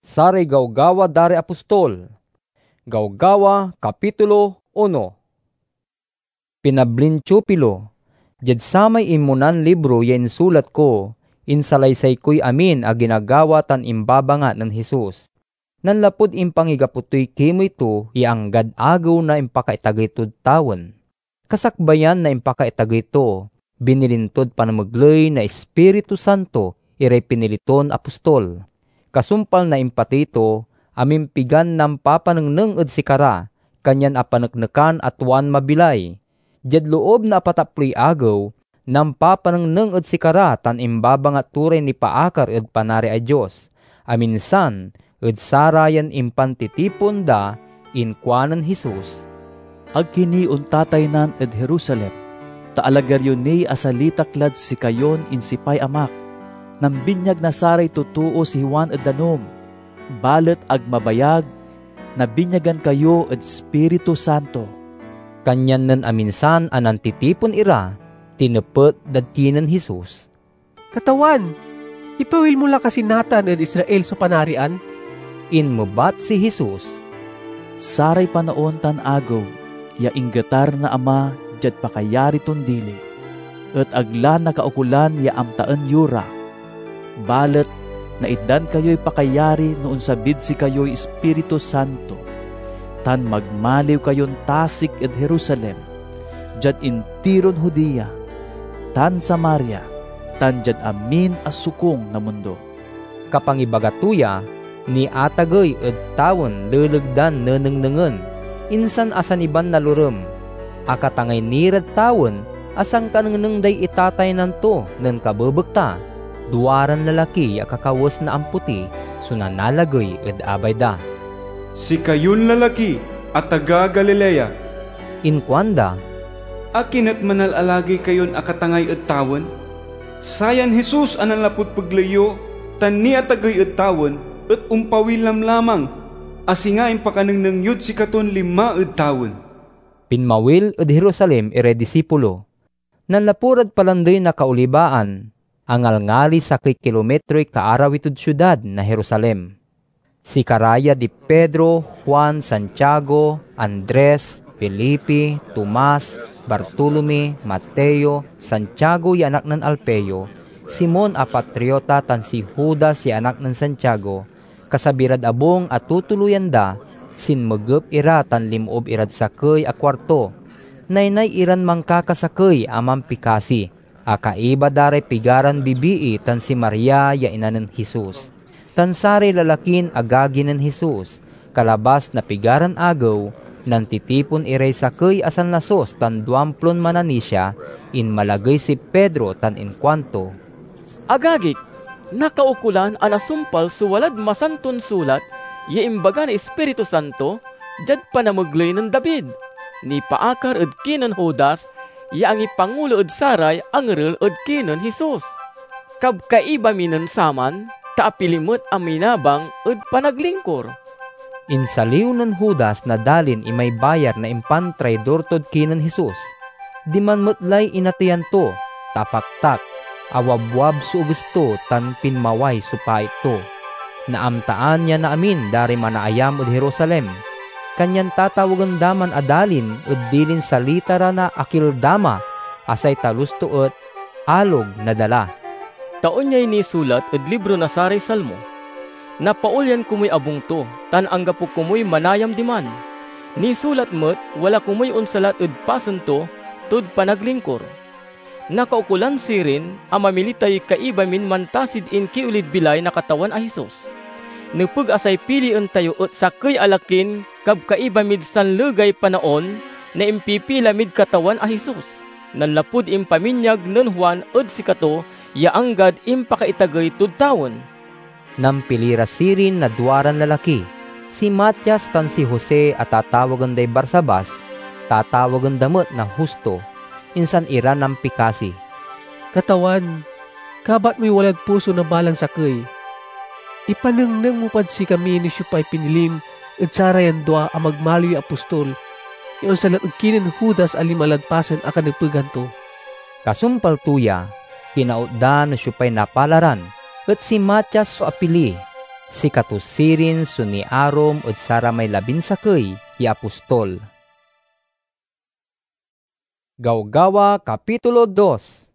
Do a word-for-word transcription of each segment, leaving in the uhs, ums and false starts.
Saray Gawgawa dari Apostol. Gawgawa Kapitulo uno. Pinablinchupilo, jad samay imunan libro ya insulat ko, insalaysay ko'y amin a ginagawa tan imbabanga ng Jesus. Nanlapod impangigaputoy kimo ito, ianggad agaw na impakaitagitod tawon. Kasakbayan na impakaitagito, binilintod panamaglay na Espiritu Santo, iray piniliton apostol. Kasumpal na impatito, amimpigan ng papanengneng ed sikara, kanyan apaneknekan at wan mabilay. Jad loob na apataploy agaw, ng papanengneng ed sikara tan imbabang at turay ni paakar ed panari a Diyos. Aminsan, ed sarayan impantitipon da, inkwanan Jesus. Agkini untataynan ed Jerusalem, taalagaryo ni asalitaclad si kayon insipay amak, nang binyag na saray tutuo si Juan ed danom, balet agmabayag, na binyagan kayo ed Espiritu Santo. Kanyan nan aminsan anan titipon ira, tinepet dadkinan Jesus. Katawan, ipawil mo lang kasinatan ed Israel so panarian? Inmubat si Jesus. Saray panaon tan agaw, ya inggetar na ama jad pakayari tundili, et agla na kaukulan ya amtaan yura. Balet na itdan kayo'y pakayari noon sabid si kayo'y Espiritu Santo, tan magmaliw kayon tasik ed Jerusalem, jad intiron Judea, tan Samaria, tan jad amin asukong na mundo. Kapangibagatuya, ni atagay ed tawon lelegdan nenengnengen, insan asan iban nalurem, akatangay nirad tawon, asang kanengneng day itatay nanto nen kabebekta, duwaran lalaki ya kakawas na amputi, sunanalagay ed abayda. Si kayon lalaki at taga Galilea. Inkwanda, akin at manalalagay kayon akatangay ed tawon. Sayan Jesus anan laput paglayo, tan ni atagay ed tawon, et umpawilam lamang, asinga impakanengneng yud si katon lima ed tawon. Pinmawil ed Jerusalem ire disipulo. Nanlapurad palanday na kaulibaan, angal-ngali sa kay kilometro'y kaarawitod syudad na Jerusalem. Si Karaya di Pedro, Juan, Santiago, Andres, Felipe, Tomas, Bartolome, Mateo, Santiago y anak ng Alpeo, Simon a Patriota tan si Judas si anak ng Santiago, kasabirad abong at tutuluyan da, sinmagep ira tan limoob irad sakay a kwarto, naynay iran mangkakasakay amang pikasi, akaiba daray pigaran bibii tan si Maria ya ina ng Jesus. Tan sari lalakin agagi ng Jesus, kalabas na pigaran agaw, nan titipon iray sakay asan lasos tan duamplon mananisya, in malagay si Pedro tan inkwanto. Agagik, nakaukulan anasumpal suwalad masanton sulat, ya imbaga na Espiritu Santo, jad panamaglay ng David, ni paakar ed kinan Judas, ya ang ipangulo ed saray ang rel ed kinan Jesus. Kab kaiba minen saman, taapilimot aminabang ed panaglingkor. Insaliw ng Judas na dalin imay bayar na impantray dortod kinan Jesus. Di man mutlay inatiyan to, tapaktak, awabwab su gusto tan pinmaway supait to. Naamtaan niya na amin dari manaayam ed Jerusalem. Kanyan tatawagan daman adalin ed dilin salitara na akildama, asay talusto et alog na dala. Taon niya'y nisulat ed libro na saray salmo. Napaulyan kumoy abong to, tan anggapok kumoy manayam diman. Nisulat met, wala kumoy unsalat ed pasen to, tud panaglingkor. Nakaukulan sirin, amamilitay kaiba min mantasid in kiulid bilay na katawan a Jesus. Nupag asay piliin tayo at sakay alakin, kab kaiba mid sanlugay panaon, na impipila mid katawan a Jesus. Nanlapud impaminyag nun Juan od sikato, yaanggad impakaitagay tudtawon. Nampilira sirin na duwaran lalaki, si Matias tan si Jose at tatawagan day Barsabas, tatawagan damot na Husto, insan ira ng pikasi. Katawan, kabat mo'y walad puso na balang sakay. Ipanengneng mo pad si kami ni Siyupay pinilim, at sarayan doa ang magmaloy apostol, yon salat ugkinin Judas alimaladpasan akan nagpugan to. Kasumpal tuya, kinautda na Siyupay napalaran, at si Matias so apili, Si katusirin so ni arom at sara may labinsakay ya apostol. Gawgawa Kapitulo dos.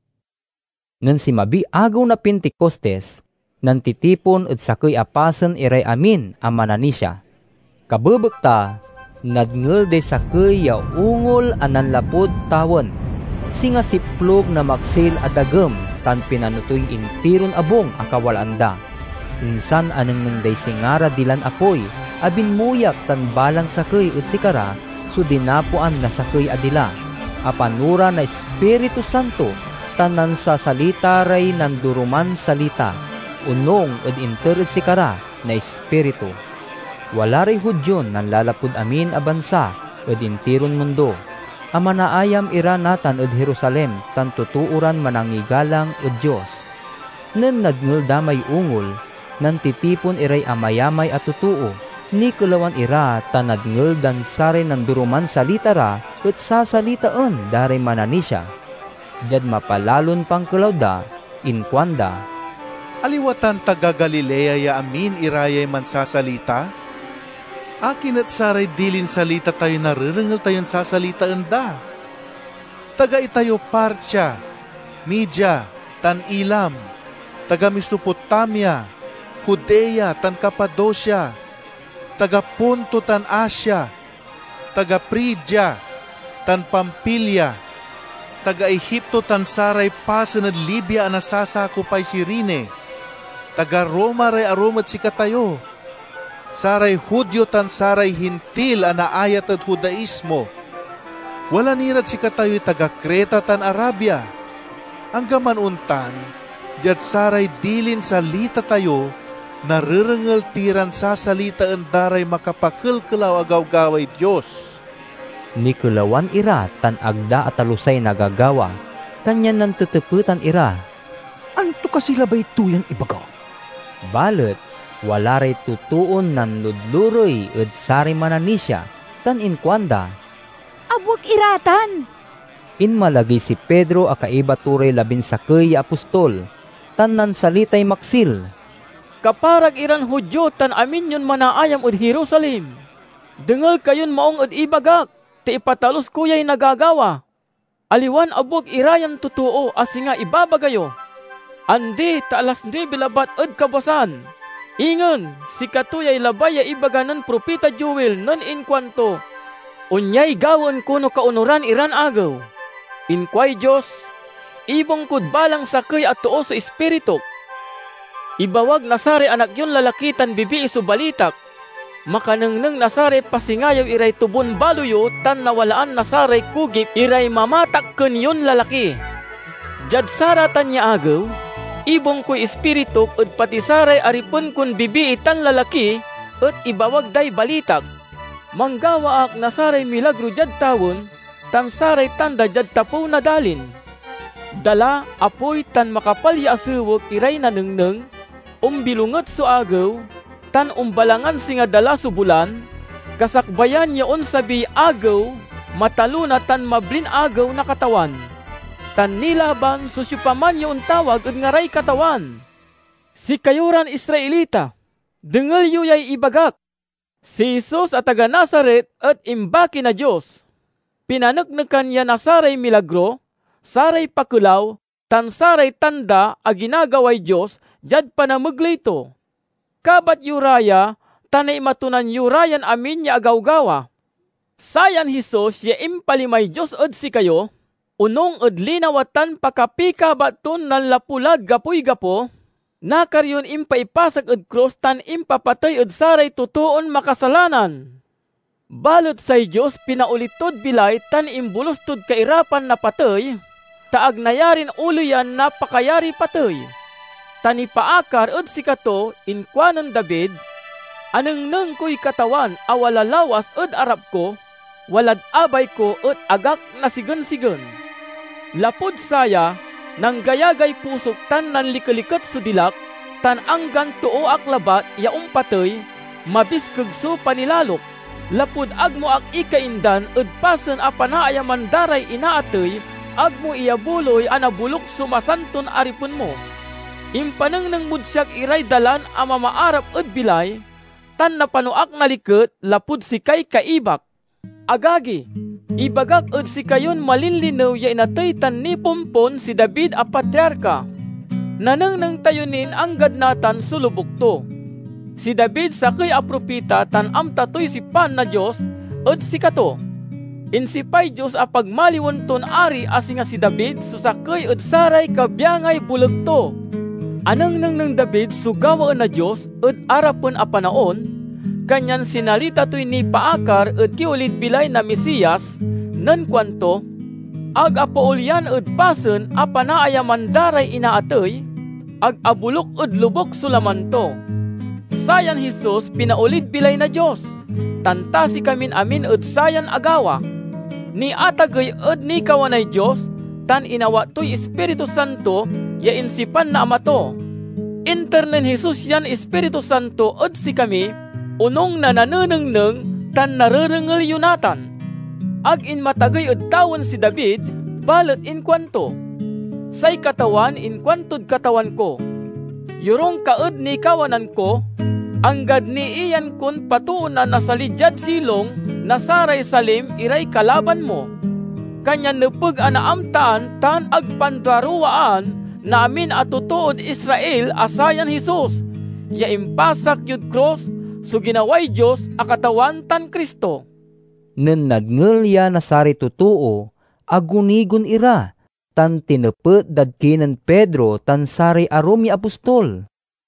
Nan si mabi agaw na Pentekostes, nan titipon at sakay apasan iray amin ang mananisya. Kabubukta, nadngel de sakay ya ungol anan lapod tawon. Singa siplog na maksil adagem tan pinanutoy intiron abong akawalanda. Insan aneng nung day singara dilan apoy, abin muyak tan balang sakay at sikara, so dinapuan na sakay adila. Apanura na Espiritu Santo, tanan sa salita ray nanduruman salita, unong at inter at sikara na Espiritu. Wala ray hudyon nan lalapod amin abansa at intiron mundo. Amanaayam ira natan at Jerusalem, tan tutuuran manangigalang at Diyos. Nan nadngel damay ungol, nan titipon iray amayamay at tutuo, ni kulawan ira tanadngel dan sare nanduruman salita ra, at sasalitaan daray mananisya. Jad mapalalon pang kulawda, inkwanda. Aliwatan taga Galilea ya amin irayay man sasalita? Akin at saray dilin salita tayo narirangel tayon sasalitaan da. Taga itayo Partia, Media, tan Ilam, taga Mesopotamia, Judea tan Cappadocia, taga Ponto tan Asia, taga Phrygia tan Pamphylia, taga Ehipto tan saray pasan at Libya ang nasasako pa'y Sirine, taga Roma ray aromat si katayo, saray Hudyo tan saray Hintil ang naayat at Judaismo, wala nirat si katayo taga Creta tan Arabia, ang gaman untan, jad saray dilin salita tayo, narirangel tiran sa salita ang daray makapakilkalaw agaw-gaway Diyos. Ni kulawan ira tan agda at alusay nagagawa, kanyan nan tutuputan ira. Anto kasi labay tuyang ibaga? Balet, wala ray tutuon nan ludluroy at sari mananisya, tan inkwanda. Abwag iratan! Inmalagi si Pedro a kaiba turay labinsakay ya apostol, tan nan salitay maksil. Kaparag iran Hudyo tan amin yun manaayam ud Jerusalem. Dengal kayon maong ud ibagak, ti ipatalos kuyay nagagawa. Aliwan abog irayan tutuo asi nga ibabagayo. Andi ta alas nuebe labat ud kabasan. Ingon, si katuyay labay ya ibaganan propita Joel non inkwanto. Unyay gawon kuno kaunuran iran agaw. Inkway Diyos, ibong kud balang sakay at tuo sa espiritok. Ibawag nasare anak yon lalakitan bibi iso balitak. Makanengneng nasare pasingayaw iray tubon baluyo tan nawalaan nasare kugip iray mamatak ken yon lalaki. Jad saratan niya agaw, ibong ko'y espiritok at pati saray aripon kun bibi itan lalaki at ibawag day balitak. Manggawaak nasaray milagro jad tawon, tan saray tanda jad tapo na dalin. Dala apoy tan makapalya asuwag iray nanengneng, umbilungot so agaw, tan umbalangan singa dala subulan, kasakbayan yaon sabi agaw, mataluna tan mablin agaw na katawan. Tan nilaban susyupaman yaon tawag at ngaray katawan. Si kayuran Israelita, dengal yuyay ibagak, si Jesus at taga Nazaret at imbaki na Diyos. Pinanagnakan ya na saray milagro, saray pakulaw, tan saray tanda a ginagaway Diyos, jad panamaglay to. Kabat yuraya, tanay matunan yurayan amin ya agawgawa. Sayan Hisos ya impalimay Diyos od si kayo, unong od linawatan pakapika baton nan lapulag gapoy-gapo, nakaryon impaipasak od krus tan impapatay od saray tutuon makasalanan. Balot say Diyos pinaulitod bilay tan imbulustod kairapan na patay, taag nayarin uluyan na pakayari patay. Tani paakar od sikato inkwanan David, anengneng ko'y katawan awala lawas od arap ko, walad abay ko od agak na sigen-sigen. Lapod saya, nang gayagay pusok tan nanlikalikat sudilak, tan anggan tuo aklabat yaong patay, mabiskagso panilalok. Lapod agmo ak ikaindan od pasen apanaayaman daray inaatay, agmo iyabuloy anabulok sumasanton aripon mo. Impanengneng mudsiag iray dalan a mamaarap ed bilay, tan napanuak nga liket lapud sikay kaibak. Agagi, ibagak ed sikayon malinlinaw ya inatay tan ni Pompon si David a patriarka. Nanengneng tayonin ang gadnatan sulubok to. Si David sakay a propita tan amtatoy si pan na Diyos ed sikato. Insipay Diyos a pagmaliwon ton ari asi nga si David susakay ed saray kabyangay bulag to. Anengneng ng David sugawaan na Diyos ed arapen a panaon, kanyan sinalita to'y ni paakar ed kiulid bilay na Mesiyas, nan kwanto, ag apaulyan ed pasen a panaayaman daray inaatay, ag abulok ed lubok sulaman to. Sayan Jesus pinaulid bilay na Diyos, tantasi kamin amin ed sayan agawa, ni atagay ed ni kawanay Diyos, tan inawa to'y Espiritu Santo, ya insipan na amato. Internen Jesus yan Espiritu Santo ed si kami, unong nananenengneng tan narerengel yunatan. Ag in matagay ed tawon si David, balet in kwanto. Say katawan in kwantod katawan ko. Yurong kaed ni kawanan ko, anggad ni iyan kun patuunan na salidyad silong, nasaray salim iray kalaban mo. Kanya nepeg anaamtaan tan agpandaruwaan, namin atutuod Israel asayan Jesus, ya impasak yud cross, so ginaway Diyos akatawan tan Kristo. Nen nadngel ya nasari tutuo, agunigon ira, tan tinepet dadkinan Pedro tan sari arum ya apostol.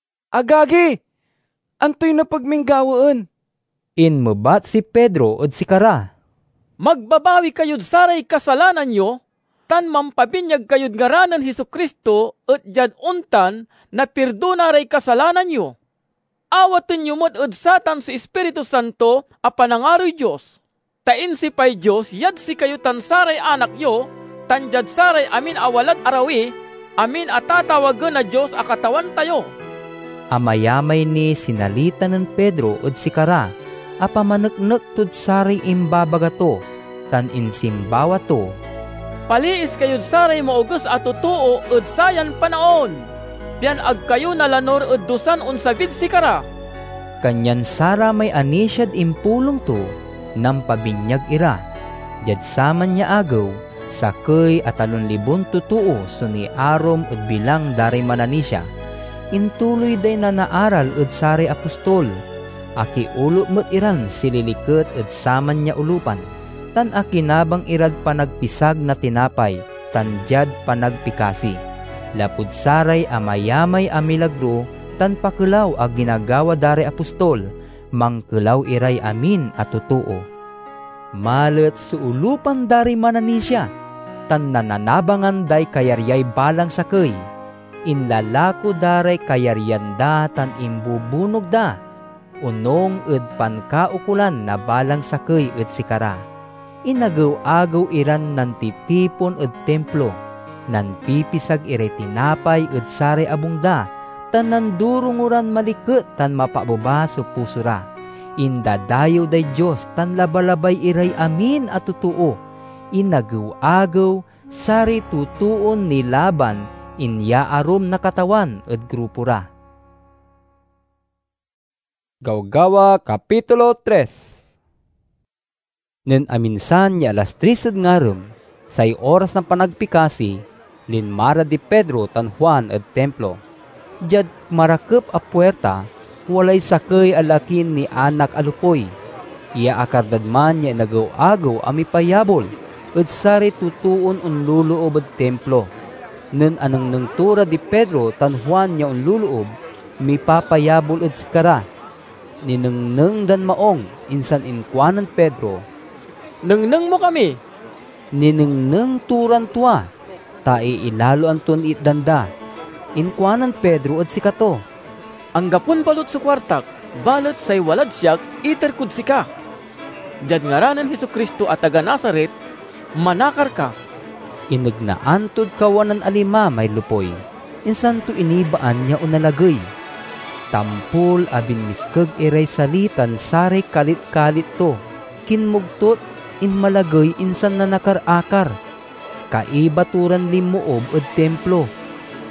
Agagi! Antoy na pagminggawaan. Inmebat si Pedro od si kara. Magbabawi kayod saray kasalanan nyo, tan mampabinyag kayod ngaranan Hesukristo et jad untan na pirdonaray kasalanan nyo. Awaten nyo mod ed satan sa Espiritu Santo a panangaroy Diyos. Tain si pay Diyos yad si kayo tan saray anak yo, tan jad saray amin awalat arawi, amin atatawagan na Diyos a katawan tayo. Amayamay ni sinalita ng Pedro ed si kara, a pamaneknek tud saray imbabagato, tan insimbawa to. Paliis kayod saray maugos at totoo ed sayan panaon. Pian ag kayo nalanor ed dusan unsabid sikara. Kanyan sara may anisyad impulong to, nam pabinyag ira. Jad saman niya agaw, sakay at talon libon totoo so ni arom ed bilang daray mananisya. Intuloy day na naaral ed saray apostol. Aki ulo met iran sililiket ed saman niya ulupan. Tan akinabang irad panagpisag na tinapay, tan jad panagpikasi. Lapud saray amayamay amilagro, tan pakulaw ag ginagawa dare apostol, mangkulaw iray amin at totoo. Malet suulupan dare mananisya, tan nananabangan day kayaryay balang sakay. Inlalako dare kayaryanda tan imbubunog da, unong ed pankaukulan na balang sakay ed sikara. Inagaw-agaw iran nan titipon ed templo, nan pipisag ire tinapay ed sare abungda, tan nandurunguran maliket tan mapababa so pusura. Indadayo day Diyos tan labalabay iray amin at totoo. Inagaw-agaw sari tutuon ni Laban, inyaarom na katawan ed grupura. Gawgawa Kapitulo tres. Nen aminsan niya alas trised ngarum, say oras ng panagpikasi, linmara di Pedro tan Juan ed templo. Jad marakep a puerta, walay sakay alakin ni anak alupoy. Iya akardadman niya nagaw-agaw amipayabol, ed sari tutuon unluloob ed templo. Nen anang nang tura di Pedro tan Juan niya unluloob, mipapayabol ed sikara. Ninengneng dan maong, insan inkwanan Pedro, nengneng mo kami. Ninengneng turan tua, tae ilalo anton itdanda. Inkwanan Pedro at sikato. Ang gapon balot sa kwartak, balot say walad siyak, iterkud sika. Jad ngaranan Hesukristo at taga Nazaret, manakar ka. Inagnaantod kawanan alima may lupoy, insan to inibaan niya unalagay. Tampol abin miskag iray salitan saray kalit-kalit to, kinmugtot in malagay insan na nakar-akar. Kaibaturan limuob ed templo.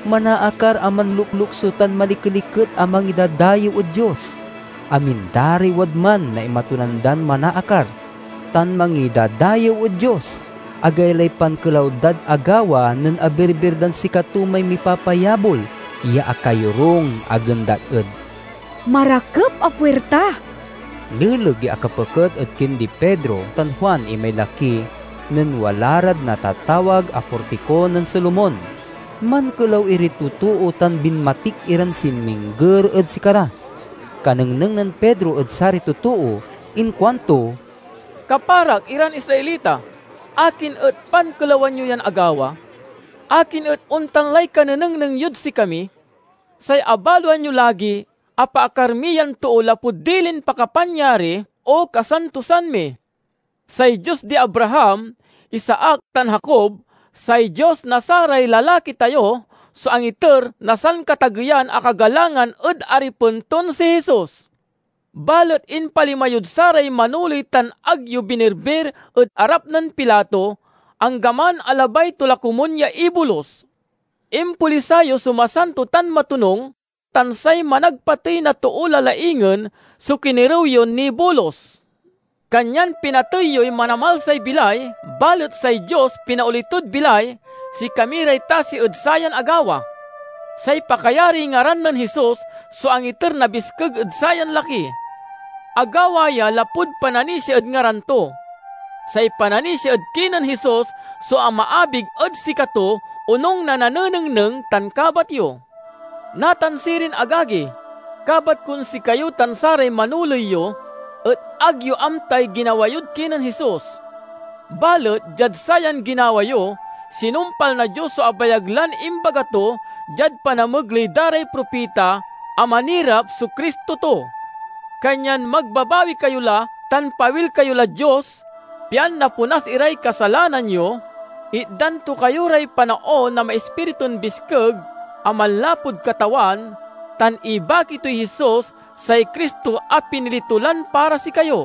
Manaakar aman lukluksutan malikelikot amang idadayo o Diyos. Amin dari wadman na imatunandan manaakar. Tan mangidadayo o Diyos. Agaylay pankelawdad agawa nan abirbirdan si katumay mipapayabol. Iya akayurong agendaed. Marakep a puwerta. Lulug akapeket at kindi Pedro tan Juan imay laki nan walarad na tatawag a portiko ng Solomon. Man kulaw iritutuo tan binmatik iran sinmingger at sikara. Kanengneng nan Pedro at sari tutuo in kwanto, Kaparak iran Israelita, akin et pan kalawan nyo yan agawa, akin et untanlay kaneneng ng yud si kami, say abaluan nyo lagi, apa akarmiyan to lapud dilin pakapanyari o kasantusan me. Say Diyos di Abraham, Isaak tan Jacob, say Diyos na saray lalaki tayo, so ang iter nasan katagayan akagalangan ed aripunton si Jesus. Balot in palimayod saray manulit tan agyo binirber ed arap nan Pilato, ang gaman alabay tulakumunya ibulos. Impulisayo sumasanto tan matunong, tansay managpatay na tuula laingen, so kiniraw yon ni bulos. Kanyan pinatayo'y manamal say bilay, balot say Diyos pinaulitod bilay, si kamiray tasi ed sayan agawa. Say pakayari ngaran ng Jesus, so ang iter na biskeg ed sayan laki. Agawaya lapud pananisya ed ngaran to. Say pananisya ed kinan Jesus, so ang maabig ed sikato, unong nananenengneng tan kabatyo. Natansirin agagi, kabat kun si kayo tansaray manuloyo, at agyo amtay ginawayod kinan Jesus. Balot, jad sayan ginawayo, sinumpal na Diyos so abayaglan imbagato, jad panamagli daray propita, amanirap su Kristo to. Kanyan magbabawi kayo la, tan pawil kayo la Diyos, pian na punas iray kasalanan nyo, itdanto kayo ray panaon na maispiritun biskeg, amalapod katawan, tan ibaki to'y Jesus, say Kristo a pinilitulan para si kayo.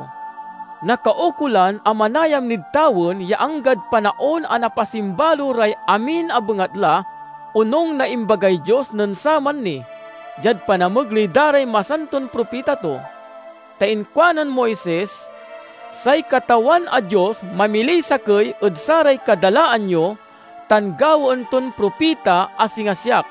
Nakaukulan amanayam nidtawon yaanggad panaon a napasimbalo ray amin abungatla, unong na imbagay Diyos nan saman ni, jad panamagli daray masanton propita to. Tainkwanan Moises, say katawan a Diyos mamili sakay ed saray kadalaan nyo, tan gawon ton propita asingasyak.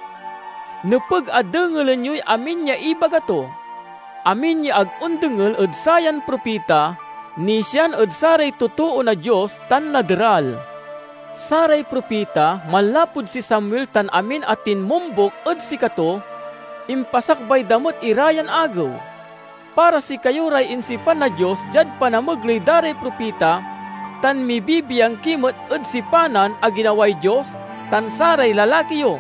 Nepeg adengelen nyo'y amin niya ibagato. Amin niya agundengel ed sayan propita, ni siyan ed saray totoo na Diyos tan naderal. Saray propita, malapud si Samuel tan amin atin mumbok ed sikato, impasakbay damot irayan agaw. Para si kayo ray insipan na Diyos, jad panamagli daray propita, tan mibibiyang kimot ed sipanan a ginaway Diyos, tan saray lalaki yo.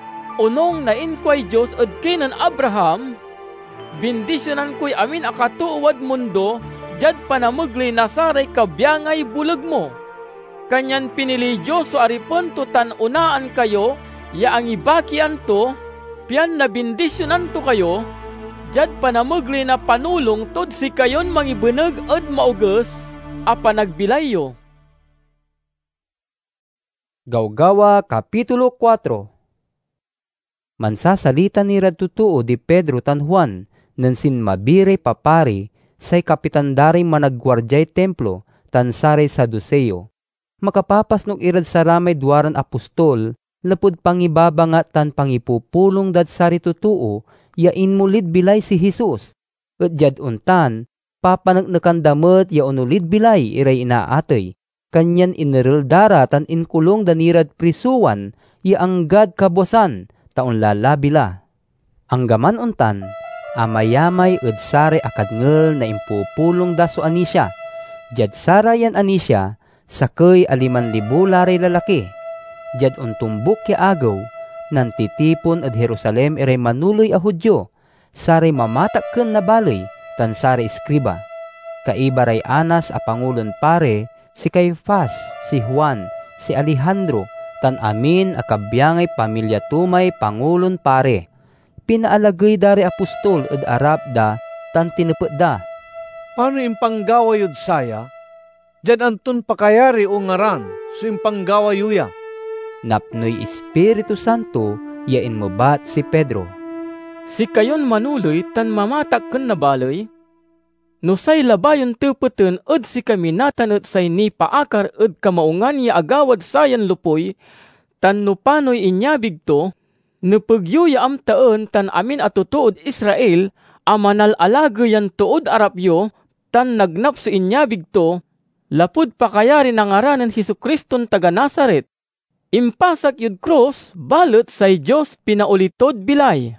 Unong na inkway Diyos ed kinan Abraham, bindisyonan ko'y amin akatuwad mundo, jad panamagli na saray kabyangay bulag mo. Kanyan pinili Diyos so aripon to tan unaan kayo, ya ang ibakian to, pian na bindisyonan to kayo, jad panamagli na panulong tod si kayon mangibeneg ed mauges, apa nagbilayo. Gawgawa Kapitulo four. Mansasalita ni radtutuo di Pedro tan Juan, nan sin mabire papari, say kapitan daring managwardyay templo, tan saray Saduceo. Makapapas nung irad saramay duaran apostol, lapud pangibaba nga tan pangipupulong dad sari tutuo, yain mulid bilay si Jesus. At jad untan, papanagnakan damet ya unulid bilay iray inaatay. Kanyan iniril dara tan inkulong danirad prisuwan, ya anggad kabosan, taon lalabila. Anggaman untan, amayamay ed sare akadngel na impupulong daso anisya. Jad sarayan anisya, sakay aliman libo laray lalaki. Jad untumbok ya agaw, nan titipon ed Jerusalem iray manuloy a Hudyo, sare mamatakken na balay, tan sare iskriba. Kaibaray Anas a pangulon pare, si Caifas, si Juan, si Alejandro, tan amin a kabyangay pamilya tumay pangulon pare. Pinaalagay dari apostol ed arap da, tan tinepet da. Paano impanggawayod saya? Diyan antun pakayari o ngaran, so impanggawayuya. Napnoy Espiritu Santo, Yain mo bat si Pedro, Si kayon manuloy tan mamatak ken na balay? No say labayon tepeten ed si kami natanet say ni paakar ed kamaungan ya agawad sayan lupoy, tan no panoy inyabig to, nepegyo ya am taen tan amin atutuod Israel, amanal alage yan tuod Arabyo, tan nagnap sa inyabig to, lapud pakayari nangaranan Jesu-Kriston taga Nazaret. Impasak yud cross, balot say Diyos pinaulitod bilay.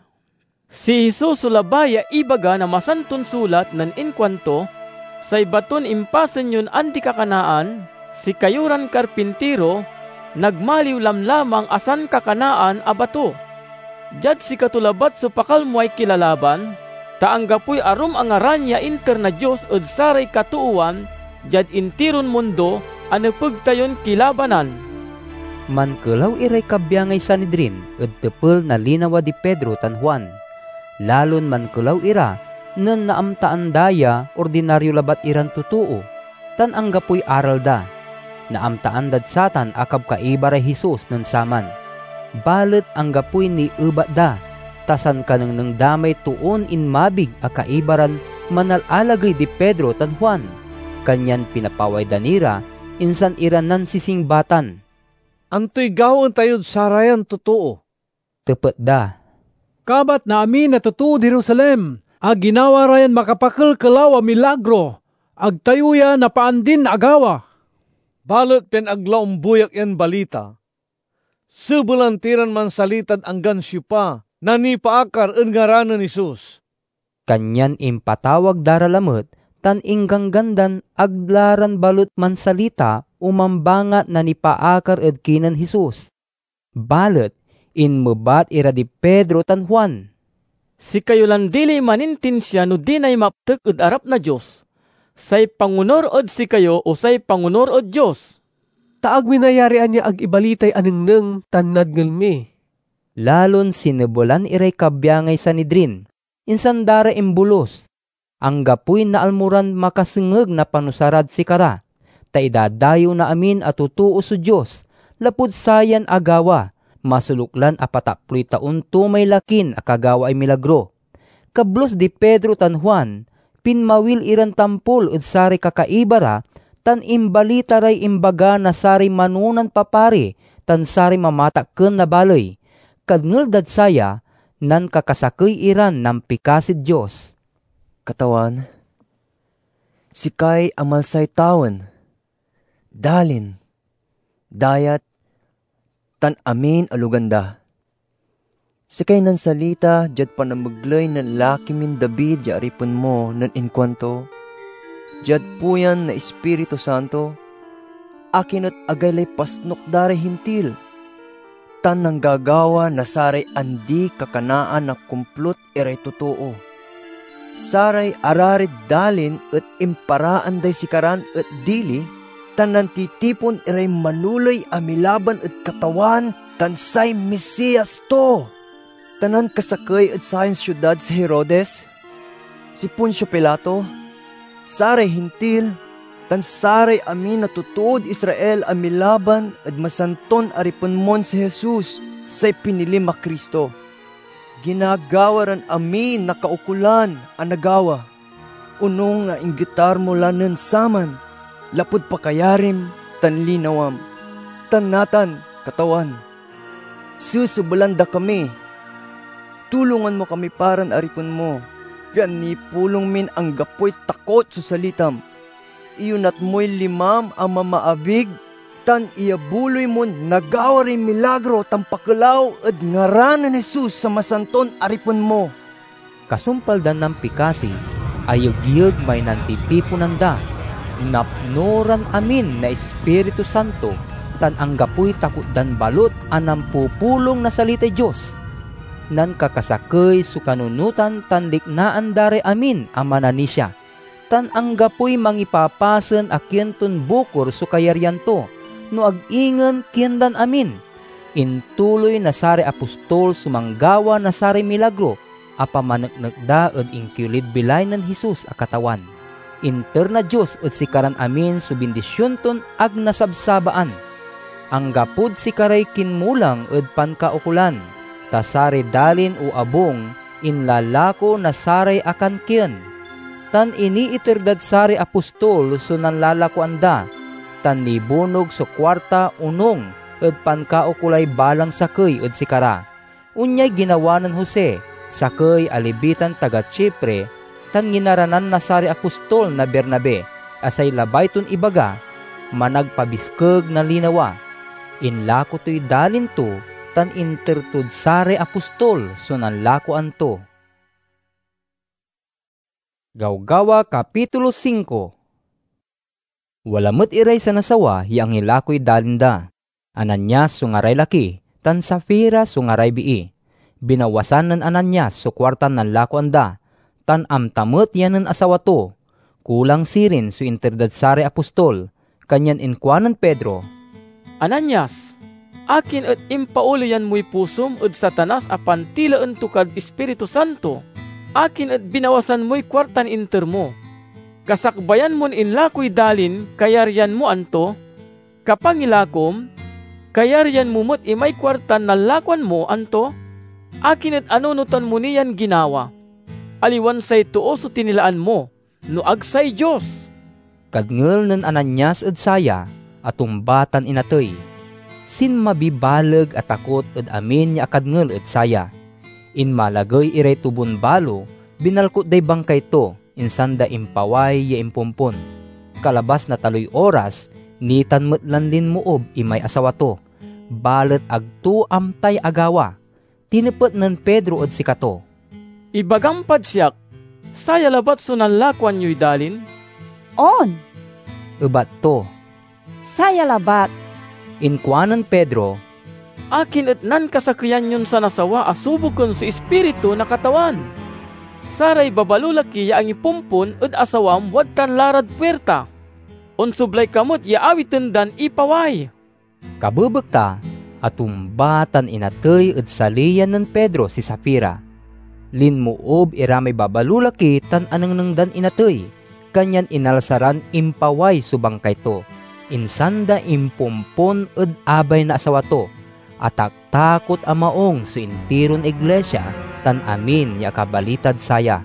Si Jesus sulabaya ibaga na masantun sulat nan inkwanto, say baton impasen yun anti kakanaan, si kayuran karpintiro, nagmaliw lamlamang asan kakanaan abato. Jad si katulabat so pakalmuay kilalaban, taanggapoy arum ang aranya inter na Diyos od saray katuuan, jad intiron mundo, anepeg tayon kilabanan. Mankelaw iray kabyangay Sanhedrin, ed tepel na linawa di Pedro tan Juan. Lalon mankelaw ira, nan naamtaan daya, ordinaryo labat iran tutuo, tan anggapoy aral da. Naamtaan dad satan akab kaibaray Jesus nan saman. Balet anggapoy ni ebat da, tasan kanang nang damay tuon in mabig a kaibaran manalalagay di Pedro tan Juan. Kanyan pinapaway danira, insan iran nan sisingbatan. Antoy gawon tayo sarayan totoo. Tepet da. Kabat na amin na tutuod Jerusalem, ag ginawa rayan makapakal kalawa milagro, ag tayuya na paandin agawa. Balot pen aglaong buyak yan balita. Subulantiran man salitad ang gansyo pa, na ni paakar en ngaranan ni Jesus. Kanyan impatawag daralamot, tan inggang gandan aglaran balot man salita, umambangat na ni paakar ed kinan Jesus. Balot, in mebat ira di Pedro tan Juan. Si kayo lang dili manintin siya no di na'y maptek ed arap na Diyos. Say pangunor od si kayo o say pangunor od Diyos. Taag minayarian niya ag ibalitay anengneng tan nadngelmi. Lalon sinebulan iray kabyangay Sanhedrin, insan dara imbulos. Ang gapuy na almuran makasengeg na panusarad si kara. Ta idadayo na amin at tutuo sa Diyos, lapud sayan agawa. Masuluklan apataploy taon tumay lakin akagawa ay milagro. Kablos di Pedro tan Juan, pinmawil iran tampol ud sari kakaibara, tan imbalita ray imbaga na sari manunan papari, tan sari mamatakken na balay. Kadngel dad saya, nan kakasakay iran ng pikasid Diyos. Katawan, sikay amalsay tawan, dalin, dayat, tan amin aluganda. Sikay nan salita, jad panamaglay ng laki min David, yaripon mo nan inkwanto. Jad puyan na Espiritu Santo, akinot agalay pasnok dare hintil. Tan nang gagawa na saray andi kakanaan na kumplot iray totoo. Saray ararid dalin at imparaan day sikaran at dili, tanan titipon iray manuloy amilaban at katawan, tansay Mesiyas to. Tanan kasakay at sayon syudad sa Herodes, si Poncio Pilato, saray hintil, tan saray amin natutuod Israel amilaban at masanton aripon mon si Jesus, say pinilim a Kristo. Ginagawaran amin na kaukulan ang nagawa, unong na inggitar mo lanen saman, lapud pakayarim, tan linawam, tan natan, katawan. Susubulanda kami, tulungan mo kami paran aripon mo, pian ni pulong min ang gapoy takot sa salitam. Iyunat mo'y limam ang mamaabig, tan iabuloy mo nagawari milagro tampakalaw at ngaranan Jesus sa masanton aripon mo. Kasumpaldan ng pikasi, ayog-yog may nantitipunan da, napnoran amin na Espiritu Santo, tan anggapoy takot dan balot anang pupulong na salita Diyos. Nan kakasakay sukanunutan tan liknaan dare amin amanani siya, tan anggapoy mangipapasen akyenton bukor sukayaryan to, no ag-ingan kiendan amin. Intuloy na sari apostol sumanggawa na sari milagro, apamanagnagda ed inkyulid bilay nan Jesus a katawan. Inter na Diyos at sikaran amin subindisyon ton ag nasabsabaan. Ang gapod sikaray kinmulang ed pankaukulan, Ta sari dalin o abong inlalako na saray akan kiyan. Tan ini iterdad sari apostol so nanlalako anda. Tan nibunog so kwarta unong ed pankaukulay balang sakay ed sikara. Unyay ginawa ng Jose, sakay alibitan taga Chipre, tan ginaranan na sari apostol na Bernabe, asay labay ton ibaga, managpabiskeg na linawa. Inlako to'y dalin to, tan intertud sari apostol so nanlako anto. Gawgawa Kapitulo five. Wala met iray sa nasawa yang ilakoy dalinda. Ananias so ngaray laki, tan Safira so ngaray bii. Binawasan ng Ananias so kwartan ng lako anda, tan amtamot yan ng asawa to. Kulang sirin so interdad sari apostol, kanyan inkwanan Pedro. Ananias, akin at impaulayan mo'y pusom at satanas apan tilaan to kad Espiritu Santo. Akin at binawasan mo'y kwartan inter mo. Kasakbayan mon inlakoy dalin, kayaryan mo anto. Kapangilakom, kayaryan mo mo't imay kwartan na lakwan mo anto. Akin at anunutan mo niyan ginawa. Aliwan say tuo so tinilaan mo, no agsay Diyos. Kadngel ng Ananias ed saya, atong batan inatoy. Sin mabibalag at takot ed amin niya kadngel ed saya. In malagay iray tubon balo, binalkot day bangkay to, insanda impaway ya impumpon. Kalabas na taloy oras, nitan metlanlin moob imay asawa to. Balet agto amtay agawa. Tinepet ng Pedro at sikato. Ibagampad siyak, saya labat sunan lakwan yo'y dalin? On. Ubat to. Saya labat. Inkwanan Pedro. Akin at nan kasakriyan yun sa nasawa asubukon sa espiritu na katawan. Saray babalulaki ya ang ipumpon at asawam wadtan larad puerta. Unsublay kamot ya awitin dan ipaway. Kabubekta, atumbatan inatoy at saliyan ng Pedro si Safira. Linmuob iramay babalulaki tan anang nang dan inatoy. Kanyan inalsaran impaway subang kayto. Insanda impumpon at abay na asawa to. Atak takot amaong so intiron iglesia tan amin ya kabalitad saya.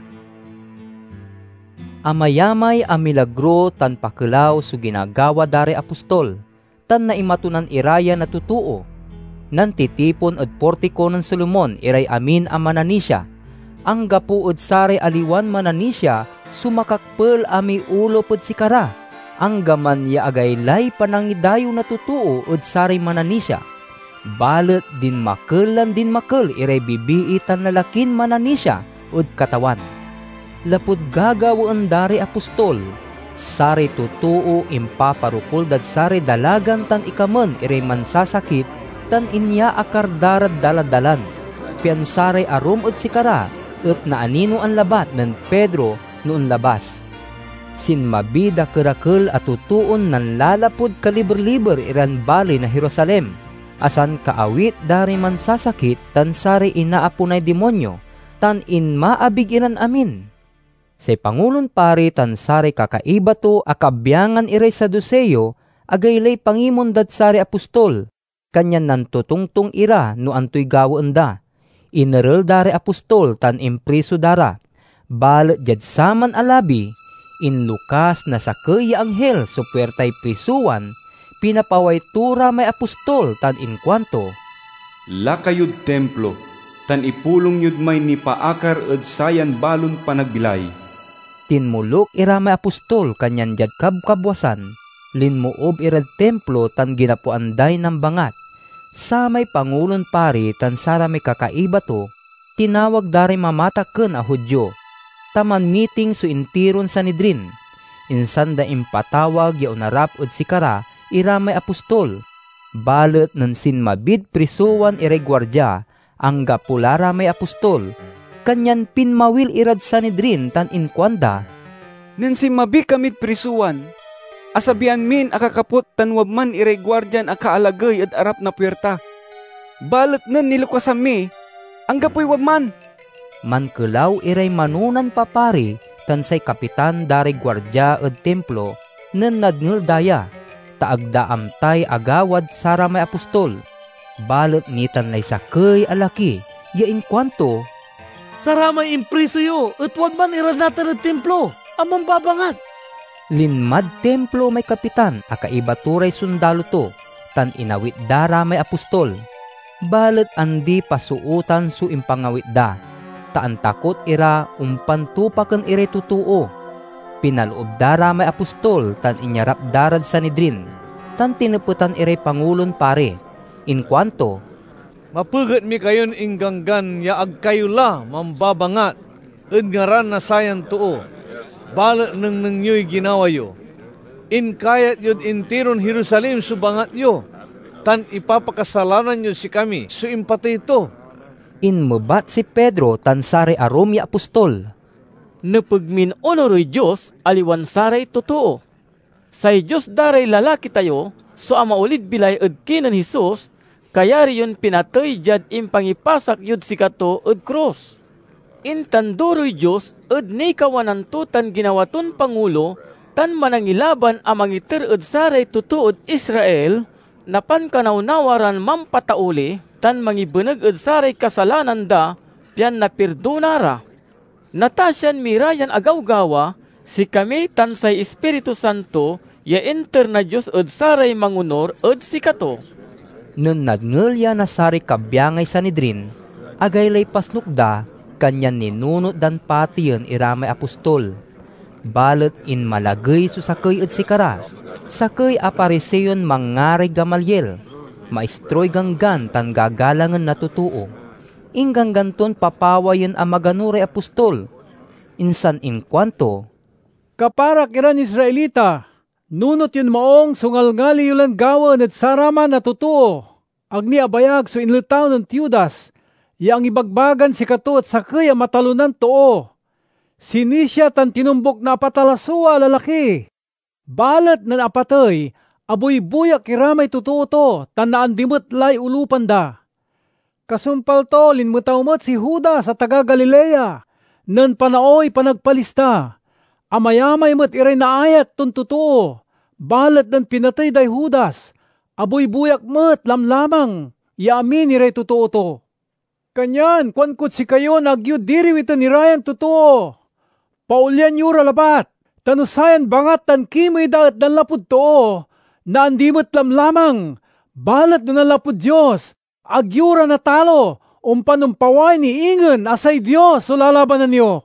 Amayamay a milagro tan pakilaw so ginagawa dare apostol, tan naimatunan iraya na tutuo. Nan titipon ed portiko ng Solomon iray amin a mananisya. Ang gapu ed sare aliwan mananisya sumakakpel ami ulo ped sikara. Ang gaman ya agaylay panangidayo na tutuo ed sare mananisya. Balet din makelan din makel iray bibiitan lalakin mananisya ud katawan. Lapud gagawaan dari apostol, sari tutuo impaparukol dad sari dalagan tan ikamen iray mansasakit tan inya akar darad daladalan. Pian sari arum ud sikara ut naanino ang labat ng Pedro noon labas. Sin mabida kerakel at tutuon nan lalapud kaliber-liber iran bali na Jerusalem. Asan kaawit dari man sasakit tan sari inaapunay demonyo, tan in maabigiran amin. Sa Pangulon pari tan sari kakaiba to akabyangan iray sa Duseyo, agaylay pangimon dad sari apostol, kanyan nan tutungtong ira no antoy gawaanda. Inerel dari apostol tan impriso dara, balet jad saman alabi, in Lukas na sakaya anghel so puertay prisuan, pinapaway tura may apostol tan inkwanto. Lakayud templo, tan ipulong yud may ni paakar ed sayan balon panagbilay. Tinmulok ira may apostol kanyan jad kabkabwasan, linmuob irad templo tan ginapuanday ng bangat. Sa may Pangulon pari tan sara may kakaiba to, tinawag dari mamataken a Hudyo. Taman meeting so intiron sa Sanhedrin, insanda impatawag ya unarap ed sikara, iramay apostol. Balet nan sinmabid prisuan iray gwardya, ang gapulara may apostol. Kanyan pinmawil irad Sanhedrin tan inkwanda. Nen sinmabi kamit prisuan, asabian min akakapot tan wabman iray gwardyan akaalagay at arap na puwerta. Balet nen nilukasan mi, ang gapoy wabman. Mankelaw iray manunan papari tan say kapitan dari gwardya ed templo nen nadngel daya. Taagdaam tay agawad sara may apostol. Balet nitan lay sakay alaki, Ya inkwanto, Saramay impriso yo, at wag man iradatan at templo, amang babangat. linmad templo may kapitan, akaiba turay sundalo to, tan inawit dara may apostol. Balet andi pasuutan su impangawit da, taan takot ira umpan tupaken ire tutuo. Pinaloob dara may apostol, tan inyarap darad Sanhedrin, tan tineputan ire pangulon pare. Inkwanto, Mapugat mi kayon ingganggan ya ag kayo la mambabangat, ed ngaran na sayan tuo, balat nang nangyo'y ginawa yo. In kayat yod intiron Jerusalem subangat yo, tan ipapakasalanan yo si kami, su impatay ito. inmebat si Pedro tan sare arom ya apostol. Napagmin onoroy Diyos, aliwan saray totoo. Say Diyos daray lalaki tayo, so ama ulid bilay ed kinan Hesus, kayari yun pinatoy jad impangipasak yud sikato ed cross. Intandoroy Diyos ed ni kawanan to tan ginawaton pangulo, tan manangilaban amang iter ed saray totoo ed Israel, napan kanawnawaran mampatauli, tan mangibeneg ed saray kasalanan da, pian na perdonara. Natasyan mirayan agawgawa, si kami tan say Espiritu Santo, ya enter na Diyos ed saray mangunor ed sikato. Nun nagngelya na sari kabyangay Sanhedrin, agaylay paslukda, kanyan ninunot dan patiyan iramay apostol. Balet in malagay susakay ed sikara, sakay apariseyon mangaray Gamaliel, maestroy ganggan tan gagalangan natutuo. Inggang ganton papawayan ang maganuray apostol. Insan inkwanto, Kaparak iran Israelita, nunot yun maong sungalngali yulan gawan at saraman na totoo. Agni abayag so inlitaw ng Teudas, yang ibagbagan si kato at sakay ang matalunan too. Sinisya tan tinumbok na apatalasua lalaki. Balat na apatay, aboy buyak kiramay totoo to, tan naandimot lay ulupan da. Kasumpal to, linmutawmat si Judas sa taga Galilea, nan panaoy panagpalista. Amayamay mat iray na ayat ton totoo, balat nan pinatay day Judas, aboy buyak mat lamlamang, yaamin iray totoo to. Kanyan, kwankot si kayo nagyud diriwitan ni Ryan totoo. Paulyan yura labat, tanusayan bangat tan kimay daat dan lapud to, na andimot lamlamang, balat do nalapud Diyos, agyura na talo, umpanumpaway ni ingan asay Diyos so lalabanan niyo.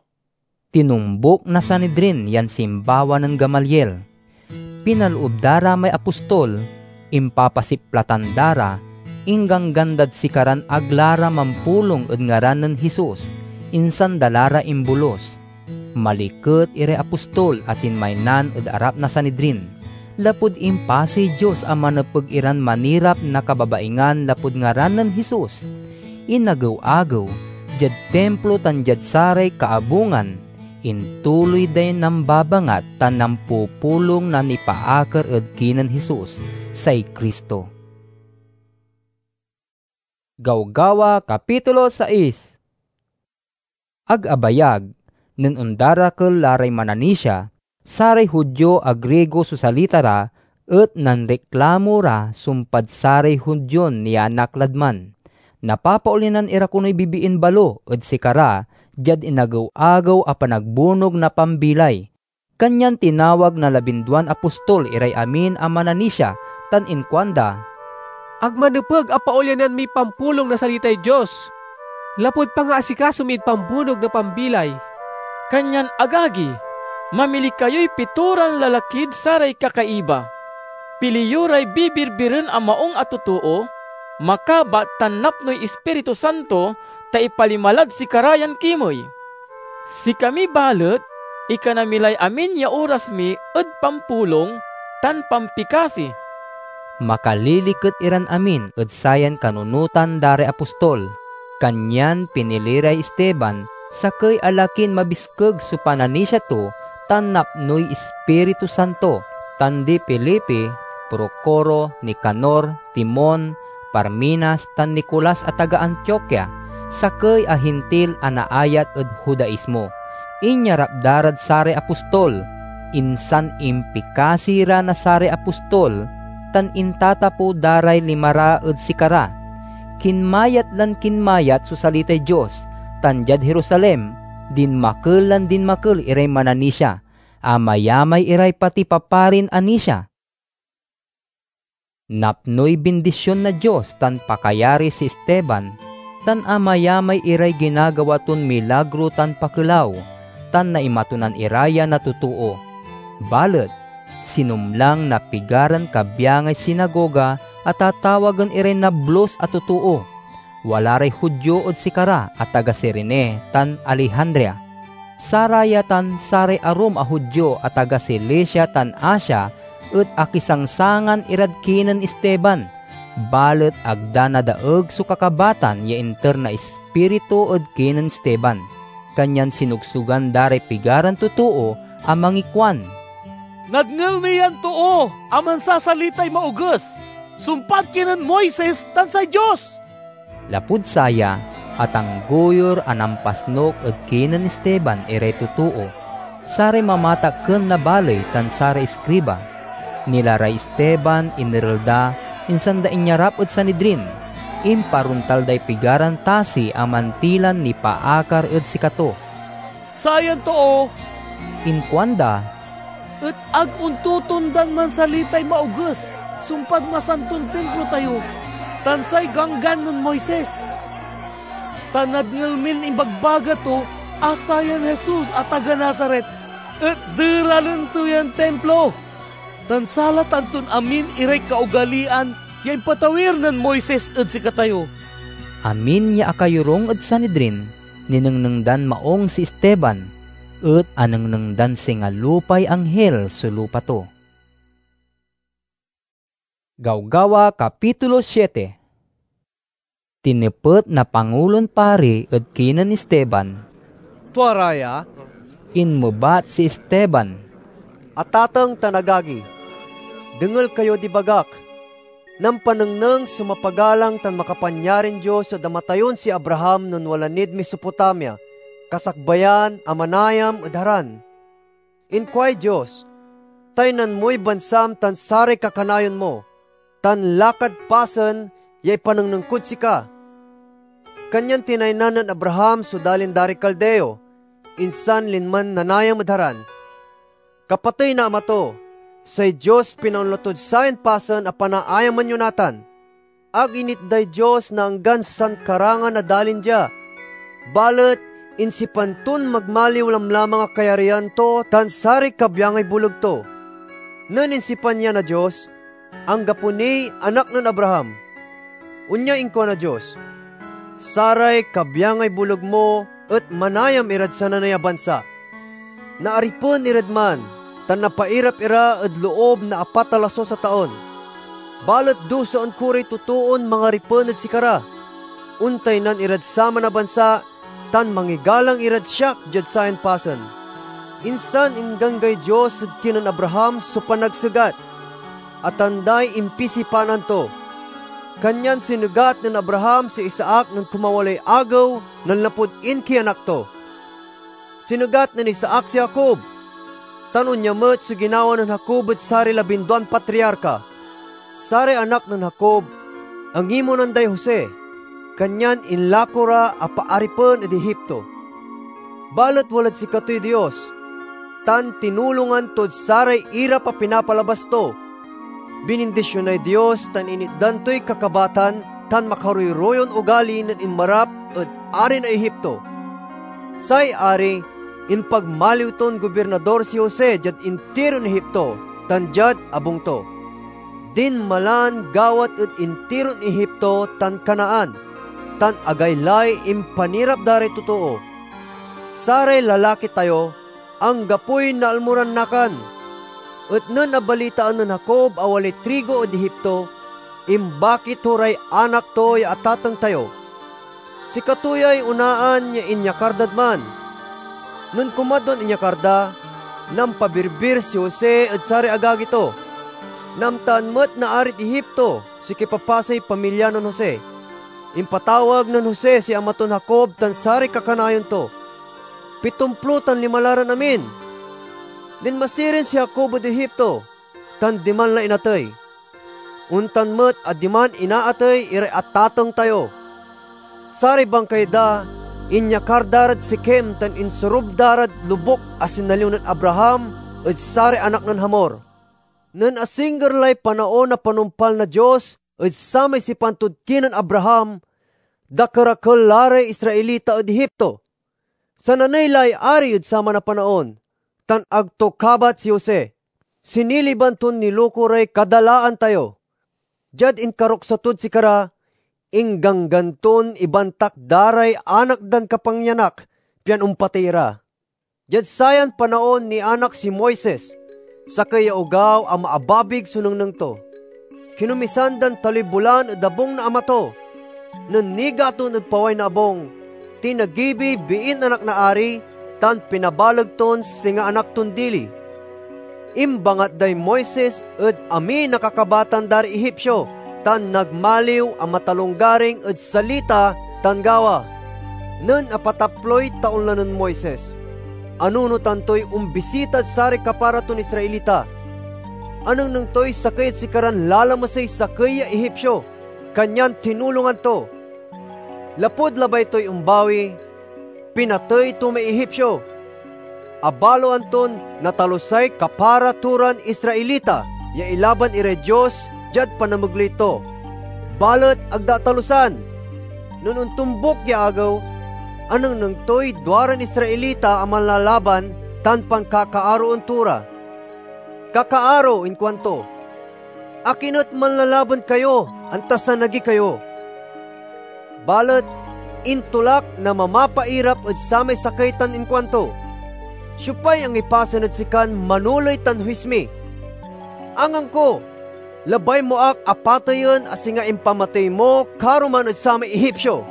tinumbok na Sanhedrin yan simbawa ng Gamaliel. Pinaloob dara may apostol, impapasiplatan dara, inggang gandad sikaran aglara mampulong ed ngaran ng Hesus, insan dalara imbulos. Malikot ire apostol atin maynan ed arap na Sanhedrin. Lapud impasi Diyos ang manapag-iran manirap na kababaingan lapud ngaran ng Hesus. Inagaw-agaw, jad templo tan jad saray kaabungan, intuloy day ng babangat tan ng pupulong na nipaakar ed kinan Hesus, say Kristo. Gawgawa Kapitulo sais. Ag-abayag, nun undara kel laray mananisya, saray Hudyo a Grego susalitara, et nanreklamo ra sumpad saray Hudyon ni anak ladman. Napapaulinan ira kuno'y bibiin balo, ed sikara, jad inagaw-agaw a panagbunog na pambilay. Kanyan tinawag na labinduan apostol iray amin a mananisya, tan inkwanda, Agmanupag a paulyanan mi pampulong na salitay Diyos. Lapod pa nga asikaso mi pambunog na pambilay. Kanyan agagi, mamili kayo'y pituran lalakid saray kakaiba. Piliyuray bibirbiren ang maong atutuo, makabat tanap no'y Espiritu Santo, ta ipalimalad si karayan kimoy. Si kami balet, ikanamilay amin ya oras mi, ed pampulong, tan pampikasi. Makalilikot iran amin ed sayan kanunutan dare apostol. Kanyan piniliray Esteban, sakay alakin mabiskeg su pananisya to, tan napnoy Espiritu Santo, tan di Felipe, Procoro, Nicanor, Timon, Parminas, tan Nicolas at taga Antioquia, sakay a hintil a naayat ed Judaismo. Inyarap darad sare apostol, insan impikasira na sare apostol, tan intatapo daray limara ed sikara. kinmayat lan kinmayat so salitay Diyos, tanjad Jerusalem, din makul lan din makul iray mananisya, amayamay iray pati paparin anisya. Napnoy bendisyon na Diyos tan pakayari si Esteban, tan amayamay iray ginagawa ton milagro tan pakulaw, tan naimatunan iraya na tutuo. Balet, sinumlang na pigaran kabiyangay sinagoga at tatawagan iray na blos at tutuo. Wala ray Hudyo od sikara at taga Sirene tan Alejandria. Saraya tan saray arum a Hudyo at taga Cilicia tan Asia ut akisangsangan irad kinan Esteban. Balet agda na daeg so kakabatan ya inter na espiritu od kinan Esteban. Kanyan sinugsugan daray pigaran tutuo amang ikwan. Nadngel mi yan tuo, aman sasalitay maugus. Sumpat kinan Moises tan sa Diyos. Lapud saya at ang goyor anampasnok od kinan Esteban iray tutuo. Sare mamata ken na balay tan sare eskriba. Nilaray Esteban inirelda insanda inyarap od Sanidrin. Imparuntal day pigaran tasi amantilan ni paakar ed sikato. Sayan to, inkwanda, et ag untutundan man salitay maugus, sumpad masantong templo tayo, tansay ganggan nun Moises. Tanad ngilmin imbagbaga to, asayan Jesus at taga Nazaret, et diralun to yan templo. Tansala tantun amin iray kaugalian, yan patawir nan Moises ed sikatayo. Amin ya akayurong ed Sanidrin, ninengnengdan maong si Esteban, et anengnengdan singalupay anghel so lupa to. Gawgawa Kapitulo siyete. Tinepet na Pangulon Pari ed kinan Esteban. Tuaraya, inmubat si Esteban. Atatang tanagagi, dengal kayo di bagak, nang panengneng sumapagalang tan makapanyarin Diyos o damatayon si Abraham nun wala nid Mesopotamia, kasakbayan, amanayam, udharan. Inkway Diyos, tay nan mo'y bansam tan sare kakanayon mo, tan lakad pasen, yay panengnengkud si ka. Kanyan tinaynanan Abraham sudalin dari Kaldeo, insan linman nanayam udharan. Kapatay na amato, say Diyos pinanlutod sayan pasan a panaayaman yunatan. Ag initday Diyos na anggan san karangan na dalin dia. Balet, insipantun magmaliw lamlamang a kayarian to, tan sari kabyangay bulog to. Nun insipan niya na Diyos, ang gapuni anak ng Abraham. Unya ingko na Diyos, saray kabyangay bulog mo, at manayam irad sa nanaya bansa. Naaripon irad man, tan napairap ira ed loob na apatalaso sa taon. Balat do sa kuray tutuon mga ripon ed sikara. Untay nan irad sama na bansa, tan mangigalang irad siyak jad sayan pasan. Insan inganggay Diyos ed kinan Abraham so panagsagat, at anday impisipanan to. Kanyan sinugat ng Abraham si Isaac nang kumawalay agaw nang lapod inki anak to. Sinugat ng Isaac si Jacob, tanon niya met so ginawa ng Jacob at sari labinduan patriarka. Sari anak ng Jacob, ang imo ng day Jose, kanyan inlakora a paaripon ed Ehipto. Balat walad si katoy Dios, tan tinulungan tod saray ira pa pinapalabas to. Binindisyon ay Dios tan initdan to'y kakabatan, tan makaruy-royon ugali ng inmarap at ari na Ehipto. Say ari, in pagmaliw ton gobernador si Jose jad intiro ni Ehipto, tan jad abong to. Din malan gawat at intiro ni Ehipto tan Kanaan, tan agaylay impanirap dari totoo. Saray lalaki tayo, ang gapoy na almuran nakan. At nun nabalitaan ng Jacob awali trigo o di Ehipto, imbakit huray anak to ya atatang tayo. Si katuyay unaan niya inyakardad man. Nun kumadon inyakarda, nam pabirbir si Jose at sari agagi to. Nam taanmat na arit Ehipto, si kipapasay pamilya ng Jose. Impatawag ng Jose si amaton Jacob tan sari kakanayon to. Pitumplo tan limalaran amin. Din masirin si Jacob at Ehipto, tan diman la inatay. untan met adiman inaatay ire atatang tayo. Sari bang kayda, inyakar darad si Kem tan insurub darad lubok asin naliw ng Abraham at sari anak ng Hamor. Nan asingger lay panaon na panumpal na Diyos at samay si pantudkinan Abraham, dakarakal lare Israelita at Ehipto. Sa nanaylay ari at sama na panaon, tan agto kabat si Jose. Siniliban ton nilukuray kadalaan tayo. Jad inkarok sa tud si kara, inggang ganton ibantak daray anak dan kapangyanak, pian umpatira. Jad sayan panaon ni anak si Moises, sa kaya ugaw ang maababig sunong nang to. Kinumisan dan talibulan at dabong na amato, nanigaton at paway na abong, tinagibi biin anak na ari, tan pinabalag ton singa anak ton dili. Imbangat day Moises at ami nakakabatan dari Ehipsyo, tan nagmaliw ang matalonggaring at salita tan gawa. Nun apataploy taon lanon Moises. Anuno tantoy umbisitad sari kaparaton Israelita. Anong nang to'y sakayat si karan lalamasay sakaya Ehipsyo, kanyan tinulungan to. Lapod labay to'y umbawi, pinatay to may Ehipsyo. Abalo anton natalusay kaparaturan Israelita, ya ilaban ire Diyos, jad panamuglito. Balot agdatalusan. Nun untumbok ya agaw, anong nang to'y duwaran Israelita ang malalaban, tan pangkakaaro untura. Kakaaro in kwanto, akinot manlalaban kayo, antasan nagi kayo. Balot, intulak na mamapairap at samay sakaitan in kwanto. Siyupay ang ipasan at sikan manuloy tan huismi. Angang ko, labay mo ak apatayon asi nga impamatay mo karuman at samay Ehipsyo.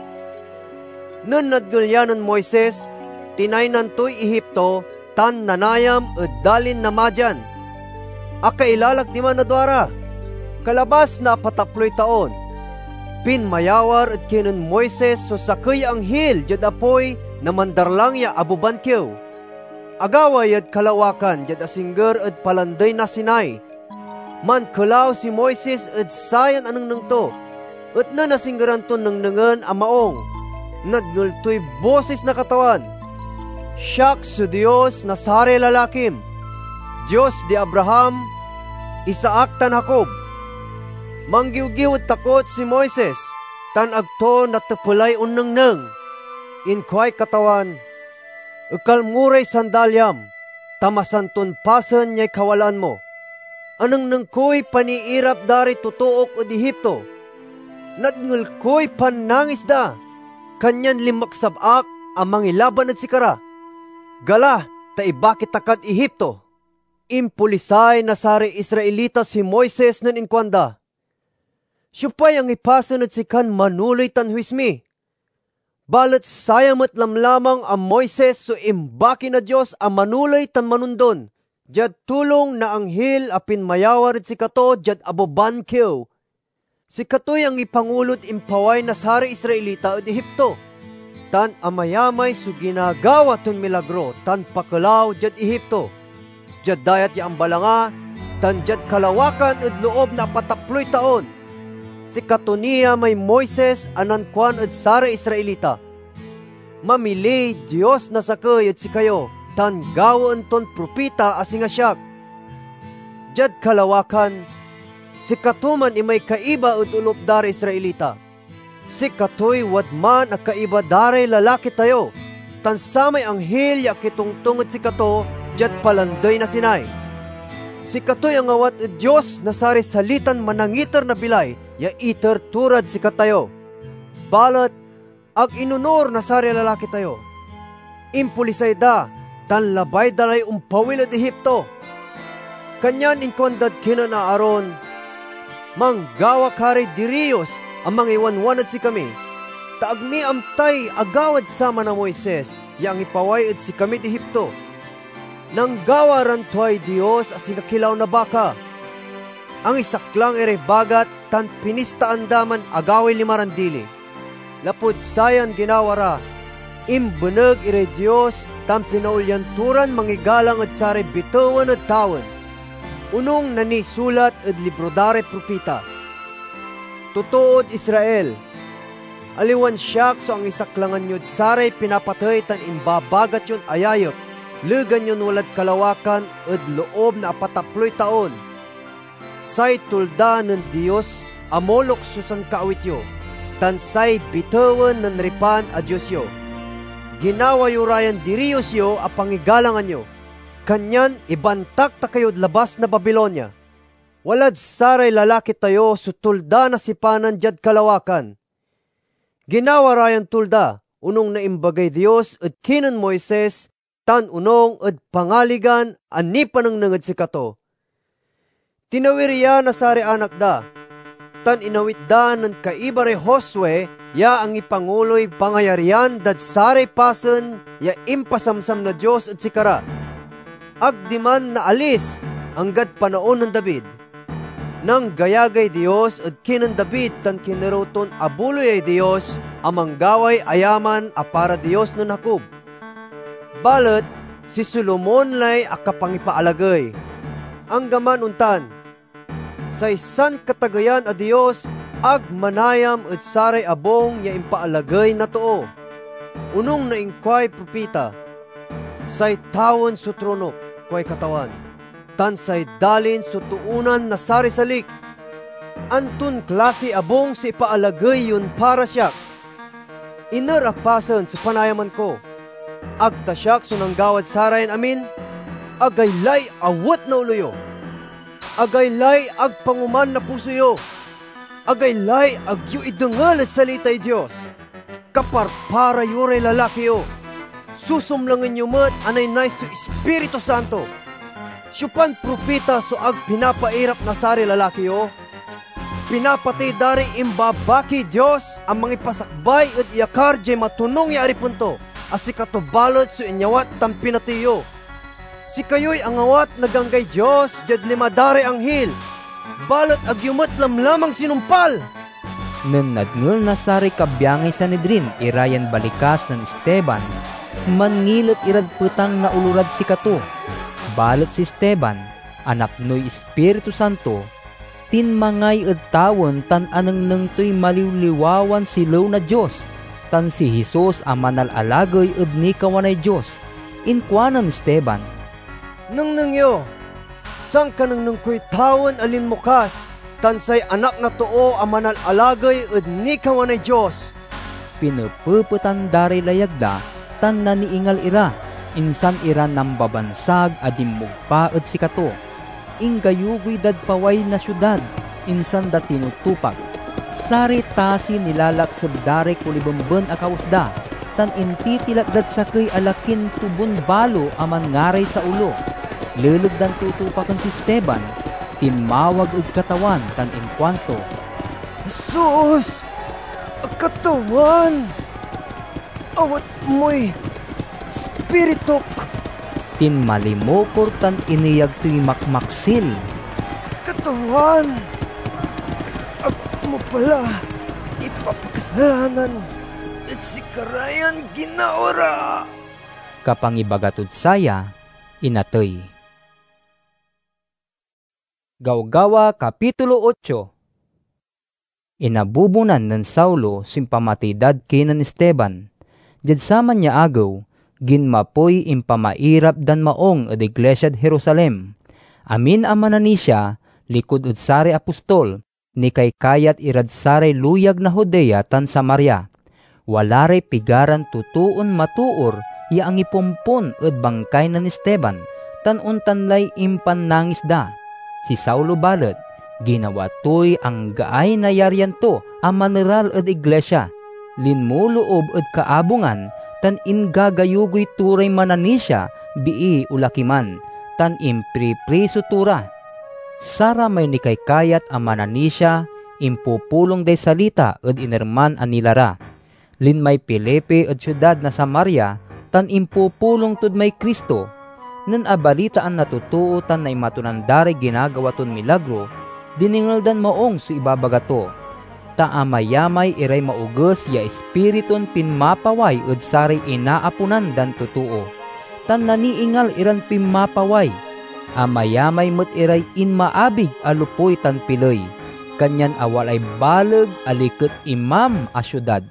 Nun nadgulyanan Moises, tinaynan to'y Ehipto, tan nanayam at dalin na madyan. Akailalak di man na dwara, kalabas na pataploy taon. Pinmayawar at kinon Moises so sakay ang hil jad apoy na mandarlang ya abubankyo. Agaway at kalawakan jad asingger at palanday na Sinai. Man kulaw si Moises at sayan anong nang to, at na nasinggeran to nang nangan amaong. Nadngulto'y boses na katawan. Siyak su Diyos na sari lalakim, Diyos di Abraham, Isaak tan Jacob. Manggiw-giw at takot si Moises, tan agto natapulay unang nang. Inkway katawan, ukalmuray sandalyam, tamasanton pasan niya'y kawalan mo. Anang nang ko'y paniirap dari tutuok o Ehipto. Nadngul ko'y panangis da, kanyan limaksabak ang mangilaban at sikara. Gala, ta ibakit takad Ehipto. Impulisay na sari Israelita si Moises nan inkwanda. Siyupay ang ipasan at sikan manuloy tan huismi. Balat sayamat lamlamang ang Moises so imbaki na Diyos ang manuloy tan manundon. Jad tulong na anghel apin mayawar at sikato jad abobankyo. Sikato'y ang ipangulot impaway na sari Israelita at Ehipto. Tan amayamay so ginagawa ton milagro tan pakalaw jad Ehipto. Jad dayat ya ang balanga, tan jad kalawakan at loob na pataploy taon. Si katuniya may Moises anan kwan at sara Israelita. Mamili Diyos na sakay at si kayo, tan gawon ton propita asinga siyak. Jad kalawakan, si katuman imay kaiba at ulop dari Israelita. Si katoy wadman at kaiba dari lalaki tayo, tan samay ang hilya kitungtong at si kato, jad palanday na Sinai. Si katoy ang awat at Diyos na sari salitan manangitar na bilay, ya iter turad si katayo. Balat, ag inunor na sari lalaki tayo. Impulisay da, tan labay dalay umpawil at Ehipto. Kanyan inkwandad kina na Aaron, manggawa kari diriyos ang mga iwanwanad si kami. Taagmi amtay agawad sama na Moises, yang ipaway at si kami di Ehipto. Nang gawaran to'y Diyos asing kakilaw na baka. Ang isaklang ere bagat tan pinistaan daman agaway limarandili. Lapod sayan ginawara, imbeneg ere Diyos tan pinaulyanturan mangigalang at sari bituan at tawan. Unong nanisulat at libro dare propita. Tutuod Israel, aliwan siyak so ang isaklangan yun saray pinapatay tan inbabagat yun ayayop, lugan yun walad kalawakan ed loob na apataploy taon. Say tulda ng Diyos amolok susan kaawit yo, tan say bitawan ng ripan a Diyos yo. Ginawa yu rayan diriyos yo a pangigalangan yo, kanyan ibantak ta kayo labas na Babilonia. Walad saray lalaki tayo so tulda na sipanan jad kalawakan. Ginawa rayan tulda, unong naimbagay Diyos at kinan Moises, tan unong at pangaligan, ani panangnangad si kato. Tinawiriya na sari anak da, tan inawit da ng kaibare Josue, ya ang ipanguloy pangayarian dad sari pasen, ya impasamsam na Diyos at sikara. Agdiman na alis, anggad panaon ng David. Nang gayagay Diyos at kinan David tan kineruton abuloy ay Diyos, amang gaway ayaman a para Diyos nun Jacob. Balet, si Solomon lay akapangipaalagay. Ang gaman untan, sa isan katagayan a Diyos, ag manayam at saray abong ya impaalagay na too. Unong naingkway propita, say tawon su trono, kway katawan. Tan say dalin su tuunan na sari salik. Antun klase abong si ipaalagay yun para siyak. Inarapasan sa panayaman ko. Agta siyak so nang gawad sarayan amin. Agaylay awat na uloyo. Agaylay agpanguman na puso yo. Agaylay agyo idengal at salitay Diyos. Kaparpara yuray lalaki yo. Susumlangan nyo mat anay nice to Espiritu Santo. Syupan propita so ag pinapairap na sari lalaki yo. Pinapatay dari imbabaki Diyos ang mga ipasakbay at iyakar jay matunong yari punto. Asi katubalot so inyawat tam pinatiyo. Si kayo'y ang awat naganggay Diyos jad lima dari anghel. Balot agyumot lamlamang sinumpal. Nang nadngol na sari kabyangay sa Sanedrin, irayan balikas ng Esteban, mangilot irad putang na ulurad si kato. Balot si Esteban, anak noy Espiritu Santo, tinmangay ed tawon tan anang nang to'y maliwliwawan silaw na Diyos, tan si Jesus ang manalalagay ed ni kawanay Diyos. Inkwanan Esteban, nang nangyo, sang ka nang nang ko'y tawon alin mukas, tan say anak na too ang manalalagay ed ni kawanay Diyos. Pinupuputan dari layagda, tan naniingal ira, insan ira ng babansag adimugpa ed sikato. Ingayugoy dadpaway na syudad, insan da tinutupag. Sari tasi nilalaksab dare kulibamban akawsda, tan intitilak dad sakay alakin tubon balo aman ngaray sa ulo. Lulog dan tutupakan si Esteban, tinmawag ug katawan tan inkwanto, Jesus! Katawan! Awat mo'y Espiritok! Tinmalimokor tan iniyag to'y makmaksil. Katawan! Ako mo pala ipapakasalanan at si Karayan ginaora! Kapangibagatod saya, inatoy. Gawgawa Kapitulo eight. Inabubunan ng Saulo simpamatidad kinan Esteban. Jad saman niya agaw, ginmapoy impamairap dan maong ed iglesia d Jerusalem. Amin amanan ni siya, likod ed sari apostol, ni kay kayat irad sari luyag na Judea tan Samaria. Walare pigaran tutuon matuor, ya ang ipumpon ed bangkay na ni Esteban, tan untanlay impan nangis da. Si Saulo balet, ginawa to'y ang gaay na yaryan to, ang maneral ed iglesia. Linmuloob ed kaabungan, tan ingagayugoy turay mananisya, bii ulakiman, tan impri-priso tura. Sara may nikaykayat ang mananisya, impupulong day salita ed inerman anilara. Linmay Pilipi ed syudad na Samaria, tan impupulong tud may Kristo. Nan abalitaan natutuo tan na imatunandari ginagawa ton milagro, diningaldan maong su ibabagato. Taamayamay iray maugus ya espiriton pinmapaway ed sari inaapunan dan tutuo. Tan naniingal iran pinmapaway. Amayamay met iray inmaabig alupoy tan piloy. kanyan awal ay balag alikot imam a syudad.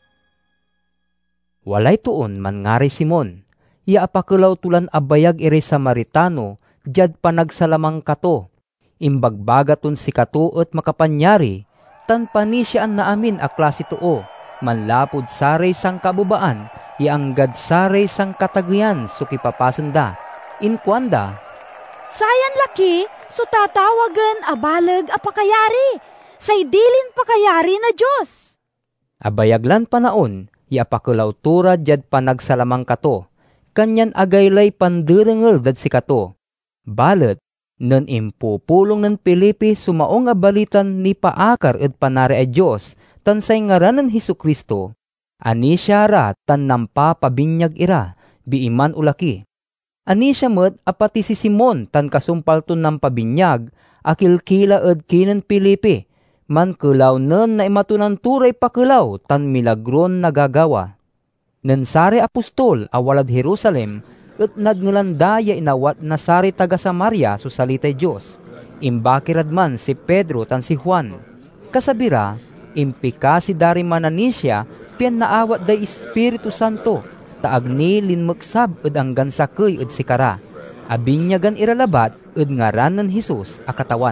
Walay tuon man ngari Simon, ya apakulaw tulan abayag iri Samaritano, jad panagsalamang kato. Imbagbagaton si kato at makapanyari, tan panisiyaan na amin a klase too, manlapod saray sang kabubaan, yaanggad saray sang katagyan so kipapasanda. Inkwanda, sayan laki, so tatawagan abalag a pakayari, say dilin pakayari na Diyos. Abayaglan panaon, yapakulaw tura jad panagsalamang kato, kanyan agaylay pandirengel dad si kato. Balet, nan impupulong ng Pilipi sumaong abalitan ni paakar ed panari ay Diyos, tan say ngaranan Hesukristo, ani siya ra tan nampa pabinyag ira, biiman ulaki. Ani siya met apati si Simon tan kasumpalton ng pabinyag, akilkila ed kinan Pilipi, man kulaw nen na imatunan turay pakulaw tan milagron nagagawa. Nen sari apostol awalad Jerusalem, at nadngulandaya inawat na sari taga Samaria so salitay Diyos. Imbakirad man si Pedro tan si Juan. Kasabira, impika si dari mananisya, pian naawat day Espiritu Santo, taagni linmaksab ed anggan sakay ed sikara. Abinyagan iralabat ed ngaran ng Jesus a katawan.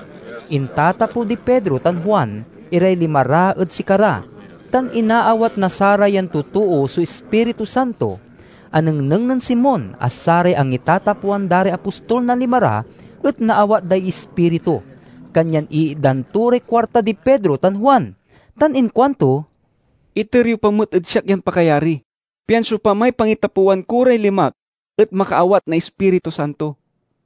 Intatapo di Pedro tan Juan, iray limara ed sikara, tan inaawat na saray ang tutuo so Espiritu Santo, aneng neng ng Simon as saray ang itatapuan dari apostol na limara, at naawat day Espiritu, kanyan iidanture kwarta di Pedro tan Juan, tan inkwanto, iteryo pamut ed siyak yan pakayari, pianso pa may pangitapuan kuray limak, at makaawat na Espiritu Santo.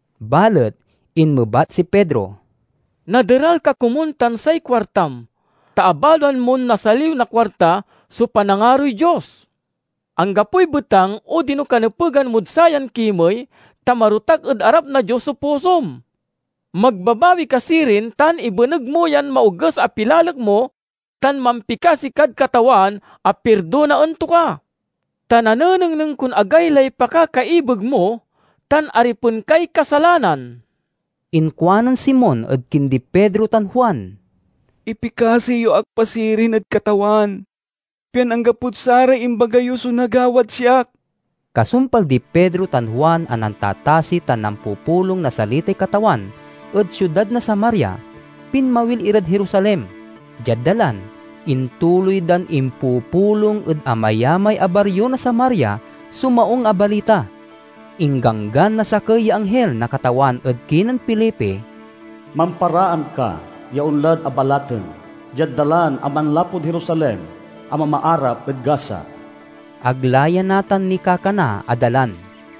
Balet, inmubat si Pedro, nadaral ka kumuntan say kwartam, taabalan mo nasaliw na kwarta so panangaroy Diyos. Ang gapoy butang o dino kanapugan mudsayan kimay, tamarutag ed arap na Diyos so pusom. Magbabawi ka sirin tan ibeneg mo yan maugas a pilalag mo, tan mampikasikad katawan a pirdona ento ka. Tananeneng kun agaylay pakakaibeg mo, tan aripon kay kasalanan. Inkwanan Simon ed kindi Pedro tan Juan, ipikasi yo agpasirin ed katawan, pian ang gapud saray imbagayo so nagawad siyak. Kasumpal di Pedro tan Juan anang tatasi tan nampupulong na salitay katawan, ed syudad na Samaria, pinmawil irad Jerusalem, jaddalan, intuloy dan impupulong ed amayamay abaryo na Samaria, sumaong abalita. Ingganggan na sakay ya anghel na katawan ed kinan Pilipi, mamparaan ka, yaunlad abalaten, jaddalan aman lapod Jerusalem, ama maarap ed Gaza. Aglaya natan ni kakana adalan.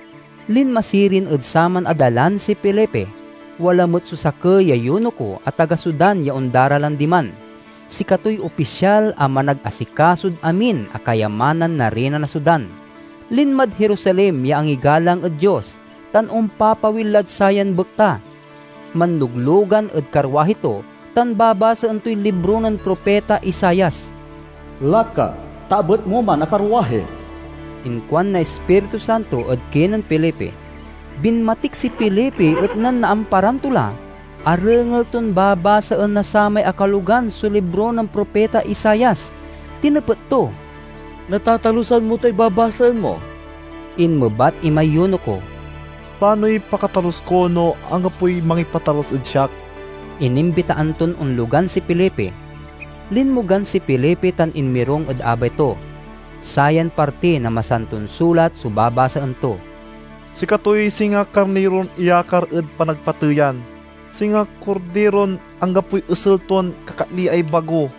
Lin masirin ed saman adalan si Pilipi, wala mo't susakay yayuno ko at taga-Sudan yaon daralan diman. Si katoy opisyal ama nag-asikasod amin a kayamanan na rina na Sudan. Linmad Jerusalem ya ang igalang ed Diyos, tan umpapawilad sayan bekta. Manluglugan ed karwahito, tan babasa entoy libro ng propeta Isayas. Laka, taabot mo man a karwahe. Inkwan na Espiritu Santo ed kinan Pilipi. Binmatik si Pilipi et nan naamparan tula, arengel ton babasa en nasamay akalugan so libro ng propeta Isayas. Tinepet to, natatalusan mo tay babasaan mo. Inmebat imayuno ko, Pano'y pakatalos ko no ang apoy mangipatalos ed siyak. Inimbitaan ton unlugan si Pilipi. Linmugan si Pilipi tan inmirong ed abay to. Sayan parte na masanton sulat subabasaan to. Si katoy singa karniron iyakar ed panagpatuyan. Singa korderon ang apoy uselton kakatli ay bago.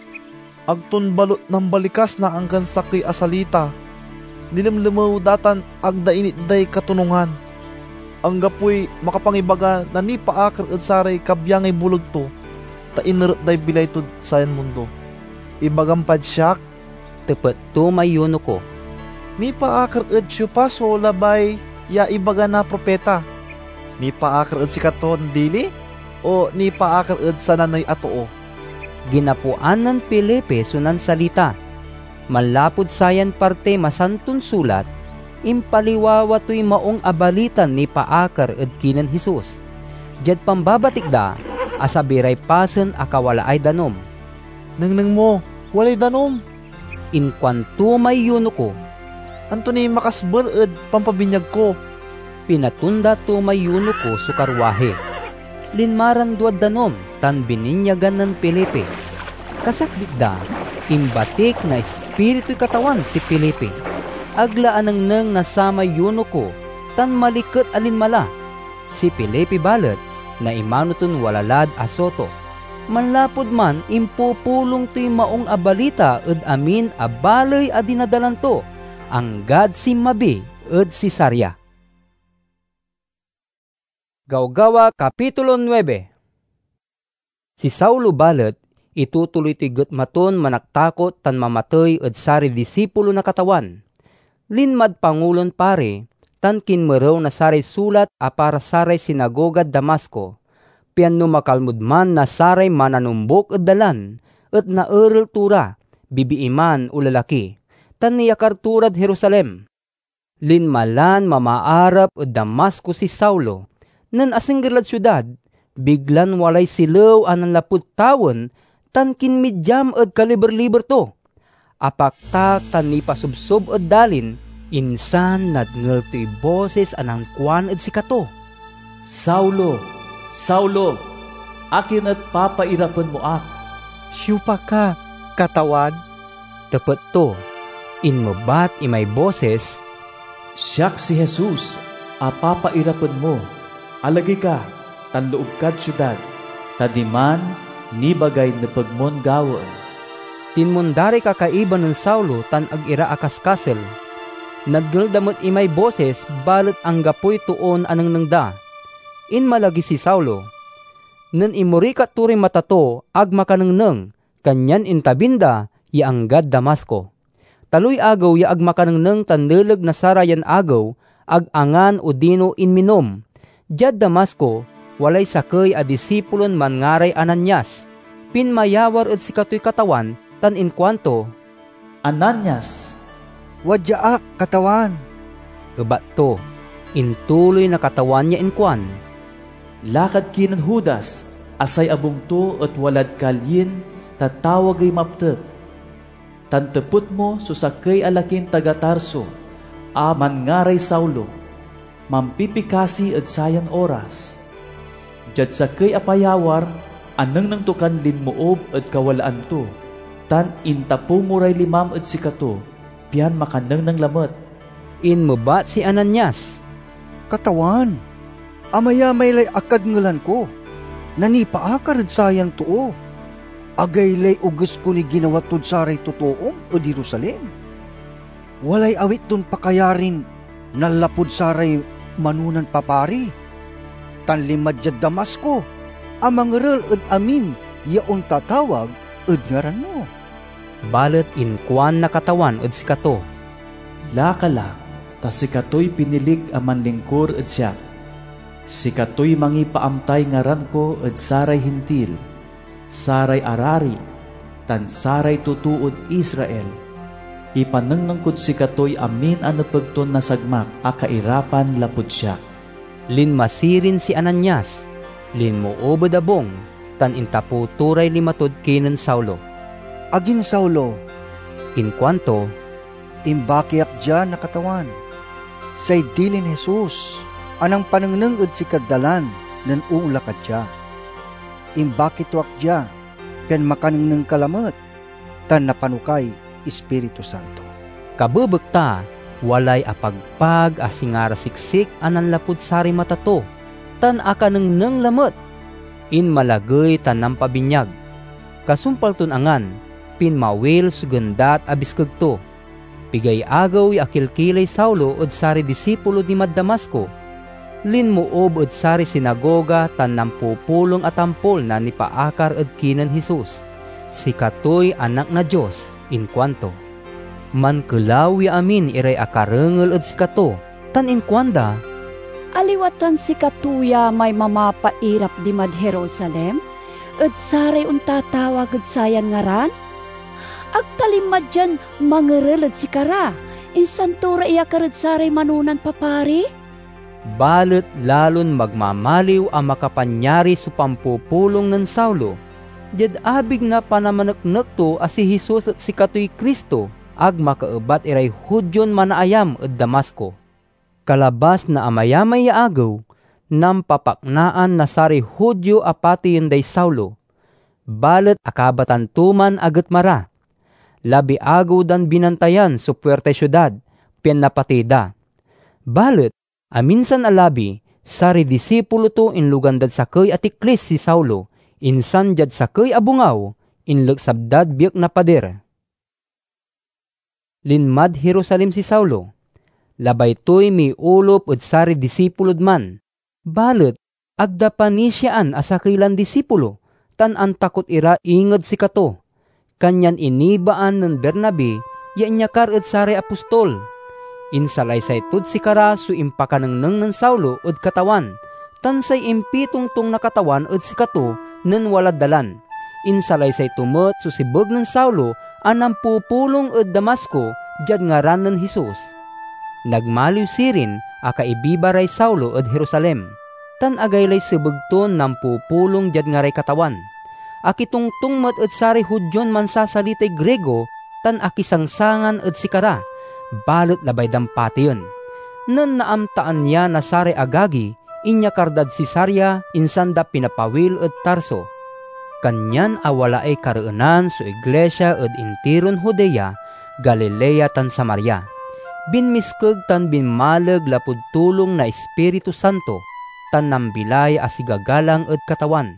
Agton balot ng balikas na anggan sakay asalita. Nilimlimaw datan agda initday katunungan. Ang gapoy makapangibaga na ni paakar at saray kabyangay bulog to. Ta inirap day bilay to sayan mundo. Ibagampad siyak. Tepet to mayuno ko. Ni paakar at siya pa so labay ya ibaga na propeta. Ni paakar at si katon dili? O ni paakar at sananay atoo? Ginapuan ng Pilipi sunan salita. Malapod sayan parte masantun sulat, impaliwawa to'y maong abalitan ni paakar ed kinan Jesus. Jad pambabatikda, asabiray pasen akawala ay danom. Nangnang mo, walay danom. Inkwanto may yuno ko. Anto ni makasbel ed pampabinyag ko. Pinatunda to may yuno ko sukarwahe. Linmaran duad danom tan bininyagan ng Pilipi. Kasakbit da, imbatik na espiritu'y katawan si Pilipi. Aglaan ng nang nasama yuno ko tan malikot alinmala. Si Pilipi balet na imanuton walalad asoto. Manlapod man impupulong to'y maong abalita ed amin abalay a dinadalan to. Ang God si Mabi ed si Sarya. Gawgawa Kapitulo nine. Si Saulo balet itutuloy tigot maton manaktakot tan mamatay ed sari disipulo na katawan. Linmad pangulon pare tan kinmeraw na saray sulat a para saray sinagogad Damasco. Pian no makalmudman na saray mananumbok ed dalan et naerel tura bibiiman o lalaki tan niyakar turad Jerusalem. Linmalan mamaarap ed Damasco si Saulo nan asinggirlad syudad biglan walay silaw anan lapud tawon tan kinmidyam ed kaliber-liber to. Apaktak tan nipasubsob ed dalin insan nadngel to'y boses anang kwan ed sikato. Saulo, Saulo, akin at papairapan mo ak. Siyupa ka, katawan. Tepet to, inmebat imay boses, siyak si Jesus, a papairapan mo. Alagi ka, tanloob kad syudad, tadiman, nibagay na pagmon gawon. Tinmundari kakaiba ng Saulo tan ag-ira akas kasel. Nadgeldamot imay boses balit ang gapoy tuon anang nangda. In malagi si Saulo. Nen imurikat turi matato ag makanengneng kanyan intabinda yaanggad Damasco. Taloy agaw ya ag makanengneng tandeleg na sarayan agaw ag angan o dino inminom. Jad Damasco walay sakay a disipulon man ngaray Ananias. Pinmayawar ed sikatoy katawan tan inkwanto, Ananias, wadya ak katawan. Ebat to, intuloy na katawan niya inkwan. Lakad kinan Judas, asay abong to at walad kalyin, tatawag ay maptep. Tanteput mo susakay alakin taga Tarso, aman ngaray Saulo, mampipikasi at sayan oras. Jad sakay apayawar, anang nang tukan linmoob at kawalaan to, tan intapo muray limam at sikato, piyan makanang ng lamat. Inmubat si Ananias, katawan, amaya may lay akad ngalan ko, nanipaakar sayan tuo, agay lay ugus ko ni ginawatod saray totoom o di Jerusalem. Walay awit dun pakayarin, nalapod saray manunan papari, tan limad jad Damasco, amang rel ed amin, yaon tatawag ed ngaran mo. Balet inkwan na katawan ed sikato, lakala, ta sikato'y pinilik aman lingkor ed siya. Sikato'y mangipaamtay ngaran ko ed saray hintil, saray arari, tan saray tutuod Israel. Ipanengnengkod sikato'y amin anapagton na sagmak a kairapan lapud siya. Linmasirin si Ananias, linmoobod abong, tan intapo turay limatod kinan Saulo. Agin Saulo, inkwanto, imbakiak dyan na katawan, say dilin Jesus, anang panengneng ed si kadalan, nan uulakat dya. Imbakituak dya, pian makanengneng kalamet, tan napanukay Espiritu Santo. Kabebekta, walay apagpag asingara siksik anan lapud sari matato, tan akanengneng lamet, in malagay tan nampabinyag. Kasumpal tun angan, pinmawil sugendat abiskagto. Pigay agaw y akilkilay Saulo od sari disipulo di mad Damasco. Linmuob od sari sinagoga tan nampupulong atampol na nipaakar ed kinan Jesus. Si katoy anak na Diyos, inkwanto. Man kelawi amin iray akarengel ed si kato, tan inkwanda, aliwatan si katuya may mamapairap di mad Jerusalem, ed saray untatawag ed sayan ngaran? Agtalimad dyan mangerel ed si kara, insan tura iya kared saray manunan papari? Balet lalon magmamaliw ang makapanyari su pampupulong ng Saulo. Jad abig na panamanaknak to as si Jesus at si katoy Kristo, ag makaubat iray Hudyon manaayam at Damasco. Kalabas na amayamay agaw, nam papaknaan na sari Hudyo apati yunday Saulo. Balet akabatan tuman agat mara. Labi agaw dan binantayan su puwerte syudad, pian napatida. Balet, aminsan alabi, sari disipulo to inlugandad sakay at iklis si Saulo, insan jad sakay abungaw, inlag sabdad biyak na pader. Linmad Jerusalem si Saulo. Labay to'y mi ulop ud sari disipulod man. Balet, agda panisiyaan asakailan disipulo, tan ang takot ira ingad si kato. Kanyan inibaan ng Bernabe, yan niya kar ud sari apostol. Insalaysay tud si kara su impakanangnang ng Saulo ud katawan, tan say impitong tong nakatawan ud si kato nan wala dalan. Insalaysay tumot su sibog ng Saulo anang pupulong ud Damasco jad ngaran ng Jesus. Nagmaliw sirin aka ibibaray Saulo ud Jerusalem, tan agaylay sibugton ng pupulong jad ngaray katawan. Akitungtung mat ud sari Hudyon mansasalitay Grego, tan akisangsangan ud sikara, balot labay dampati yun. Nan naamtaan niya na sari agagi, inya kardad si Sarya, insanda pinapawil ud Tarso. Kanyan awala ay kareunan su iglesia ud intiron Judea, Galilea tan Samaria. Binmiskeg tan binmaleg lapud tulong na Espiritu Santo, tan nambilay asigagalang ud katawan.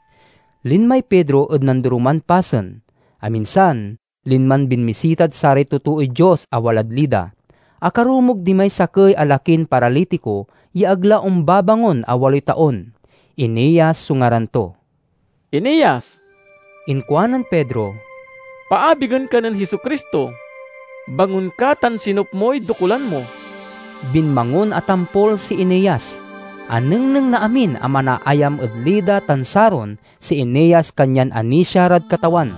Linmay Pedro ud nanduruman pasen, aminsan, linman binmisitad sari tutuoy Diyos awalad lida. Akarumog di may sakay alakin paralitiko, yaagla umbabangon awaloy taon. Inias sungaranto. Inias, inkuanan Pedro, paabigan ka ng Hesu Kristo. Bangon ka tan sinup mo'y dukulan mo. Binmangon atampol si Inias. Aneng nang naamin amana ayam ud lida tan saron si Inias kanyan anisya rad katawan.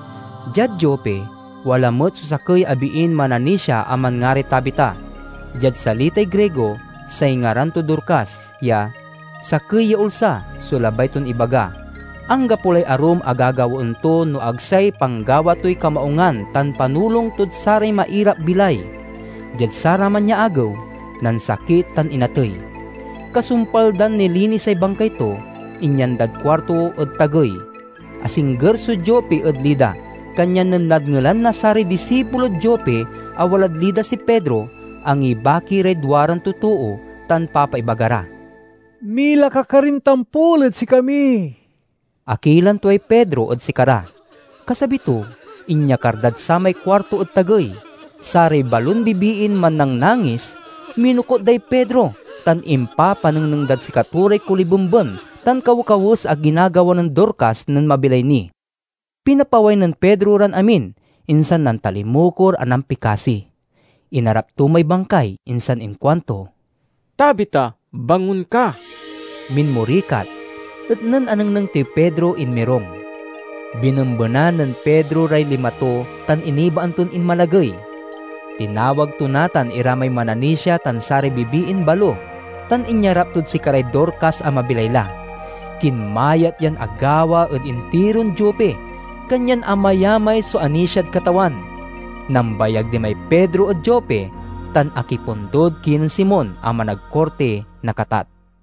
Jad Jope, wala mo't susakay abiin mananisya aman ngari tabita. Jad salitay Grego, say ngaran to Dorcas, ya, sakay ya ulsa, sulabay ton ibaga. Ang gapulay arum agagawon to no agsay panggawa to'y kamaungan tan panulong tud saray mairap bilay. Jad saraman niya agaw, nan sakit tan inatoy. Kasumpaldan nilinis ay bangkay to, inyandad kwarto od tagoy. Asing gerso Jope od lida, kanyan nan nadngelan na sari disipulo Jope, awalad lida si Pedro, ang ibaki redwaran tutuo, tan papaibagara. Mila kakarintampulad si kami. Akilan to ay Pedro od si kara. Kasabi to, inya kardad sa may kwarto od tagoy. Sari balon bibiin man nang nangis, minukot day Pedro, tan impa panangnangdad si katuray kulibumban, tan kawakawos ag ginagawa ng Dorcas nan mabilay ni. Pinapaway ng Pedro ran amin, insan nan talimukor anang pikasi. Inarap tumay bangkay, insan inkwanto, Tabita, bangon ka. Minmurikat, at nan anang nang ti Pedro inmirong. Binambanan ng Pedro ray limato, tan inibaan ton in malagay. Tinawag tunatan iramay mananisya tan sari bibiin balo, tan inyarap tud si karay Dorcas a mabilayla. Kinmayat yan agawa ed intiron Jope, kanyan amayamay so anisyad katawan. Nambayag di may Pedro ed Jope, tan akipundod kin Simon a managkorte nakatat.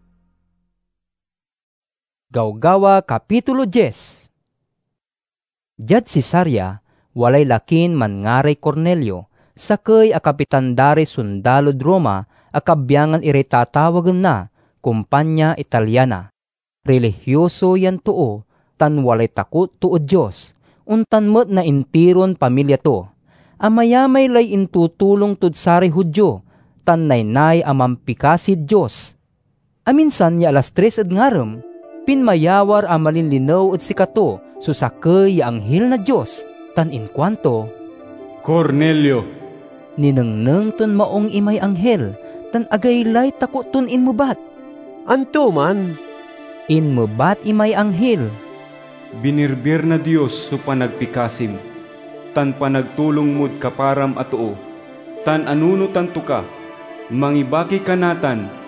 Gawgawa Kapitulo ten. Jad si Sarya, walay lakin man ngaray Cornelio, sakay a kapitan dari sundalod Roma, akabyangan iri tatawagan na, kumpanya Italiana. Religyoso yan tuo, tan walay takot tuo Diyos, untan met na intiron pamilya to. Amayamay lay intutulong tud sari Hudyo, tan naynay amampikasid Diyos. Aminsan ya alas tres ed ngarem, pinmayawar amalinlinaw ed sikato, susakay ya anghel na Diyos, tan inkwanto, Cornelio. Ninengneng ton maong imay anghel, tan agaylay takot ton inmubat. Anto man? Inmubat imay anghel. Binirbir na Diyos so panagpikasim, tan panagtulong mood kaparam atoo, tan anuno tanto ka, mangibaki kanatan,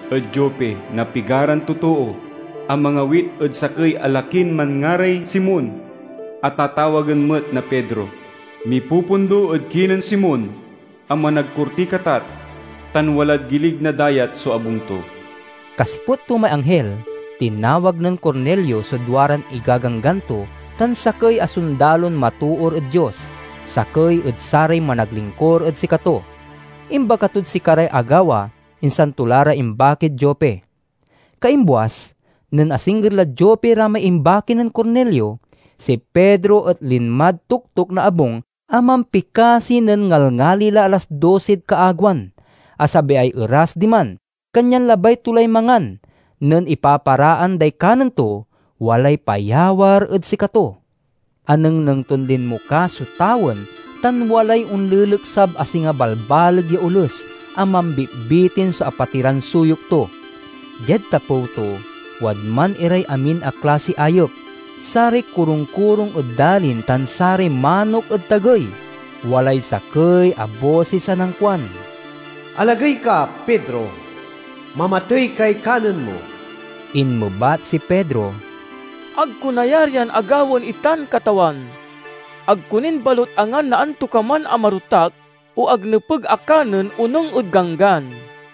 ed Jope na pigaran totoo, ang mga wit ed sakay alakin man ngaray Simon, at tatawagan met na Pedro. Mipupundo ed kinan Simon, ang managkurti katat, tan walad gilig na dayat so abungto. Kasipot to may anghel, tinawag ng Cornelio sa duwaran igagangganto, tan sakay asundalon matuor ed Diyos, sakay ed saray managlingkor ed sikato. Imba katud si karay agawa, insan tulara imbakid Jope. Kaimbuas, nan asinggirla Jope ramay imbakin ng Cornelio, si Pedro at linmad tuktok na abong amang pikasi ng ngalngalila alas dosid kaagwan. Asabi ay eras diman, kanyan labay tulay mangan, nan ipaparaan day kanan to, walay payawar at sikato. Anang nang tundin mo ka sutawan, tan walay unluluksab asinga balbalag ya ulus, amang bitbitin sa apatiran suyok to. Jed tapo to, wadman iray amin a klase ayop, sari kurung-kurung udalin tan sari manok ud tagay, walay sakay abosi sa nangkwan. Alagay ka, Pedro, mamatay kay kanan mo. Inmubat si Pedro, agkunayaryan agawon itan katawan, agkunin balot angan na anto ka man amarutak, o agnepeg akanen unong ud ganggan.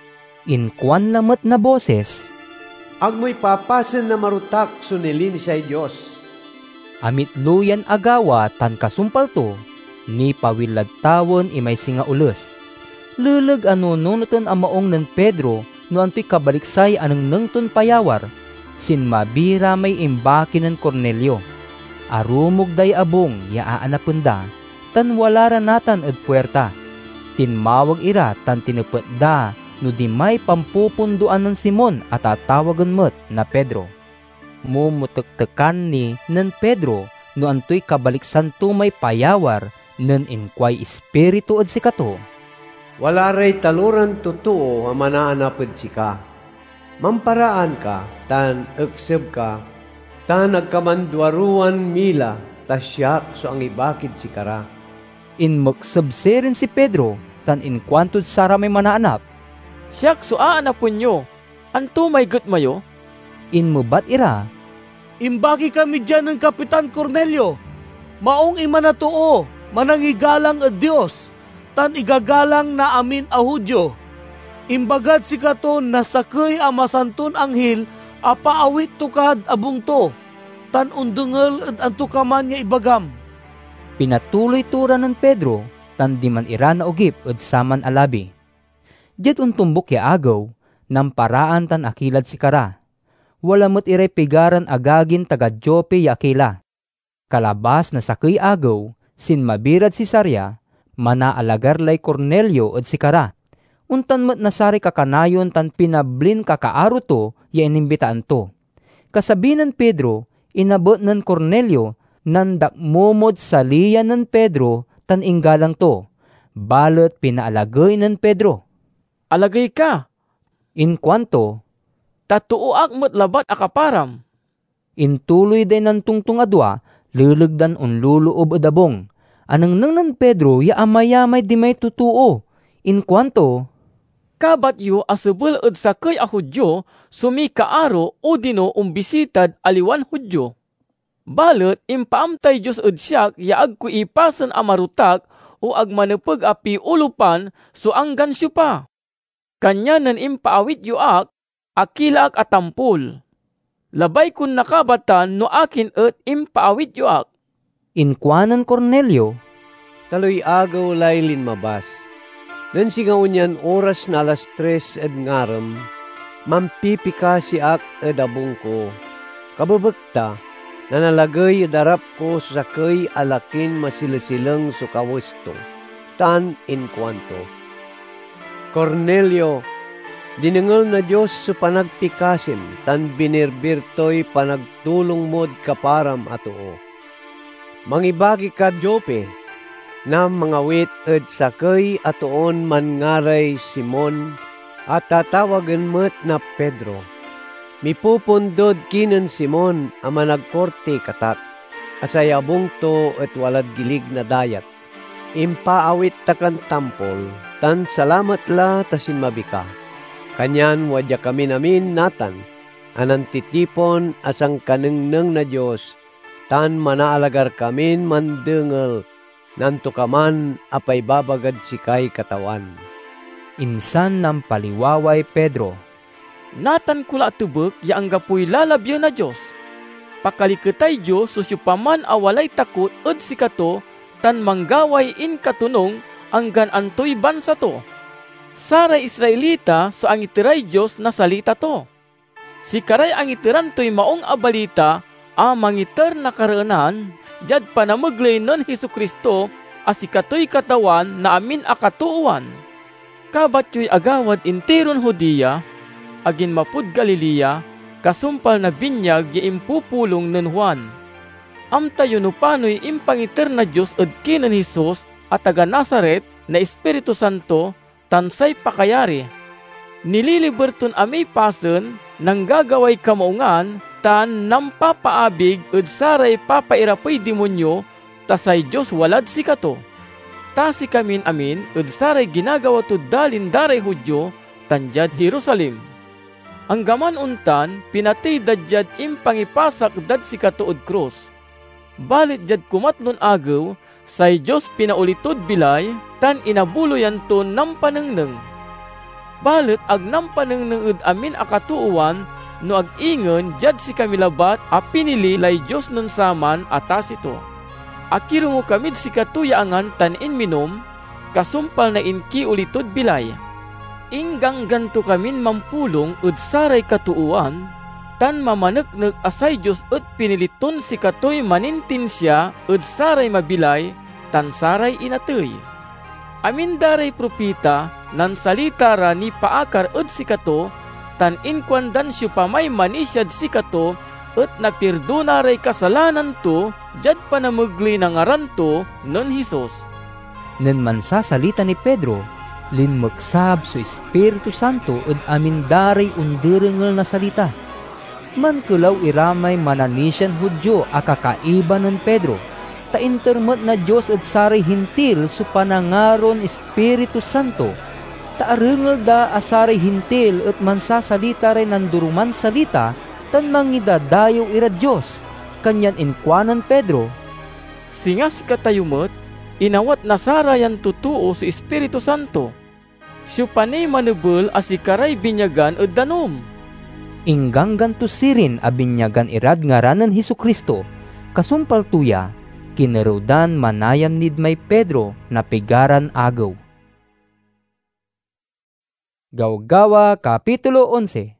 Inkwan lamet na boses, agmoy papasen na marutak sunilin sa Diyos. Amit luyan agawa tan kasumpal to, ni pawilad tawon imay singa ulos. Lulag ano nunutan ang maong ng Pedro, no anto'y kabaliksay anong nangton payawar, sin mabira may imbaki ng Cornelio. Arumog day abong yaaanapunda, tan wala ranatan ed puerta. Tinmawag ira tan tinupet da, no di may pampupunduan ng Simon at tatawagan met na Pedro. Mumutek-tekan ni ng Pedro, no anto'y kabaliksan to may payawar, nan inkway espiritu ed sikato. Wala ray taluran totoo ang manaanapid sika. Mamparaan ka, tan agseb ka, tan nagkamandwaruan mila, tasyak so ang ibakid sikara. Inmagsabserin si Pedro, tan inkwantod sara may manaanap. Siyak so aanapon nyo, anto may gut mayo? Inmubat ira, imbaki kami dyan ng Kapitan Cornelio, maong imanatuo, manangigalang at Diyos, tan igagalang na amin a Hudyo. Imbagad si katon na sakay ang masanton anghel, apaawit tukad abong to, tan undungel at antukaman niya ibagam. Pinatuloy tura ng Pedro, tan di man ira na ugip at saman alabi. Jet untumbok ya agaw, ng paraan tan akilad si kara. Wala mo't iray pigaran agagin taga Jope ya akila. Kalabas na sakay agaw, sin mabirad si Sarya, manaalagar lay Cornelio at si kara. Untan mo't nasari kakanayon tan pinablin kakaaro to, ya inimbitaan to. Kasabinan Pedro, inabot ng Cornelio, nandak momod sa liyan ng Pedro, tan inggalang to. Balot pinaalagay ng Pedro. Alagay ka. Inkwanto, tatuoak mo't labat akaparam. Intuloy din ng tungtung adwa, lulugdan unluloob adabong. Anang nang ng Pedro, ya amayamay di may tutuo. Inkwanto, kabat yu asubul ud sakay a Hudyo, sumi kaaro o dino umbisitad aliwan Hudyo. Balot, impaamtay Diyos ud siyak, yaag ku ipasan amarutak, o agmanupag api ulupan, so anggan siya pa. Kanya nan impaawit yu ak, akila ak atampul. Labay kun nakabatan, no akin et impaawit yu ak. Inkwanan Cornelio, taloy agaw laylin mabas. Nan singaw niyan oras na alas tres ed ngaram, mampipika si ak ed abong ko. Kababagta, nanalagay ed arap ko sa sakay alakin masilasilang sukawesto. Tan inkwanto. Cornelio, dinengel na Diyos sa panagpikasim, tan binirbirtoy panagtulong mod kaparam atoo. Mangibagi ka Jope, na mga wit ed sakay atoon man ngaray Simon, at tatawagan met na Pedro. Mipupundod kinan Simon ang managkorte katat, asayabong to at walad gilig na dayat. Impaawit takan tampol, tan salamat la tasin mabika. Kanyan wadya kami namin natan, anan titipon asang kanengneng na Diyos, tan manaalagar kamin mandengel, nanto kaman apay babagad sikay katawan. Insan ng paliwaway Pedro, Natan kula tubek ya anggapoy lalabyo na Diyos. Pakaliketay Diyos susyupaman awalay takot ed sikato, tan manggaway in katunong anggan antoy bansa to. Saray Israelita so ang itiray Diyos na salita to. Si karay ang itiran to'y maong abalita, a mangiter na karaanan, jad panamaglay nun Hesukristo, asikato'y katawan na amin akatuuan. Kabatyo'y agawad interon Hudiya, agin mapud Galilea, kasumpal na binyag ya impupulong nun Juan. Amtayo no pano'y impangiter na Diyos ed kinan Hesus at taga Nazaret na Espiritu Santo, tansay pakayari. Nililiberton amay pasen, nang gagaway kamaungan, tan nampapaabig ed saray papairapay demonyo, tasay Diyos walad sikato. Tasi kamin amin ed saray ginagawa to dalin daray Hudyo, tanjad Jerusalem. Ang gaman untan, pinatay dadyad impangipasak dad sikato ed krus. Balit jad kumatlon agaw, say Diyos pinaulitod bilay, tan inabuloyan to nam panengneng. Balit ag nam panengneng ed amin akatuuan, no ag ingon jad si kamilabat a pinili lay Diyos nun saman atas ito. Akiro mo kamid si katuyaangan tan inminom, kasumpal na inki ulitod bilay. Inggang ganto kamin mampulong ed saray katuuan, tan mamaneknek asay Diyos ed piniliton si katoy manintinsya ed saray mabilay, tan saray inatey. Amin daray propita, nan salita ra ni paakar ed sikato, tan inkwandan siya pamay manisyad sikato, et napirdona ray kasalanan to, jad panamagli nangaran to, non Hesus. Nen mansasalita ni Pedro, linmagsab so Espiritu Santo ed amin daray underengel na salita. Mankulaw iramay mananisyan Hudyo akakaiba ng Pedro, ta intermet na Diyos at saray hintil so panangaron Espiritu Santo, ta arengel da asaray hintil at mansasalita rin ng duruman salita, tan mangidadayo ira Diyos. Kanyan inkwanan Pedro, Singas katayumet, inawat na sarayan tutuo sa Espiritu Santo. Siya panay manubel asikaray binyagan at danom. Inganggan to sirin a binyagan irad ngaranan Hesukristo, kasumpal tuya, kinerudan manayam nid may Pedro na pigaran agaw. Gawgawa Kapitulo eleven.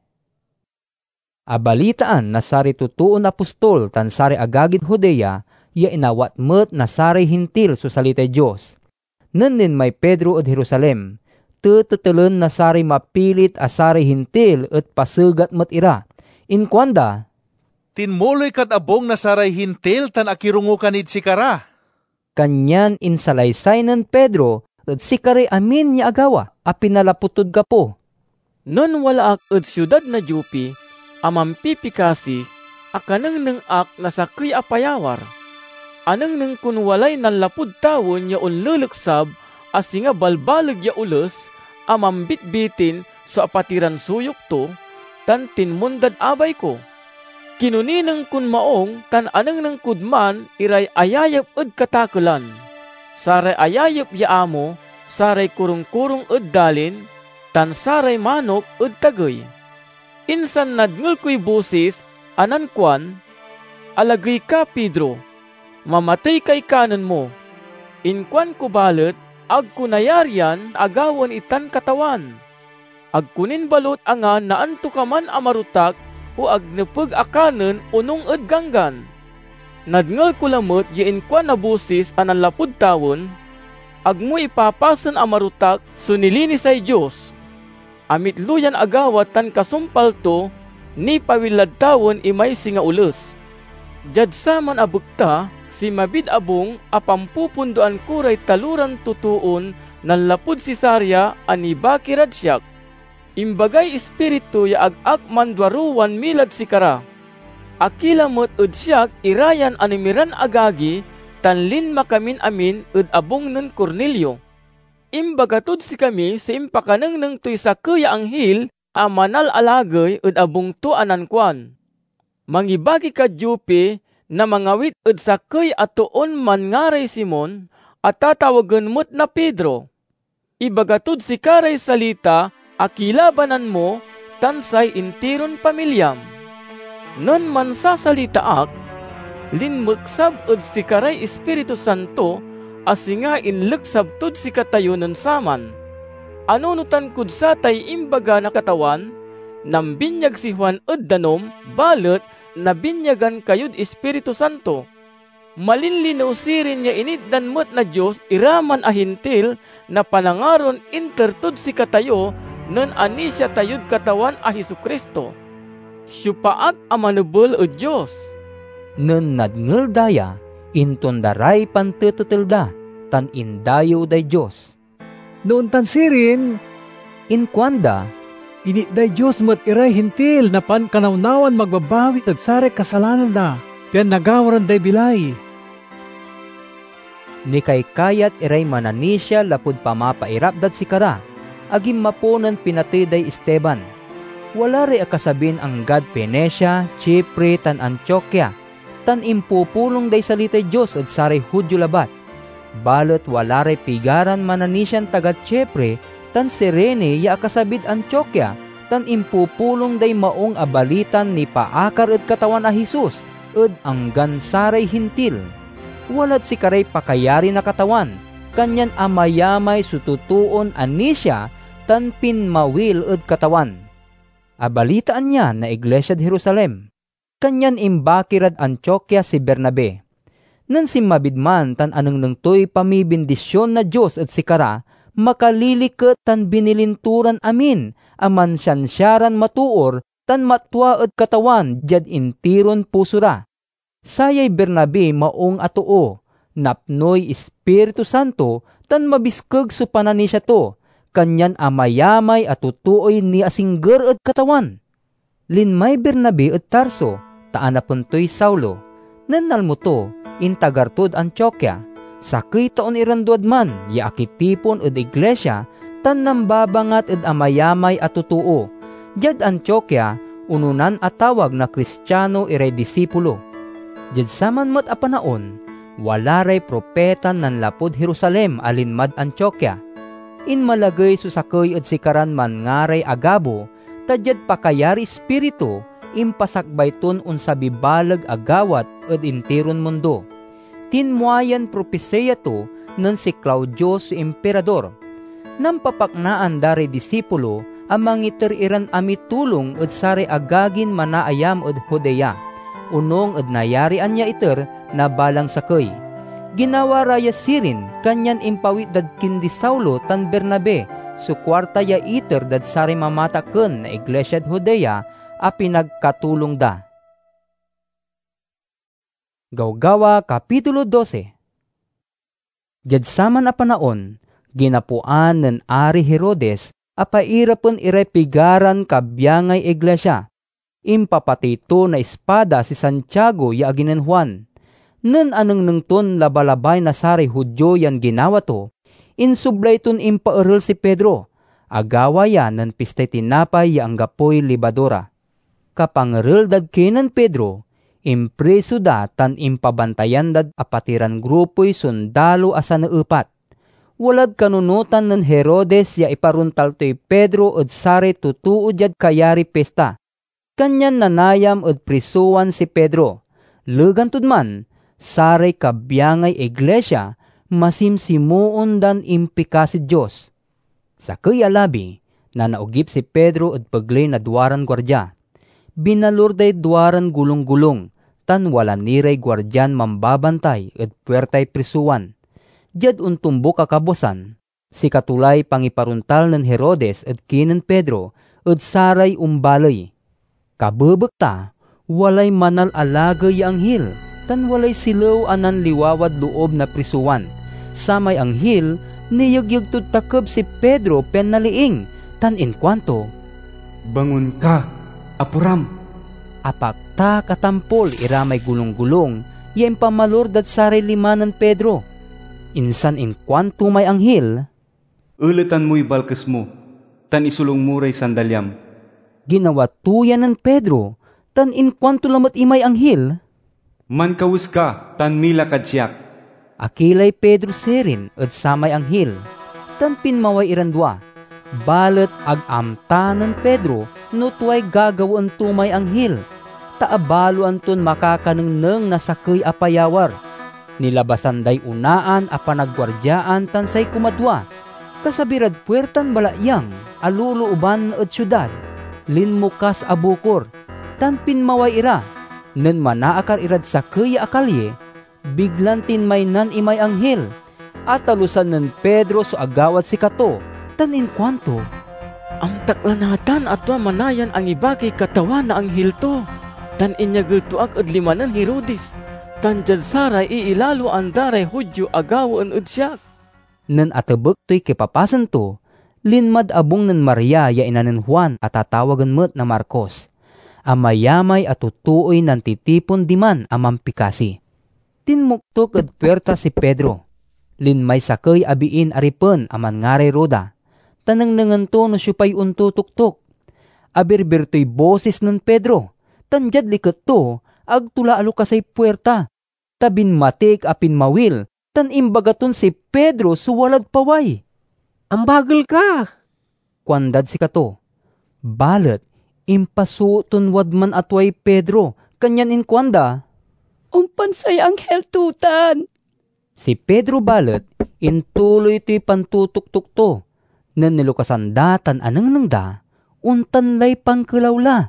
Abalitaan na sari tutuon apostol tan sari agagid Judea, ya inawat met na sari hintil so salitay Diyos. Nanin may Pedro at Jerusalem, tetetelen na sari mapilit a sari hintil at pasugat met ira. Inkwanda, tinmuloy kad abong na saray hintil tan akirungo kanid sikara. Kanyan insalaysaynan Pedro at sikari amin ya agawa, a pinalaputod gapo. Non wala ak ed syudad na Jupi, amampipikasi, akanang nang ak nasakri apayawar. Anang nang kunwalay nan lapud tawon ya unluluksab, asinga balbalag ya ulos, amambitbitin so apatiran suyok to, tan tinmundad abay ko. Kinuninang kun maong tan anang nang kudman iray ayayap ed katakulan. Saray ayayap ya amo, saray kurung-kurung ed dalin, tan saray manok ed tagay. Insan nadngel ko'y busis, anan kwan, alagay ka Pedro, mamatay kay kanan mo. Inkwan ko balet, ag kunayaryan agawan itan katawan. Ag kunin balot angan na anto ka man amarutak, o ag nepeg akanen unong ed ganggan. Nadngel ko lamot ya inkwan na busis anan lapud tawon, ag mo ipapasan amarutak sunilinis ay Diyos. Amit luyan agawat tan kasumpal to, ni pawilad tawon imay singa ulos. Jad saman abukta, si mabid abong apampupundoan kuray taluran tutuon nan lapud si Sarya ani bakirad siyak. Imbagay espiritu ya ag-ak mandwaruwan milad sikara. Akilamot ud siyak irayan animiran agagi, tanlin makamin amin ud abong nun Cornelio. Imbagatod si kami sa impakanang ng tuy sa kuya anghel, a manalalagay ed abong to anan kwan. Mangibagi ka Jope na mangawit ed sakay atoon man ngaray Simon at tatawagan mo't na Pedro. Ibagatod si karay salita akilabanan mo tansay intiron pamilyam. Non man sasalitaak, linmuksab ed si karay Espiritu Santo asinga inleksab tud si katayunan saman. Anunutan kud sa tay imbaga na katawan, nambinyag si Juan ed danom, balet nabinyagan kayod Espiritu Santo. Malinlinaw sirin niya iniddan mo't na Diyos iraman ahintil na panangaron intertud si katayo nan ani siya tayod katawan a Hesukristo. Siupaag amanubol o Diyos. Nan nadngel daya, intondaray pantetetelda, tan indayo day Diyos. Noon tan sirin, inkwanda, ini day Diyos mat iray hintil na pan kanawnawan magbabawi at sare kasalanan da, pian nagawaran day bilay. Ni kay kayat iray mananisya lapud pamapairap dad si kara, agim maponan pinati day Esteban. Wala rin akasabin ang God Penesia, Chipre, tan Antioquia, tan impupulong day salitay Diyos at saray Hudyo labat. Balot wala rin pigaran mananisyan taga Chipre, tan Sirene ya akasabid Antioquia, tan impupulong day maong abalitan ni paakar at katawan a Jesus, ed anggan saray hintil. Walat si karay pakayari na katawan, kanyan amayamay sututuon anisya, tan pinmawil ed katawan. Abalitaan niya na Iglesia de Jerusalem. Kanyan imbakirad Antioquia si Bernabe. Nan si mabidman tan anong nang to'y pamibindisyon na Diyos at si kara, makaliliket tan binilinturan amin, aman siyansyaran matuor, tan matwa at katawan, jad intiron pusura. Sayay Bernabe maong atoo, napnoy Espiritu Santo, tan mabiskeg su panani siya to, kanyan amayamay at tutuoy ni asingger at katawan. Linmay Bernabe at Tarso, taanapon to'y Saulo, nanal mo to, intagartod Antioquia, sakay taon iranduad man, ya akitipon ed iglesia, tan nambabangat ed amayamay at tutuo. Jad Antioquia, ununan at tawag na Kristiyano iray disipulo. Jad saman mo't apanaon, wala ray propetan nan lapod Jerusalem alinmad Antioquia. In malagay susakay ed sikaran man ngaray Agabo, tadyad pakayari espiritu, impasakbayton unsa bibalag agawat ed intiron mundo. Tinmuayan propeseya to nan si Claudio su emperador. Nampapaknaan dari disipulo ang mangitiriran amitulong ed sare agagin manaayam ed Judea. Unong ed nayarian niya iter na balang sakay. Ginawa raya sirin kanyan impawit dad kindi Saulo tan Bernabe su kwarta ya iter dad sare mamataken na Iglesia de Judea a pinagkatulong da. Gawgawa Kapitulo twelve. Jad saman a panaon, ginapuan nen Ari Herodes a pairapen irepigaran kabyangay iglesia. Impapatito na espada si Santiago ya aginen Juan. Nen aneng nengton labalabay na saray Hudyo yan ginawa to, insublay ton impaerel si Pedro. Agawa yan nen pistay tinapay ya anggapoy libadora. Kapangerel dad kenan Pedro, impreso da tan impabantayan dad apatiran grupoy sundalo asa naupat. Walad kanunutan ng Herodes ya iparuntal to'y Pedro od sare tutuo jad kayari pesta. Kanyan nanayam od prisuan si Pedro. Legan tudman, sare kabyangay iglesia, masimsimuon dan impika si Diyos. Sa kayalabi, na naugip si Pedro od paglay na duwaran gwardya. Binalur day duwaran gulong-gulong, tan wala niray gwardyan mambabantay ed puwertay prisuan. Jad untumbo kakabosan, si katulay pangiparuntal ng Herodes ed kinen Pedro ed saray umbalay. Kabebekta, walay manal alagay anghel, tan walay silaw anan liwawad loob na prisuan. Samay anghel, niyagyagtud takeb si Pedro pen naliing, tan inkwanto, bangon ka, apuram. Apakta katampol iramay gulong-gulong, yan pamalor dat saray limanan Pedro. Insan inkwanto may anghel, uletan mo'y balkes mo, tan isulong muray sandalyam, Ginawatuyan ng Pedro, tan inkwanto lamat imay anghel. Mankawus ka, tan milakad siyak. Akilay Pedro serin, at samay anghel, tan pinmaway irandwa. Balet ag-amta ng Pedro, no tuway gagawaan tumay anghel. Taabalo anton makakanengneng na sakay apayawar. Nilabasan day unaan a panagwardyaan tansay kumadwa. Kasabirad puertan balayang, alulo uban at syudad. Linmukas abukor, tan pinmaway ira. Nen manaakar irad sakay akalye, biglan tinmay nan imay anghel. At talusan ng Pedro so agawat si kato, tan inkwanto. Ang taklanatan atwa manayan ang ibagi katawan na anghel to. Tan inyagil tuag ad limanan Herodes. Tan jad saray iilalo ang daray Hudyo agawaan ad siyak. Nen atabek to'y kipapasan to, linmad abong ng Maria ya inanen Juan at tatawagan met na Marcos. Amayamay at tutuoy ng titipon diman amang pikasi. Tinmuktok at puerta si Pedro. Linmay sakay abiin aripen aman ngaray roda. Tanang to no siyupay unto tuktok. Abirbir to'y boses ng Pedro. Tanjad liket to, agtula alo kasay puerta. Tabin matik apin mawil, tan imbagaton si Pedro suwalad paway. Ang bagal ka! Kwandad si kato. Balet, impasuton wadman atway Pedro, kanyan inkwanda. Umpansay anghel tutan. Si Pedro balet, intuloy to'y pantutuk-tuk to. Nan nilukasandatan anang nangda, untanlay pangkulawla.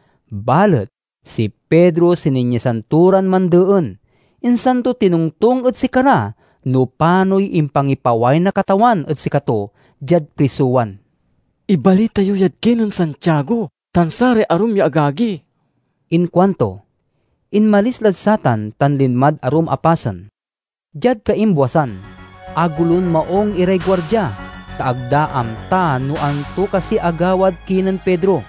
Balet, si Pedro sininyasanturan man doon. Insan to tinungtong at sikara, no pano'y impangipaway na katawan at sikato, jad prisuan. Ibali tayo yad kinon Santiago, tansare arum ya agagi. Inkwanto, inmalislad satan tan linmad arum apasan. Jad kaimbwasan, agulun maong iray gwardya, taagdaam ta no anto kasi agawad kinan Pedro.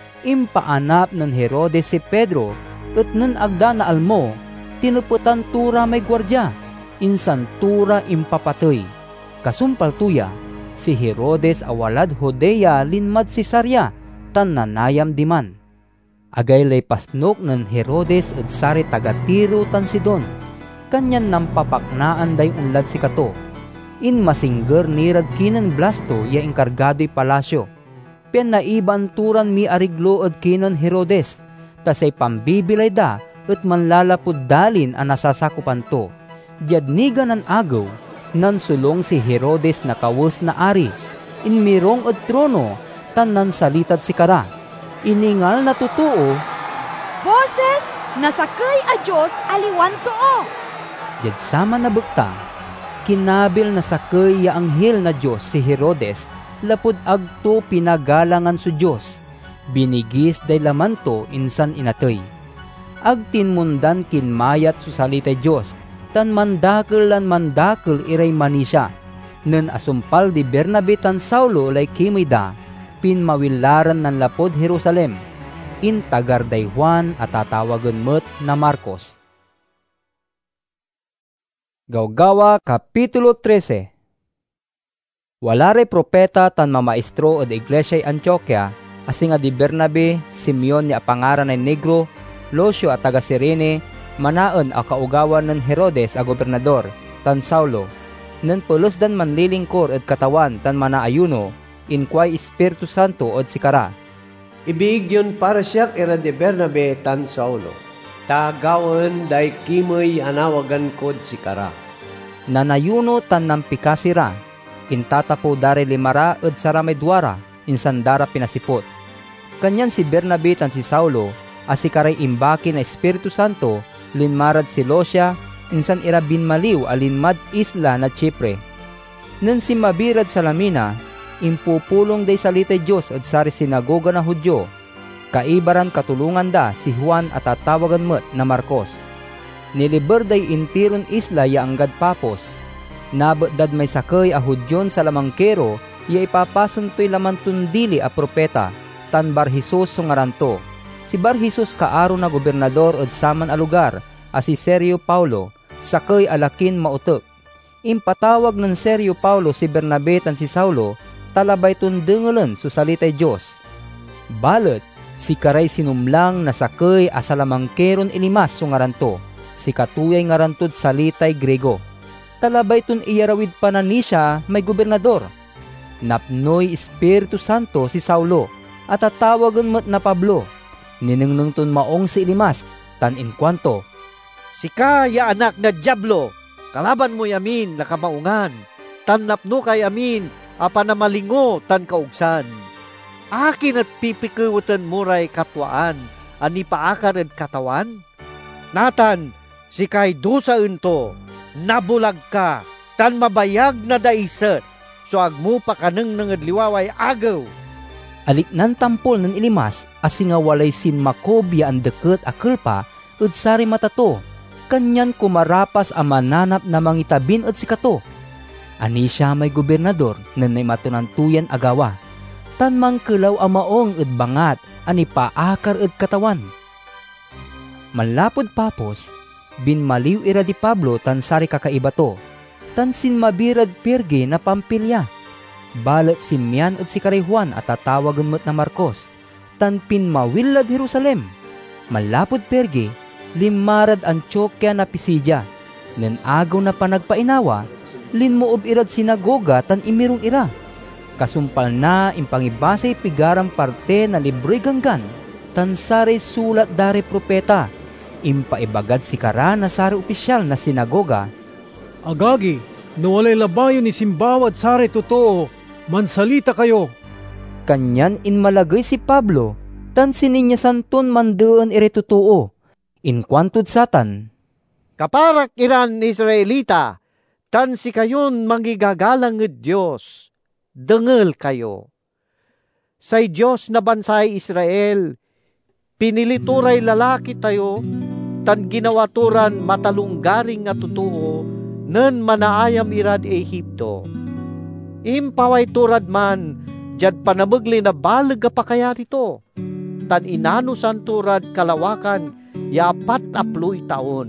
Impaanap ng Herodes si Pedro, at nan agda na almo, tinuputan tura may gwardya, insan tura impapatoy. Kasumpal tuya, si Herodes awalad Hodea linmad si Sarya, tan nanayam diman. Agay lay pasnok ng Herodes at sari tagatiro tan Sidon, kanyan nampapaknaan day unlad si kato. In masingger nirad kinan Blasto ya inkargado'y palasyo. Pian naiban turan mi ariglo at kinan Herodes, tasay pambibilay da at manlalapod dalin ang nasasakupan to. Diadniga ng agaw, nan sulong si Herodes na kawus na ari, inmirong at trono, tan nan salitad si kara. Iningal na totoo, Boses, nasakay a Diyos aliwan too. Diad sama na bukta, kinabil na sakay ya anghel na Diyos si Herodes, lapod agto pinagalangan su Diyos. Binigis day laman to insan inatoy. Agtinmundan kinmayat su salitay Diyos, tan mandakil lan mandakil iray manisya. Nen asumpal di Bernabe tan Saulo lay kimida, pinmawilaran ng lapod Jerusalem. Intagar day Juan at tatawagan met na Marcos. Gawgawa Kapitulo trese. Wala ray propeta tan mamaestro od iglesyay Antioquia, asinga di Bernabe, Simeon ni apangaran ay Negro, Lucio at taga Cirene, manaan a kaugawan ng Herodes a gobernador, tan Saulo. Nen pulos dan manlilingkor at katawan tan manaayuno, inquay Espiritu Santo od sikara. Ibigyon para siyak era de Bernabe tan Saulo. Tagawan day kimoy anawagan kod sikara. Nanayuno tan nampikasira, intatapo dare limara ed saramay duara, insandara pinasipot. Kanyan si Bernabe tan si Saulo, asikaray imbaki na Espiritu Santo, linmarad si Lucia, insan ira binmaliw alinmad isla na Chipre. Nen si mabirad sa Lamina, impupulong day salitay Diyos at sari sinagoga na Hudyo. Kaibaran katulungan da si Juan at tatawagan met na Marcos. Niliber day intiron isla ya anggad Papos. Nabadad may sakay a Hudyon sa lamangkero, ya ipapasan to'y lamantundili a propeta, tan Barhesus sungaranto. Si Barhesus kaaro na gobernador at saman a lugar, a si Sergio Paulo, sakay alakin mautek. Impatawag ng Sergio Paulo si Bernabe tan si Saulo, talabay tundengalan su salitay Diyos. Balet, Si karay sinumlang na sakay asalamangkeron ilimas so ngaranto, si katuyay ngarantod salitay Grego. Talabay ton iyarawid pa na ni siya may gobernador. Napnoy Espiritu Santo si Saulo, at tatawagan mo't na Pablo. Ninengneng ton maong si ilimas, tan inkwanto, Sika ya anak na Diablo, kalaban mo yamin na kamaungan, tan napno kay amin, apa na malingo tan kaugsan. Akin at pipikutan muray katwaan, ani paakar at katawan. Natan, sikay dusa ento, nabulag ka, tan mabayag na daiset, so agmo pa kaneng nangadliwaway agaw. Aliknan tampol ng ilimas, asinga walay sin makobya ang deket akelpa, ud sari matato, kanyan kumarapas a mananap na mangitabin at sikato. Ani siya may gobernador na nay matunantuyan agawa, tan mangkelaw a maong ud bangat, ani paakar ud katawan. Malapod papos, binmaliw ira di Pablo tan sari kakaibato, tan sin mabirad Perge na Pampilya. Balat si Mian at si Karay Juan at tatawagan mo't na Marcos, tan pinmawilad Jerusalem. Malapod Perge, limarad Antioquia na Pisidia, nen agaw na panagpainawa, linmoob irad sinagoga tan imirong ira. Kasumpal na impangibasay pigarang parte na libro'y ganggan, tan sari sulat dari propeta, impaibagad si Kara na sari opisyal na sinagoga. Agagi, no walay labayon ni simbawat sari totoo, mansalita kayo. Kanyan inmalagay si Pablo, tan sininyasan ton mandoon ire totoo. Inkwantod satan, Kaparak iran Israelita, tan si kayon mangigagalang ng Diyos, dengel kayo. Say Diyos na bansay Israel, pinilituray lalaki tayo, tan ginawaturan matalunggaring nga totoo, nen manaayam irad Ehipto. Impaway turad man, jad panabagli na balag pa kaya rito, tan inanusan turad kalawakan, yapat apluy taon.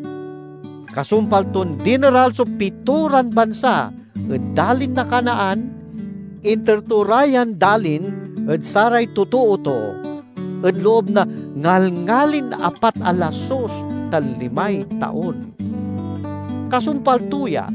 Kasumpal ton dineral so pituran bansa, ed dalin na Kanaan, interturayan dalin, ed saray totoo to, ed loob na ngalngalin apat alasos tal limay taon. Kasumpal tuya,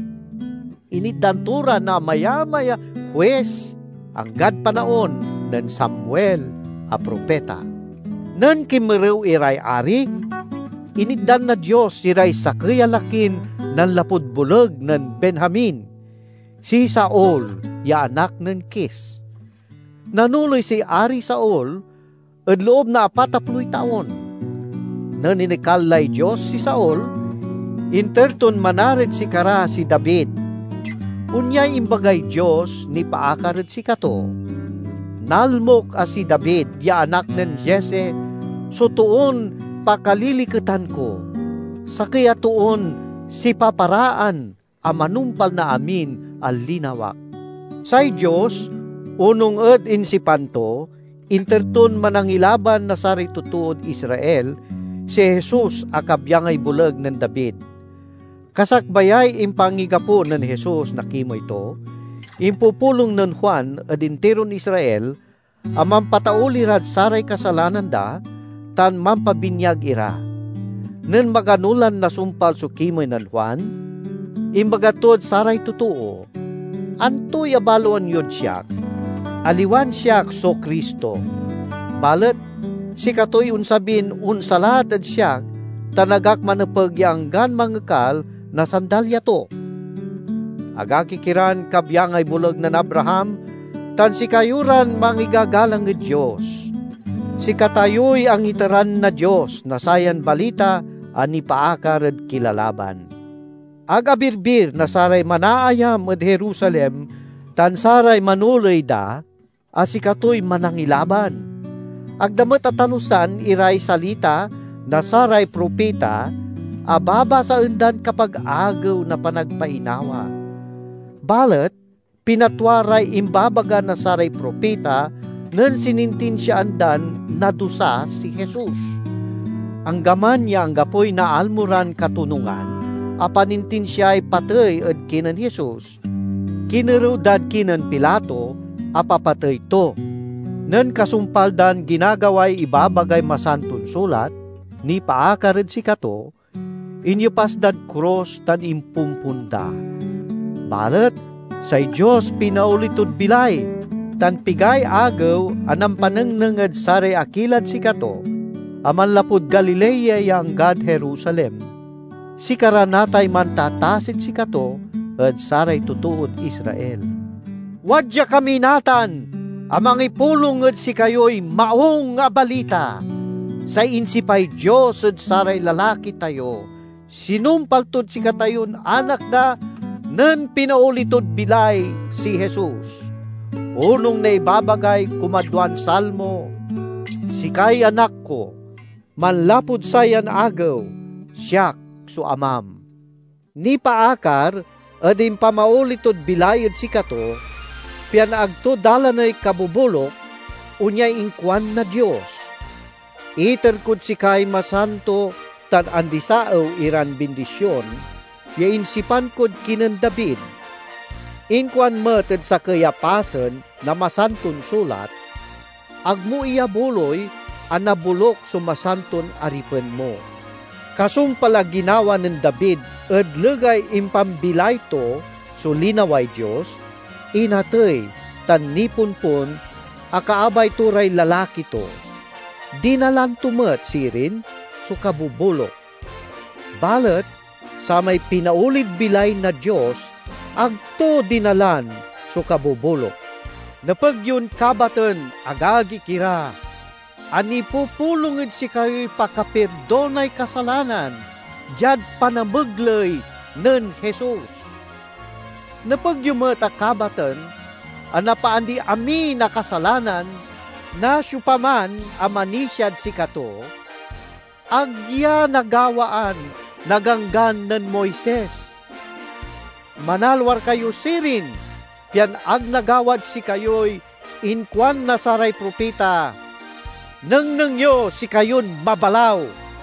inidantura na maya-maya huwes, anggad panaon ng Samuel a propeta. Nan kimrew iray ari, iniddan na Diyos iray sakaya lakin ng lapud bulag ng Benjamin, si Saul, ya anak ng Kis. Nanuloy si Ari Saul, at loob na apatapluy taon. Naninikallay Diyos si Saul, interton manaret si Kara si David. Unyay imbagay Diyos ni paakaret si kato. Nalmok as si David, ya anak ng Jesse, so tuon pakaliliketan ko. Sa kaya tuon si paparaan, amanumpal na amin alinawak. Say Diyos, unong ed insipanto, interton manangilaban na sari tutuod Israel, si Jesus akabyangay bulag ng David. Kasakbayay impangigapo ng Jesus na kimo ito, impupulong ng Juan adinteron Israel, amang pataulirad saray kasalanan da, tan mampabinyag ira. Nen maganulan na sumpal so kimoy ng Juan, imbagatod saray tutuo, antoy abaluan yun siyak, aliwan siyak so Kristo. Balet, si katoy unsabin unsalat at siyak, tanagak manapag yanggan mangakal, na sandalya to. Agakikiran kabyangay bulag na Abraham, tan si kayuran mangigagalang ng Diyos. Si katayoy ang itaran na Diyos, na sayan balita, ani paakar at kilalaban. Agabirbir na saray manaayam at Jerusalem, tan saray manuloy da, as si katoy manangilaban. Agdamat at talusan iray salita, na saray propeta, ababa sa undan kapag agaw na panagpainawa. Balet, pinatwaray imbabaga na saray propeta, nan sinintin siya andan na dusa si Jesus. Ang gaman niya ang gapoy na almuran katunungan, apanintin siya ay patay at kinan Jesus. Kinarudad kinan Pilato, apapatay to. Nen kasumpaldan ginagaway ibabagay masantun sulat, ni paakared si kato, inyo pasdad cross tan impumpunda. Balet, say Diyos pinaulitod bilay, tan pigay agaw anang panengnenged saray akilad si kato, aman lapud Galilea yang gad Jerusalem. Si karanatay man tatasid si kato, ed saray tutuod Israel. Wadya kami natan, amang ipulong ed si kayo'y maong nga balita. Say insipay Diyos ed saray lalaki tayo, sinumpaltod si katayon anak na, nen pinaulitod bilay si Jesus. Unong na ibabagay kumadwan salmo, sikay anak ko, manlapod sayan agaw, siyak so amam. Ni paakar, adim pamaulitod bilayad si kato, pian agto dalanay kabubulok, unyay ingkwan na Diyos. Iterkod si kay masanto, tan andisaaw iran bendisyon, ya insipan kod kinan David. Ingkwan meted sa kayapasan na masantun sulat, agmo iya buloy, anabulok sumasanton aripen mo. Kasum pala ginawa ng David, ed legay impambilay to, so linaway Diyos, inatay, tan nipunpon, akaabay turay lalaki to. Dinalan tumet sirin, so kabubulok. Balet, sa may pinaulid bilay na Diyos, agto dinalan, so kabubulok. Napagyun kabaten, agagi kira, ani pupulungid si kayo'y pakaperdonay kasalanan, jad panameglay nen Jesus. Napagyumat akabaten, anapaandi ami na kasalanan, na syupaman amanisyad si kato, agya nagawaan naganggan nen Moises. Manalwar kayo sirin, pian ag nagawad si kayo'y inkwan na saray propeta, nang nangyo si kayon mabalaw,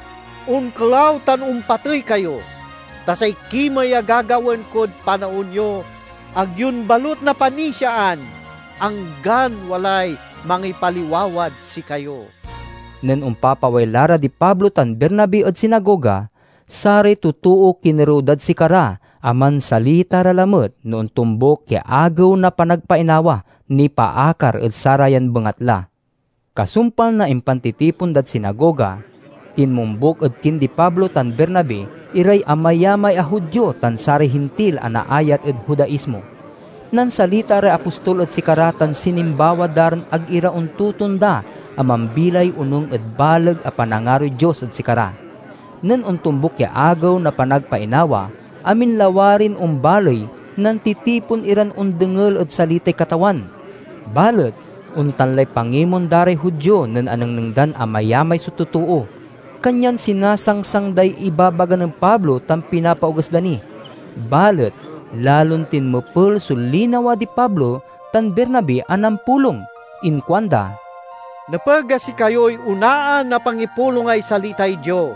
unklaw tan umpatoy kayo, tasay kimay agagawan kod panaon nyo, agyun balot na panisyaan, anggan walay mangipaliwawad si kayo. Nen umpapaway lara di Pablo tan Bernabe at sinagoga, sari tutuo kinirudad si kara, aman salita ralamot noon tumbok kya agaw na panagpainawa, ni paakar at sarayan bengatla. Kasumpal na impantitipon dat sinagoga, tinmumbok at kin di Pablo tan Bernabe, iray amayamay a Hudyo tan sari hintil anaayat at Hudaismo. Nan salita re apostol at sikaratan sinimbawa daran ag iraon tutunda, amambilay unong at balag a panangaroy Diyos at sikara. Nan untumbok ya agaw na panagpainawa, amin lawarin umbaloy, nan titipon iran undengel at salitay katawan. Balat, untanlay pangimon daray Hudyo nan anang nangdan amayamay sututuo. Kanyan sinasangsangday ibabaga ng Pablo tam pinapaugas dani. Balat, lalon tinmupul sulinawa di Pablo tan Bernabe anam pulong. Inkwanda, napaga si kayo'y unaan na pangipulong ay salitay Diyos.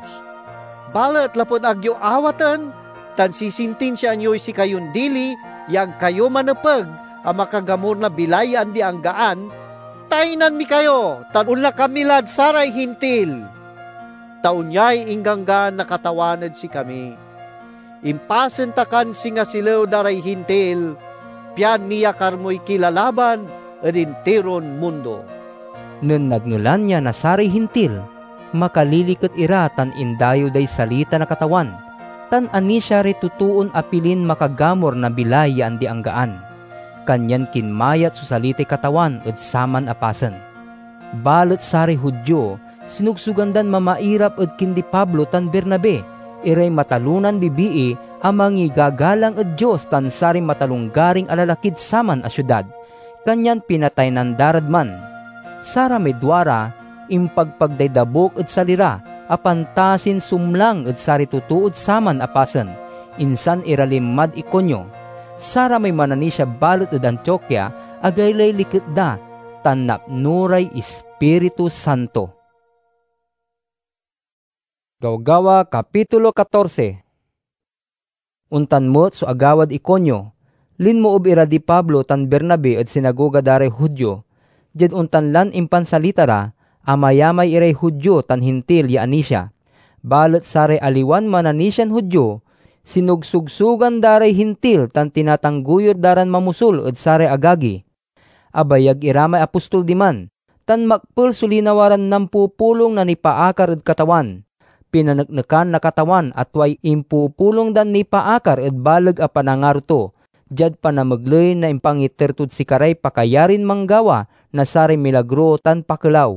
Balat lapod agyo awatan, tan sisintin siya nyo'y si kayon dili, yag kayo manapag, ang makagamor na bilayan di anggaan, tainan mi kayo, tan unla kamilad saray hintil. Taunyay inganggan nakatawanad si kami. Impasen takan singa silaw daray hintil, pian niya karmoy kilalaban, edinteron mundo. Nun nagnulan niya na saray hintil, makalilikot ira tan indayo day salita na katawan, tan ani siya ritutuon apilin makagamor na bilay yan di anggaan. Kanyan kinmayat su salitay katawan ed saman apasen. Balot saray Hudyo, sinugsugandan mamairap ed kindi Pablo tan Bernabe, iray matalunan bibii amang igagalang ed Diyos tan sari matalunggaring alalakid saman a syudad. Kanyan pinatay nan daradman. Sara medwara, impagpagdaydabok ed salira, apantasin sumlang ed sari tutuod saman apasen, insan iralimad ikonyo. Sara may mananisya balot ed Antioquia, agaylay likit da, tan napnuray Espiritu Santo. Gawgawa Kapitulo fourteen. Untan mo't so agawad ikonyo, linmoob ira di Pablo tan Bernabe at sinagoga daray Hudyo, Jed untanlan impansalitara, amayamay iray Hudyo tan hintil ya anisya. Balet saray aliwan mananisyan Hudyo, sinugsugsugan daray hintil tan tinatangguyor daran mamusul ed saray agagi. Abayag iramay apostol diman, tan makpel sulinawaran nampupulong na nipaakar ed katawan. Pinaneknekan na katawan at way impupulong dan nipaakar ed baleg a panangaruto. Jad panamaglay na impangitertud si karay pakayarin manggawa na saray milagro tan pakelaw.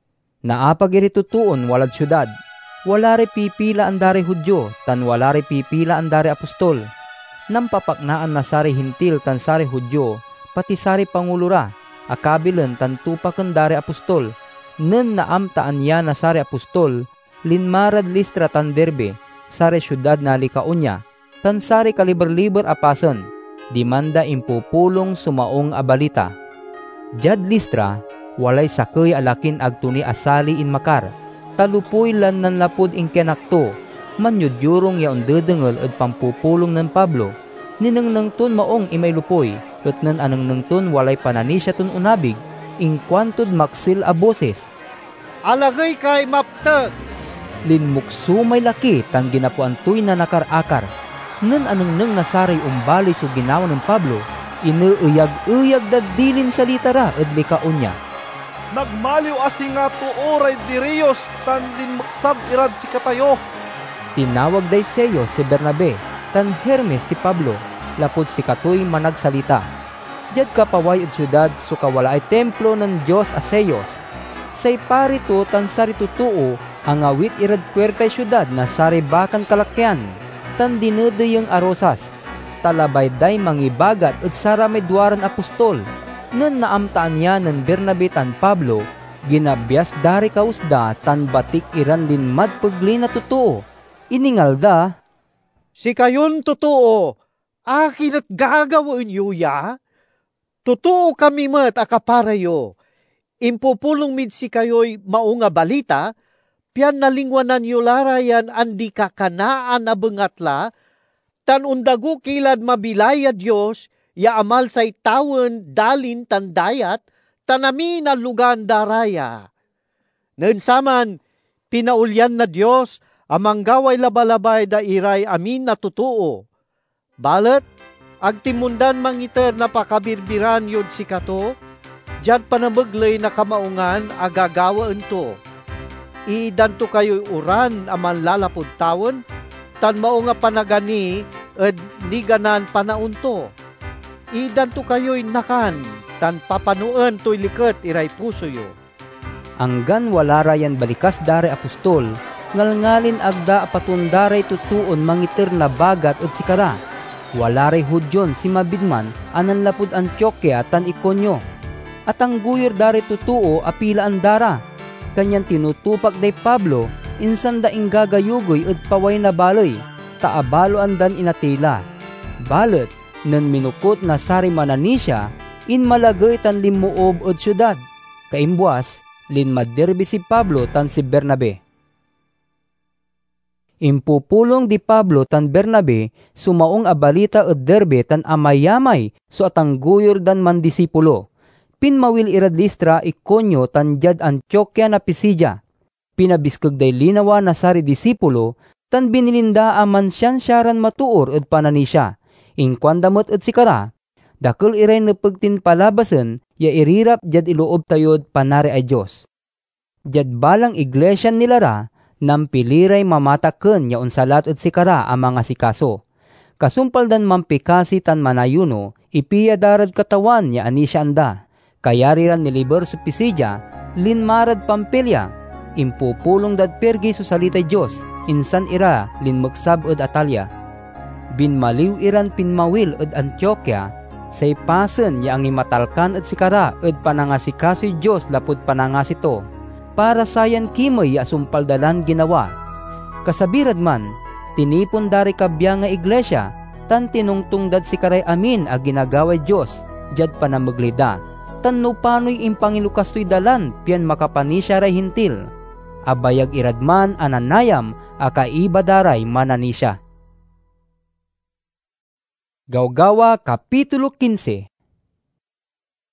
Naapag iri tutuon walad syudad. Wala rin pipila ang dari Hudyo, tan wala rin pipila ang dari apostol. Nampapaknaan na sari hintil tan sari Hudyo, pati sari pangulura, akabilan tan tupakan dari apostol. Nen naamtaan ya na sari apostol, linmarad Listra tan Derbe, sari syudad na Likaonya, tan sari kaliber-liber apasen, dimanda impupulong sumaong abalita. Jad Listra, walay sakay alakin agtuni asali in makar, talupoy lan nan lapod ing kenakto, manyudyurong yaon dedengel ed pampupulong ng Pablo, ninengneng ton maong imay lupoy, ket nan anengneng ton walay pananisya ton unabig, ing kwantod maksil a boses. Alagay kay mapteg! Linmukso may laki tan ginapuan to'y na nakar-akar, nan anengneng nasaray umbali so ginawa ng Pablo, ineuyag-uyag dadilin sa litara ed Likaonya. Nagmaliw asi nga tuoray diriyos tan linmaksab irad si katayo. Tinawag day Seyo si Bernabe, tan Hermes si Pablo, lapod si katoy managsalita. Jad kapaway at syudad so kawala ay templo ng Diyos a Seyos. Say parito tan saritutuo ang awit irad puertay syudad na saribakan kalakyan, tan dinedeyeng arosas, talabay day mangibagat at saramay duwaran apostol. Nun naamtaan niya ng Bernabe tan Pablo, ginabyas dari kausda tan batik iran din madpagli na totoo. Iningal da, si kayon totoo, akin at gagawin yuya? Totoo kami mat akaparayo. Impupulong mid si kayo'y maunga balita, pian nalingwanan yu larayan andi kakanaan abengatla, tan undago kilad mabilaya Diyos, ya amal say tawen dalin tandayat, tanami na lugan daraya. Nensaman, pinaulyan na Diyos, amang gaway labalabay da iray amin na totoo. Balet, agtimundan mangiter na pakabirbiran yun si kato, dyan panameglay na kamaungan agagawaan to. Iidanto kayo'y uran aman lalapod tawen, tan mao nga panagani ed niganan panaunto. Idanto kayo'y nakan, tan papanuan to'y liket iray puso yo. Anggan wala rayan balikas dare apostol, ngalngalin agda patundaray tutuon mangiter na bagat at sikara. Wala ray Hudyon si mabidman anan lapud Antioquia tan Iconio. At ang guyer dare tutuo apila ang dara. Kanyan tinutupak day Pablo, insan da ing gagayugoy at paway na balay, taabalo andan inatila. Balet, nan minukot na sari mananisya, in malagay tan limuob od syudad. Kaimbuas, lin maderbi si Pablo tan si Bernabe. Impupulong di Pablo tan Bernabe, sumaong abalita od Derbe tan amayamay, so atang guyor dan mandisipulo. Pinmawil irad Listra, Iconio tan jad Antioquia na Pisidia. Pinabiskag day linawa na sari disipulo, tan binilinda aman siyansyaran matuor ed pananisya. Ingkwandamot at sikara, dakil iray na pagtinpalabasan, ya irirap jad iloob tayod panari ay Diyos. Jad balang iglesia nilara, nam piliray mamataken ya unsalat at sikara ang mga sikaso. Kasumpaldan mampikasi tan manayuno, ipiya darad katawan ya anisya anda. Kayariran niliber sa Pisidia, linmarad Pampilya, impupulong dad pergi sa salitay Diyos, insan ira linmagsab ed Atalya. Binmaliw iran pinmawil ed Antioquia, say pasen ya ang imatalkan ed sikara ed panangasikasoy Diyos lapud panangasito, para sayan kimay ya sumpaldalan ginawa. Kasabirad man, tinipon dari kabya nga iglesia, tan tinungtung dad sikaray amin a ginagaway Diyos, jad panamaglida, tan no pano'y impangilukastoy dalan, pian makapanisya ray hintil. Abayag iradman ananayam, akaiba daray mananisya. Gawgawa Kapitulo fifteen.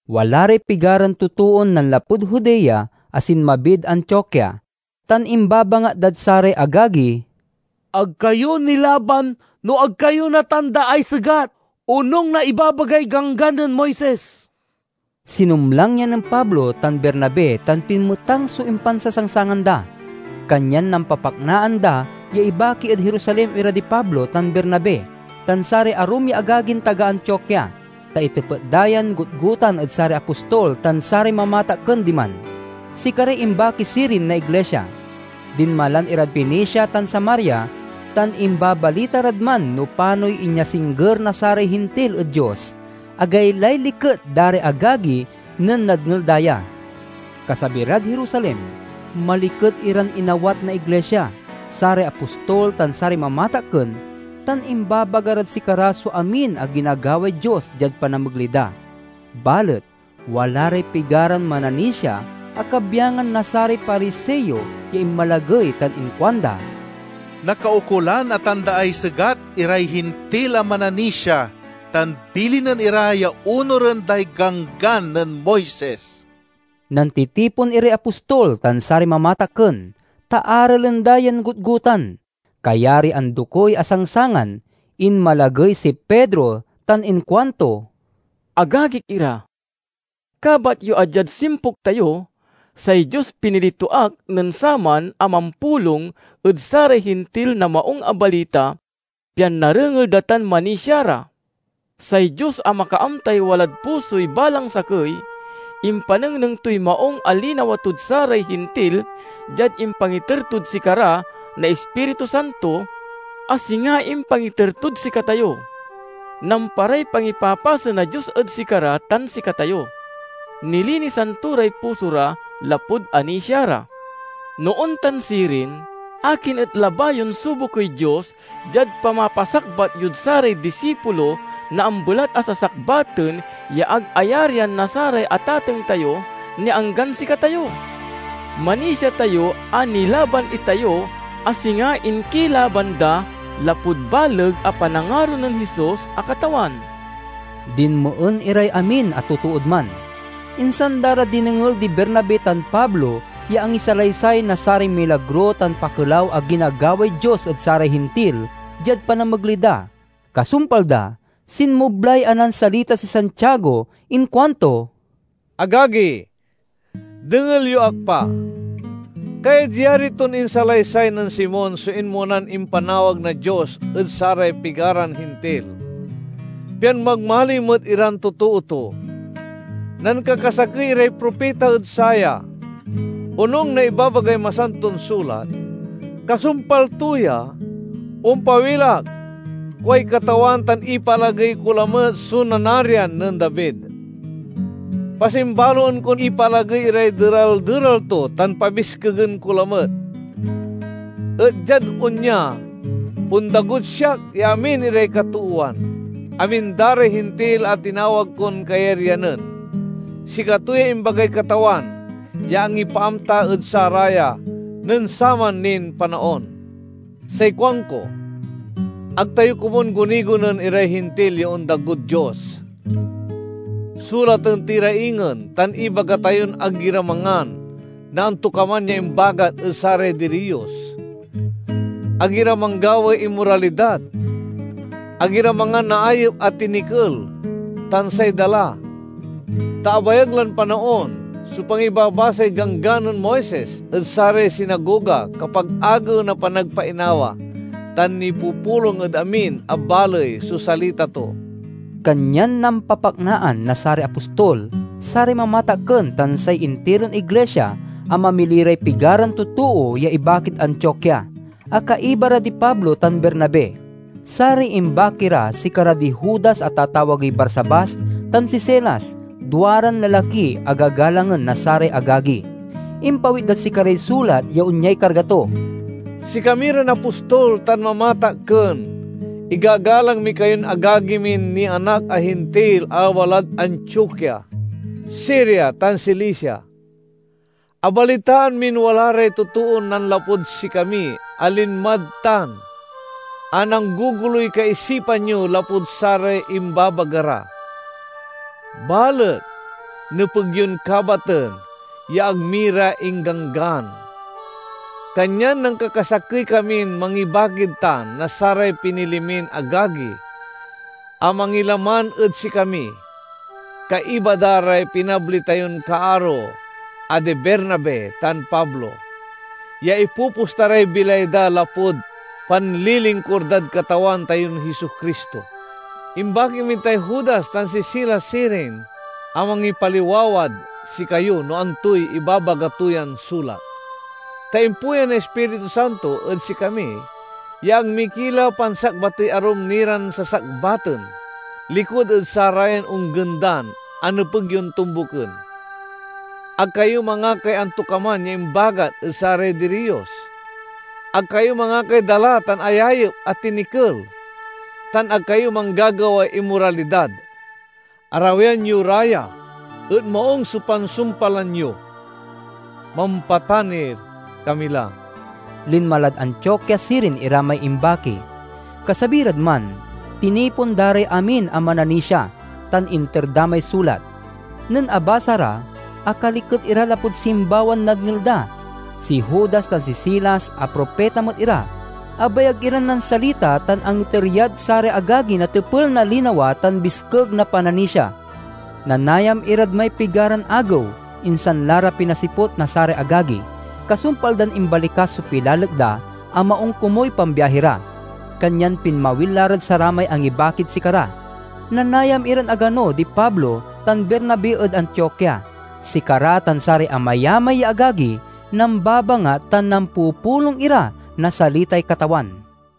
Walare pigaran tutuon nan lapud Judea asin mabid Antioquia. Tan imbaba nga dadsare agagi, ag kayo nilaban no ag kayo natanda ay sagat, unong na ibabagay gangganan Moises. Sinumlang niya ng Pablo tan Bernabe tan pinmutang so impansasangsangan da. Kanyan nang papaknaan da, ya ibaki at Jerusalem ira di Pablo tan Bernabe, tan sare arumi agagin taga Antioquia, ta itepet dayan gutgutan at sare apostol tan sare mamata kendiman. Si kare imbaki sirin na iglesia, dinmalan irad Phoenicia tan Samaria, tan imbabalita radman no panoy inya singger na sare hintil at Diyos, agay lay liket dare agagi nan nadngel daya. Kasabirad Jerusalem, maliket iran inawat na iglesia, sare apostol tan sare mamataken, tan imbabagarad si karaso amin a ginagaway Diyos jad panamaglida. Balet, walare pigaran mananisya, akabyangan na sare pariseyo ya imalagay tan inkwanda. Nakaukulan at tanda ay sagat iray hintila mananisya, tan bilinan iraya unoran day ganggan ng Moises. Nantitipon iri apostol tan sari mamataken, taaralan dayan gutgutan. Kayari ang dukoy asangsangan, in malagay si Pedro tan inkwanto, agagik ira, kabat yu adyad simpok tayo, say Diyos pinilituak nan saman amampulong ud sare hintil na maong abalita, pian narengel datan manisyara. Say Diyos ang makaamtay walad puso'y balang sakay, impaneng nang tuy maong alinawatud saray hintil, jad impangitertud si kara na Espiritu Santo, asi nga impangitertud si katayo. Namparay pangipapasa na Diyos ad si kara tan si katayo. Nilinisan turay pusura, lapud anisyara. Noon tan sirin, akin at labayon subo kay Diyos, jad pamapasakbat yud saray disipulo, na ambulat asasakbaten ya ag-ayaryan na saray atateng tayo ni anggan si katayo. Manisya tayo anilaban itayo asinga inkilaban da lapud baleg a panangaro ng Hesus a katawan. Dinmoen iray amin at tutuod man. Insan dara dinengel di Bernabe tan Pablo ya ang isalaysay na saray milagro tan pakulaw a ginagaway Diyos at saray hintil jad panamaglida. Kasumpal da, sinmublay anan salita si Santiago in kwanto, agagi, dengel yu akpa, kaya diyariton insalaysay ng Simon so inmunan impanawag na Diyos at saray pigaran hintil. Pian magmalimot iran totoo to, nan kakasakay ray propeta at saya, unong na ibabagay masanton sulat, kasumpal tuya, umpawilag, kuay katawan tan ipalagay kulamet sunanarian ng David. Pasimbalon kon ipalagay iray deral-deral to tan pabiskagan kulamet. At jad unya, undagod siyak yamin iray katuuan. Amin dare hintil at tinawag kon kayeryanen. Si katuya imbagay katawan, yaang ipaamta at saraya, nen saman nin panaon. Say kwangko, agtayo kumon gunigonan iray hintil yung dagod Diyos. Sulat ang tiraingan, tan ibaga tayon agiramangan, na antukaman niya imbagat usare diriyos. Agiramang gaway imoralidad, agiramangan na ayop at tinikil, tansay dala. Taabayaglan panaon, supang ibabasay gangganon Moises, usare sinagoga kapag agaw na panagpainawa, tan ni pupulong ad amin abalay susalita to. Kanyan nam papaknaan na sari apostol, sari mamataken tan say intiron iglesia, ang mamiliray pigaran tutuo ya ibakit Antioquia, akaibara di Pablo tan Bernabe. Sari imbakira si kara di Judas at tatawag ay Barsabas tan si Selas, duaran lalaki agagalangan na sari agagi. Impawid dal si karay sulat ya unyay kargato. Si kamiran apostol tan mamataken, igagalang mi kayon agagimin ni anak ahintil awalad Antioquia, Syria tan Cilicia. Abalitaan min walare tutuon nan lapod si kami, alinmadtan. Anang guguloy kaisipan nyo lapod sare imbabagara. Balet, napagyon kabaten, ya agmira ingganggan. Kanyan nang kakasakay kamin mangibagid tan na saray pinilimin agagi, amangilaman ed si kami, kaibadaray pinabli tayon kaaro, ade Bernabe tan Pablo, ya ipupustaray bilayda lapod, panlilingkurdad katawan tayon Hesus Kristo. Imbagi min tay Judas tan si Silas sirin, amang ipaliwawad si kayo no antoy ibabagatuyan sulat. Taimpuyan na Espiritu Santo ed si kami, yang mikilaw pansak bati arom niran sa sakbaten, likod ed sarayan unggendan, ano pagyon tumbuken. Ag kayo mga kay antukaman ya imbagat ed saray diriyos, ag kayo mga kay dala tan ayayop at tinikel, tan ag kayo manggagawa imoralidad. Arawian nyo raya, ed maong supansumpalan nyo, mampatanir kamila. Linmalad Antioquia sirin iramay imbaki. Kasabirad man, tinipon daray amin ang mananisya, tan interdamay sulat. Nen abasara, akalikot ira lapod simbawan nagnilda. Si Judas tan si Silas a propeta mo't ira. Abayag iran ng salita tan ang teryad sare agagi na tepel na linawa tan biskeg na pananisya. Nanayam irad may pigaran agaw, insan lara pinasipot na sare agagi. Kasumpal dan imbalikas so pilalagda, ang maong kumoy pambiyahira. Kanyan pinmawil larad sa ramay ang ibakit si kara. Nanayam iran agano di Pablo tan Bernabe ed Antioquia. Si kara tan sari amayamay agagi, nambaba nga tan nampupulong ira na salitay katawan.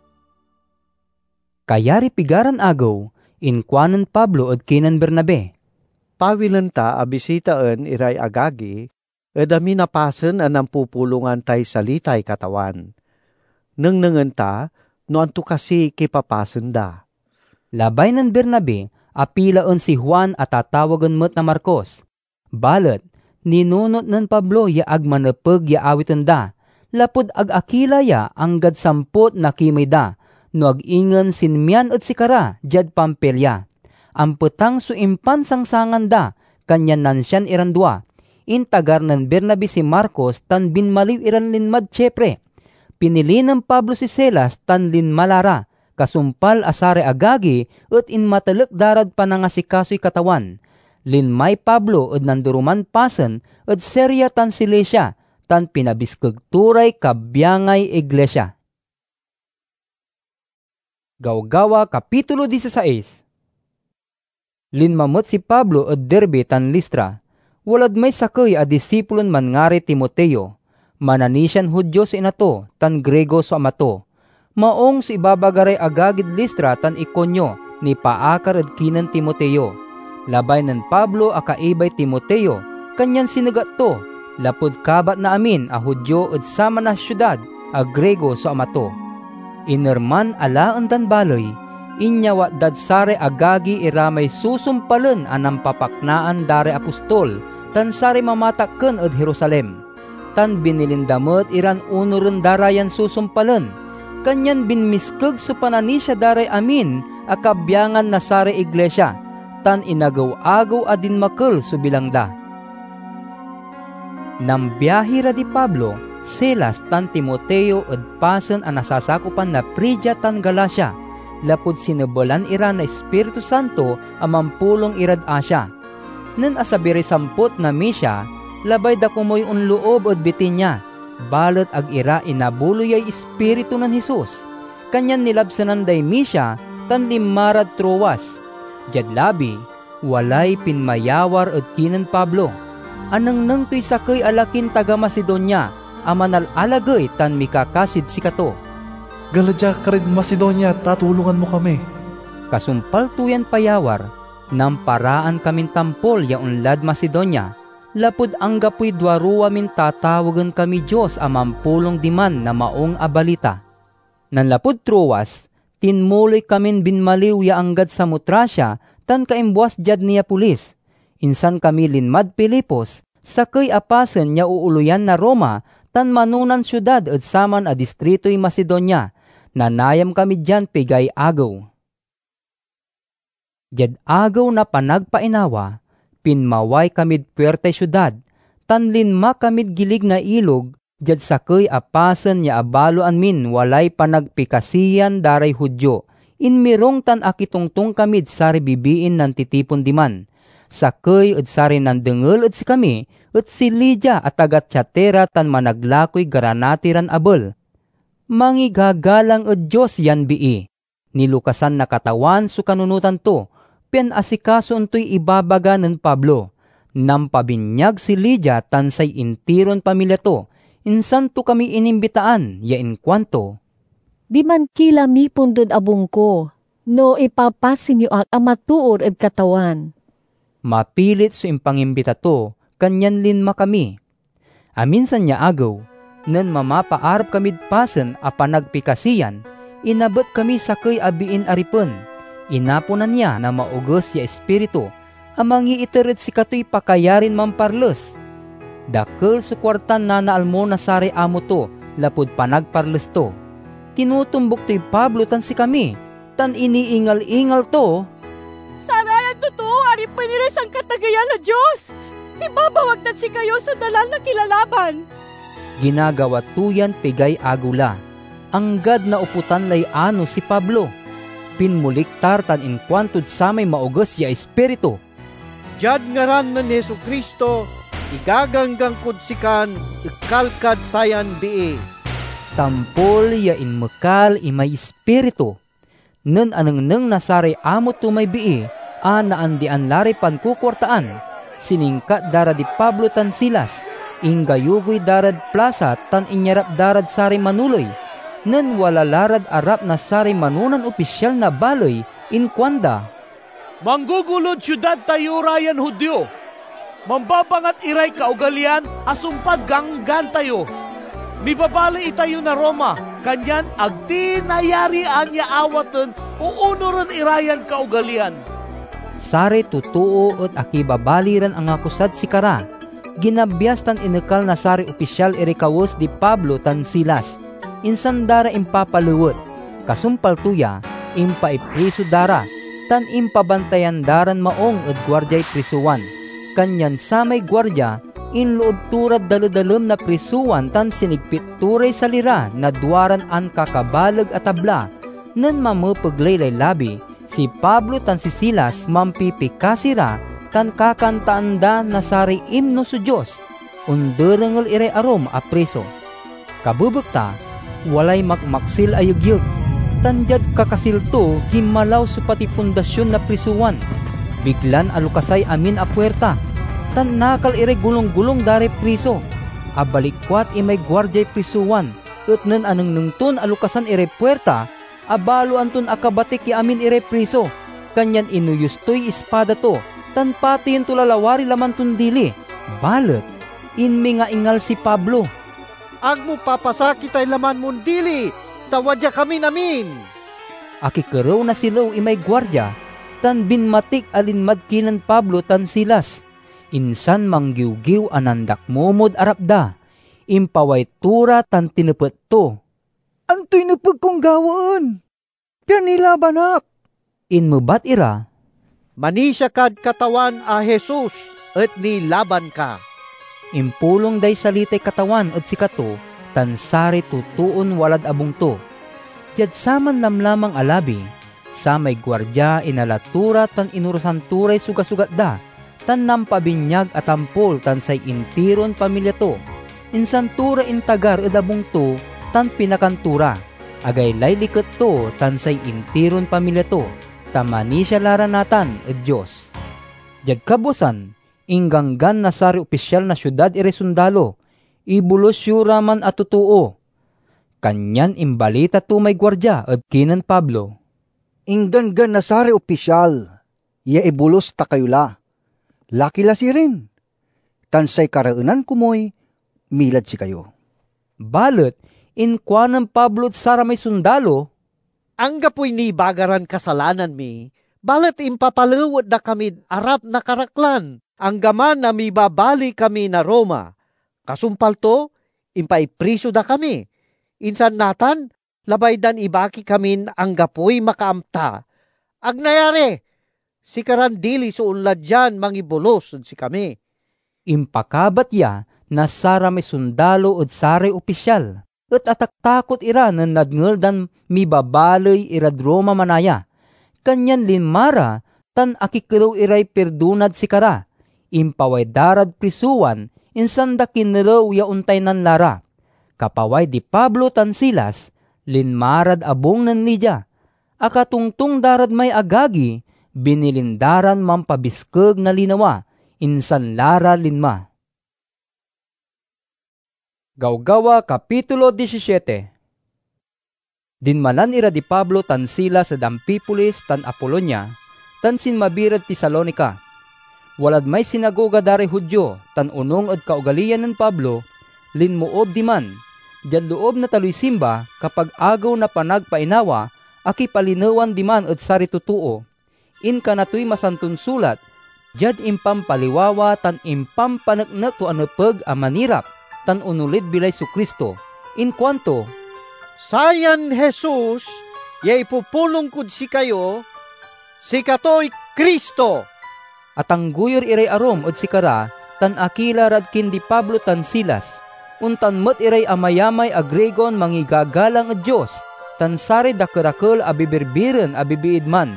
Kayari pigaran agaw, inkwanan Pablo ed kinan Bernabe. Pawilan ta abisitaan iray agagi, ed amin napasen anang pupulungan tay salitay katawan. Nang nangan ta, no anto kasi kipapasen da. Labay ng Bernabe, apilaon si Juan at tatawagan mo't na Marcos. Balet, ninunot ng Pablo ya agmanapag ya awitan da, lapod ag-akila ya anggad sampot na kimay da, no ag-ingan sinmian at sikara, jad Pampelya. Ang petang su impan sangsangan da, kanyan nansyan irandwa. Intagar ng Bernabe si Marcos tan binmaliw iran linmad Chepre. Pinili ng Pablo si Silas tan linmalara, kasumpal asare agagi at inmatalek darad panangasikasoy katawan. Linmay Pablo at nanduruman pasen at Seria tan Silesia tan pinabiskeg turay kabyangay iglesia. Gawgawa Kapitulo dieciséis. Linmamot si Pablo at Derbe tan Listra. Walad may sakay a disipulon man ngari Timoteo, mananisyan Hudyo sa inato, tan Grego sa amato. Maong si ibabagaray agagid Listra tan Ikonyo, ni paakar at kinan Timoteo. Labay ng Pablo a kaibay Timoteo, kanyan sinagat to, lapod kabat na amin a Hudyo at sama na syudad, a Grego sa amato. Inerman alaan tan baloy, inyawa dadsare agagi iramay susumpalen anang papaknaan dare apostol, tan sari mamatakken ed Jerusalem. Tan binilindamot iran unuren darayan susumpalen. Kanyan binmiskeg so pananisya daray amin akabyangan na sari iglesia. Tan inagaw-agaw adin makel so bilangda. Nambiyahira di Pablo, Silas tan Timoteo ed pasen a nasasakupan na Phrygia tan Galacia. Lapod sinebelan ira na Espiritu Santo amampulong irad Asya. Nen asabiri sampot na misya, labay da kumoy unloob od Bitinya, balot ag ira inabuloy ay Espiritu ng Hesus. Kanyan nilabsanan day misya, tan limarad Troas. Jadlabi, walay pinmayawar od kinan Pablo. Anang nang tuy sakay alakin taga Macedonia, amanal alagay tan mikakasid si kato. Galadya karid Macedonia, tatulungan mo kami. Kasumpal tuyan payawar, nam paraan kamin tampol ya unlad Macedonia, lapod anggapoy dwaruwa min tatawagan kami Diyos amampulong diman na maong abalita. Nan lapod Troas, tinmuloy kamin binmaliw ya anggad sa Mutrasya, tan kaimbuas jad niya pulis. Insan kami linmad Pilipos, sakay apasen niya uuluyan na Roma, tan manunan syudad at saman a distrito'y Macedonia. Nanayam kami dyan pigay agaw. Jad agaw na panagpainawa, Pinmaway kamid puwertay syudad, tan linma kamid gilig na ilog, jad sakay apasen ya abaloan min walay panagpikasiyan daray Hudyo. Inmirong tan akitungtong kamid sari bibiin nan titipon diman. Sakay ed sari nan dengel ed si kami, ed si Lydia at taga Tiatira tan managlakoy granatiran abel. Mangigagalang ed Diyos yan bii. Nilukasan na katawan so kanunutan to, pian asikaso untoy ibabaga ng Pablo. Nampabinyag si Lydia tan say intiron pamilya to, insan to kami inimbitaan, ya inkwanto. Di man kila mi pundod abong ko, no ipapasin yu ak amatuor ed katawan. Mapilit so impangimbita to, kanyan linma kami. Aminsan niya agaw, nan mamapaarap kamid pasen a panagpikasiyan, inabot kami sakay abiin aripon. Inapunan niya na maugos ya espiritu, amangi iterit si katoy pakayarin mamparles. Dakkel su kwartan na naalmo na sari amo to, lapud panagparles to. Tinutumbok to'y Pablo tan si kami, tan iniingal-ingal to. Sarayan totoo, ari piniris ang katagayan na Diyos. Ibabawag tan si kayo sa dalan na kilalaban. Ginagawa tuyan pigay agula. Anggad na uputan lay ano si Pablo. Pinmuliktar tan inkwantod sa may maugos ya espiritu. Jad ngaran na Yesu Kristo, igaganggang kudsikan, ikalkad sayan bii. Tampol ya inmekal imay espiritu. Nen aneng-neng nasaray amo to may bii, a naandian lari pankukwartaan. Siningkat dara di Pablo tan Silas, inggayugoy darad plaza tan inyarap darad sari manuloy. Nen wala larad arap na sari manunan opisyal na baloy, inkwanda. Manggugulod syudad tayo rayan Hudyo. Mambabangat iray kaugalian, asumpad ganggan tayo. Nibabali itayo na Roma, kanyan agdi nayarian niya awaten, uunuran irayan kaugalian. Sari tutuo at akibabaliran ang akusad si Kara. Ginabyas tan inekal na sari opisyal irikawos di Pablo tan Silas. Insan dara impapaluwot. Kasumpal tuya, impaipriso dara, tan impabantayan daran maong at gwardyay prisuwan. Kanyan sa may gwardya, inloob turad daludalom na prisuwan tan sinigpit turay sa lira na duwaran an kakabalag at tabla. Nan mamupaglaylay labi, si Pablo tan si Silas mampipikasira tan kakantaanda na sari imno su Diyos. Underengal iray arom a preso. Kabubukta, walay makmaksil ayugyug. Tanjad kakasilto himalaw su pati pundasyon na prisuwan. Biglan alukasay amin a puerta. Tan nakal ire gulong-gulong dari priso. Abalikwat imay gwardyay prisuwan. Ut nun anong nungtun alukasan ire puerta, abalo antun akabatik ki amin ire priso. Kanyan inuyustoy espada to, tan pati yung tulalawari laman tundili. Balet, inmi nga ingal si Pablo. Agmo papasaki tay laman mundili, tawadya kami namin. Akikaraw na silaw imay gwardya, tan binmatik alinmadkinan Pablo tan Silas. Insan manggiw-giw anandak momod arapda. Impaway tura tan tinepet to. Antoy na pagkong Piyan nila banak. Inmubat ira. Manisya kad katawan a Jesus at nilaban ka. Impulong day salitay katawan at sikato, tan sari tutuon walad abong to. Jad saman lamlamang alabi, sa may gwardya inalatura tan inurusan turay suga-sugat da, tan nampabinyag at ampol tan say intiron pamilya to. Insan tura intagar edabong to, tan pinakantura. Agay layliket to, tan say intiron pamilya to. Tamani siya laranatan ed Diyos. Jag kabusan, ingganggan na sari opisyal na syudad ire sundalo. Ibulos yuraman at tutuo. Kanyan imbalita to may gwardya ed kinan Pablo. Ingganggan na sari opisyal, ya ibulos takayula. Laki la si rin. Tansay karaunan kumoy, milad si kayo. Balet, inkwanan Pablo at sara may sundalo. Ang gapoy ni bagaran kasalanan mi, balet impapalawad na kami arap na karaklan. Ang gaman na mi babali kami na Roma. Kasumpal to, impaipriso da kami. Insan natan, labay dan ibaki kami ang gapoy makaamta. Agnayari, Si karandili so unlad dyan mangibulos si kami. Impakabat ya na sara may sundalo at saray opisyal. At ataktakot ira ng nadngel dan mibabaloy irad Roma manaya. Kanyan linmara tan akikiraw iray perdunad si kara. Impaway darad prisuan insanda kiniraw ya untay nan lara. Kapaway di Pablo tan Silas linmarad abong nan Lydia. Akatungtung darad may agagi binilindaran mampabiskeg na linawa insan lara linma. Gawgawa Kapitulo seventeen. Dinmanan ira di Pablo tan Silas sa Ampipolis tan Apolonia, tan sinmabirad ti Salonica. Walad may sinagoga dari Hudyo, tan unong ad kaugalian ng Pablo, linmuob di man, dyan loob na taloy simba kapag agaw na panagpainawa, aki palinawan di man ad sari tutuo. In kanatoy masantun sulat, dyan impam paliwawa tan impam panagnak to anapag amanirap, tan unulid bilay su Kristo. In kwanto, Sayan Jesus, ya ipupulong kud si kayo, si katoy Kristo. At ang guyor iray arom od si kara, tan akila radkin di Pablo tan Silas, untan met iray amayamay agregon mangigagalang ad Diyos, tan sari dakarakel abibirbiren abibiid man.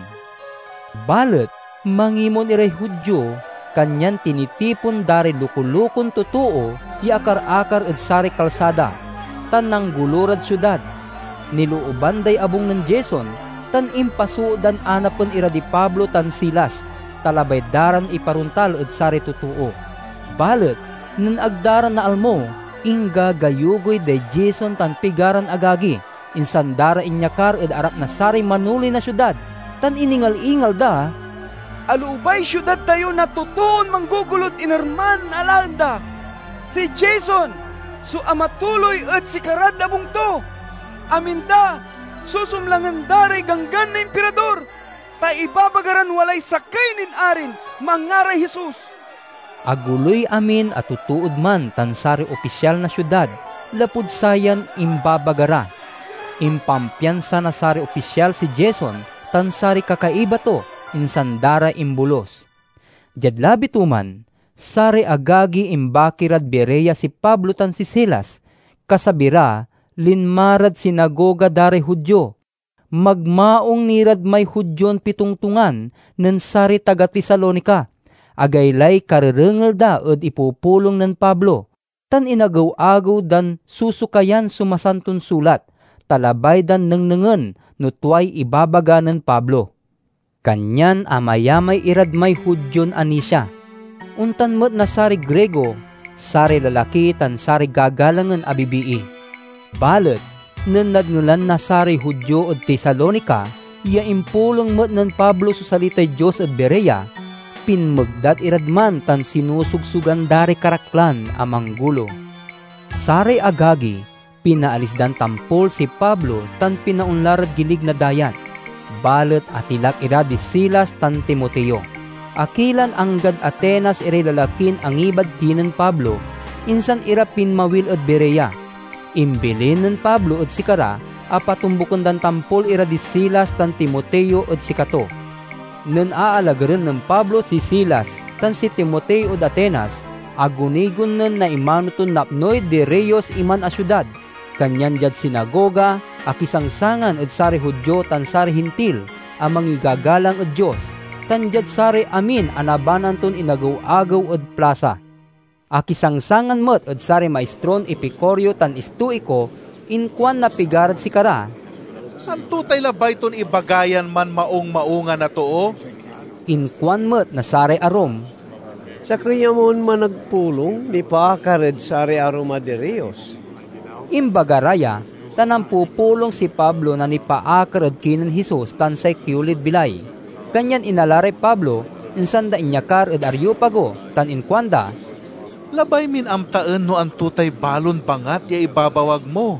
Balet, mangimon iray Hudyo, kanyan tinitipon dari lukulukon totoo, iakar-akar ed sari kalsada, tan nang gulurad syudad. Niluuban day abong ng Jason, tan impasu dan anapon ira di Pablo tan Silas, talabay daran iparuntal ed sari totoo. Balet, nan agdaran na almo, ingga gayugoy day Jason tan pigaran agagi, insandara inyakar ed arap na sari manuli na syudad, tan iningal-ingal da, alubay syudad tayo na tutuon manggugulot inarman alanda. Si Jason, so amatuloy at si karad abong to. Aminda, susumlangan daray ganggan na emperador. Ta ibabagaran walay sakay nin arin, mangaray Jesus. Aguloy amin at tutuod man tansari opisyal na syudad, lapud sayan imbabagara. Impampiansa na sari opisyal si Jason, tansari kakaiba to, insandara imbulos. Jadlabi tuman, sari agagi imbakirad Berea si Pablo tan si Silas, kasabira, linmarad sinagoga dari Hudyo. Magmaong nirad may Hudyon pitungtungan, nan sari taga Tesalonica. Agaylay karerengel da ed ipupulong nan Pablo, tan inagaw-agaw dan susukayan sumasantun sulat, talabay dan nengnengen, nutway ibabaga nan Pablo. Kanyan amayamay irad may Hudyon anisya. Untan mo't na sari Grego, sari lalaki tan sari gagalangan abibii. Balet, nan nadngulan na sari Hudyo at Tesalonica, iya impulong mo't nan Pablo susalitay Diyos at Berea, pinmagdat iradman tan sinusugsugan dari karaklan amang gulo. Sari agagi, pinaalis dan tampol si Pablo tan pinaunlarad gilig na dayat. Balet atilak ira di Silas tan Timoteo. Akilan anggad Atenas ire lalakin ang ibad kinan Pablo, insan ira pinmawil at Berea. Imbilin ng Pablo at sikara, apatumbukon dan tampol ira di Silas tan Timoteo at sikato. Nun aalagaran ng Pablo si Silas tan si Timoteo at Atenas, agunigon nun na imanuton napnoy de reyos iman a syudad. Kanyan jad sinagoga, akisangsangan at sari Hudyo tan sari Hintil, amang igagalang at Diyos, tan jad sari amin anabanan ton inagaw-agaw at plaza. Akisangsangan met at sari maestron Epicoryo tan Stoico, inkwan na pigarad si kara. Ang tutay labay ton ibagayan man maong maunga na too? Inkwan met na sari arom. Sa kriyamon man nagpulong, ni paakared sari aromaderios. Imbagaraya, tanang pupulong si Pablo na ni paakared kinan Jesus tan say kiulid bilay. Kanyan inalaray Pablo, insanda inyakar ed Areopago, tan inkwanda, labay min amtaan no ang tutay balon pangat ya ibabawag mo.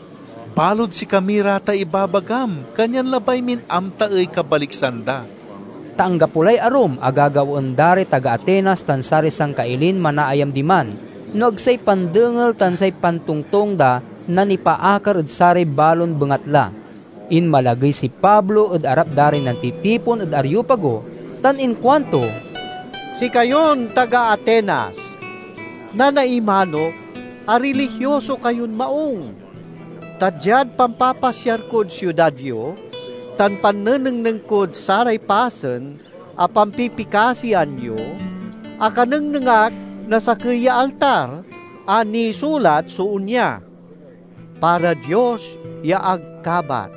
Balod si kamira ta ibabagam, kanyan labay min amtaay kabaliksanda. Taanggapulay arom agagawon dari taga Atenas tan sari sang kailin manaayam diman, no agsay pandengel tan say pantungtong da na nipaakar ed sari balon bengatla. In malagay si Pablo ed arap dari nan titipon ed Areopago, Tan inkwanto, si kayon taga Atenas, na naimano, a religyoso kayon maong. Tadyad pampapasyar kod siyudadyo, tan panenengneng kod saray pasen, a pampipikasian yo, a kanengnengak na sa kaya altar, a nisulat suunya, para Diyos ya agkabat.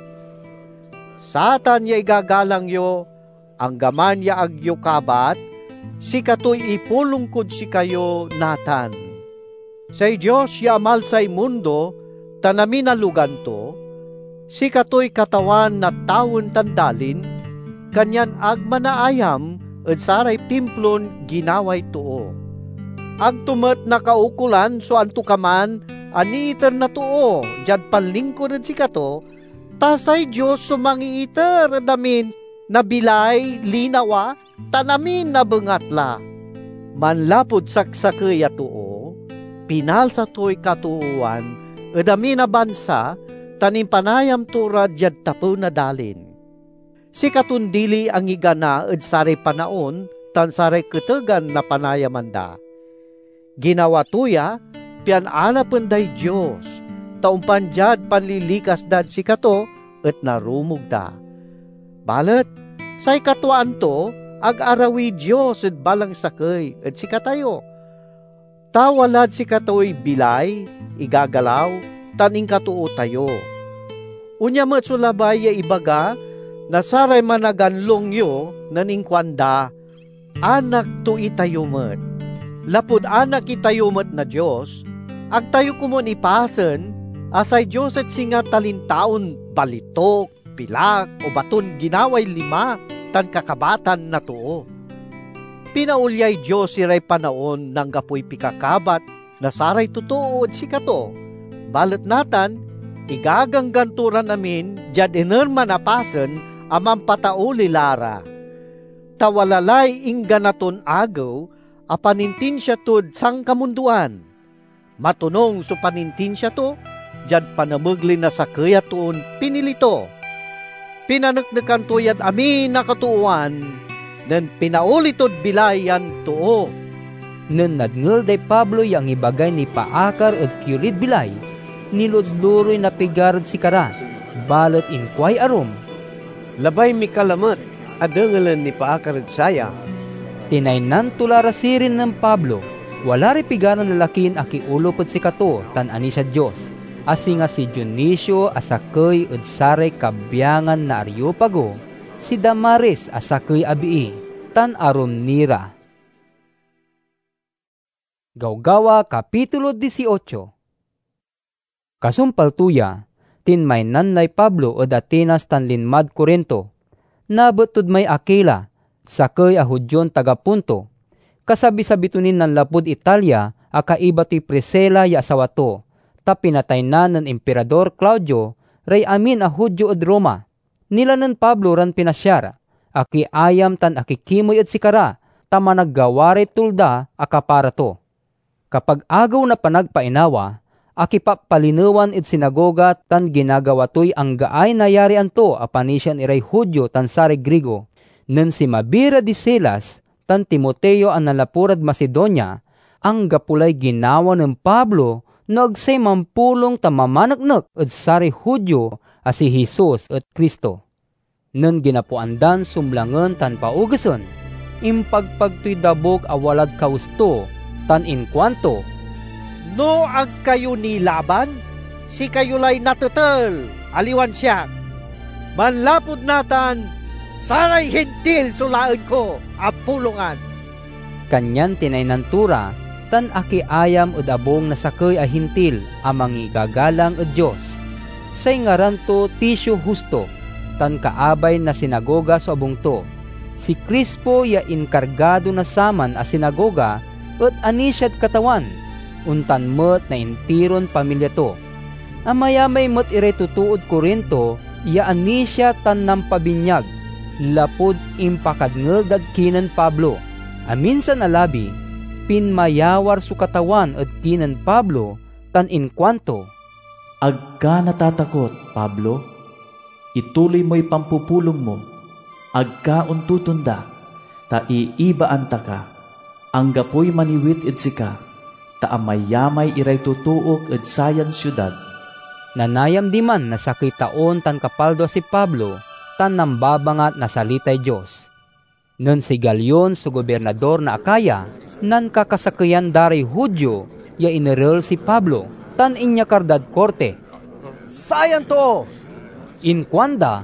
Satan ya igagalang yo, ang gaman ya agyo kabat, si katoy ipulungkod si kayo natan. Say Diyos ya amal say mundo, tanamin alugan to, si katoy katawan na tawon tandalin, kanyan agmanaayam, at saray timplon ginaway too. Agtumet na kaukulan so antukaman, ani iter na too, jad panlingkod si kato, tasay Diyos sumangi iter damin, nabilay, linawa, tanamin na bengatla. Manlapod saksakay atoo, pinalsa to'y katuuan, edami na bansa, tanim panayam tura jad tapo na dalin. Si katundili ang igana ed saray panaon, tan saray ketegan na panayamanda. Ginawa tuya, pian anapenday Diyos, taumpan jad panlilikas dad si kato, et narumog da. Balet, say katuan to, ag-arawi Diyos at balang sakay at si katayo. Tawalad si katoy bilay, igagalaw, taning katuo tayo. Unya met sulabay ya ibaga, nasaray managanlong yo, naningkwanda, anak to itayo met. Lapod anak itayo met na Diyos, ag tayo kumon ipasen, asay Diyos at singa talintaon balitok, pilak o baton ginaway lima tan kakabatan na tuo. Pinaulyay Diyos siray panaon nang gapoy pikakabat na saray totoo si kato. Balat natan, igagangganturan namin jad inerman apasen amang patauli lara. Tawalalay ingganaton agaw apanintin siya tud sang kamunduan. Matunong so panintin siya to, jad panamugli na sa kaya tuon pinilito. Pinanagnakan tuyad amin nakatuuan, nan pinaulitod bilayan tuo. Nan nadngel day Pablo yang ibagay ni paakar at kirid bilay, niludluroy na pigarad si kara, balot inkway arom. Labay mi kalamat, adengalan ni paakar at saya. Tinaynan tularasirin ng Pablo, wala ripigaran lalakin aki ulopod si kato, tan ani siya Diyos. Asi nga si Dionisio asakay ed saray kabyangan na Areopago, si Damaris asakay abii, tan aron nira. Gawgawa Kapitulo eighteen. Kasumpal tuya, tinmaynan lay Pablo ed Atenas tan linmad Corinto, nabetod may Aquila, sakay a Hudyon taga Punto, kasabi-sabitunin ng lapod Italia, akaiba ti Priscilla ya asawato, ta pinatay na ng Emperador Claudio, ray amin a Hudyo ed Roma. Nila ng Pablo ran pinasyara, aki ayam tan akikimoy ed sikara, ta managgawari tulda akaparato. Kapag agaw na panagpainawa, aki papalinawan ed sinagoga tan ginagawa to'y ang gaay nayari anto apanisyan iray Hudyo tan sari Grigo, nen si Mabira di Silas tan Timoteo ang nalapurad Macedonia, ang gapulay ginawa ng Pablo nagsay mampulong tamamanaknak at sari Hudyo as si Jesus at Kristo. Nun ginapuandan sumlangan tan paugason, impagpagtoy dabog awalad kausto, tan inkwanto. No ag kayo nilaban, si kayo lay natutel, aliwan siya. Manlapod natan, saray hintil sulaan ko, apulungan. Kanyan tinaynantura, tan aki ayam ed abong nasakay a hintil amang igagalang ed Diyos. Say ngaran to Tisio Justo, tan kaabay na sinagoga so abong to. Si Crispo ya inkargado na saman a sinagoga, at anisyad katawan, untan met na intiron pamilya to. Amayamay met ire tutuod Corinto, ya anisya tan nampabinyag, lapod impakadngel dagkinan Pablo. Aminsan alabi, pinmayawar su katawan at kinan Pablo, tan inkwanto. Agka natatakot, Pablo, ituloy mo'y pampupulong mo, agka untutunda, ta iibaan ta ka, ang gapoy maniwit id sika, ta amayamay iray tutuok id sayan syudad. Nanayam di man na sakit taon tan kapaldo si Pablo, tan nambabangat na salitay Diyos. Nun si Galion su gobernador na Akaya, nan kakasakayan daray Hudyo, ya inerel si Pablo, tan inya kardad korte. Sayan to! Inkwanda,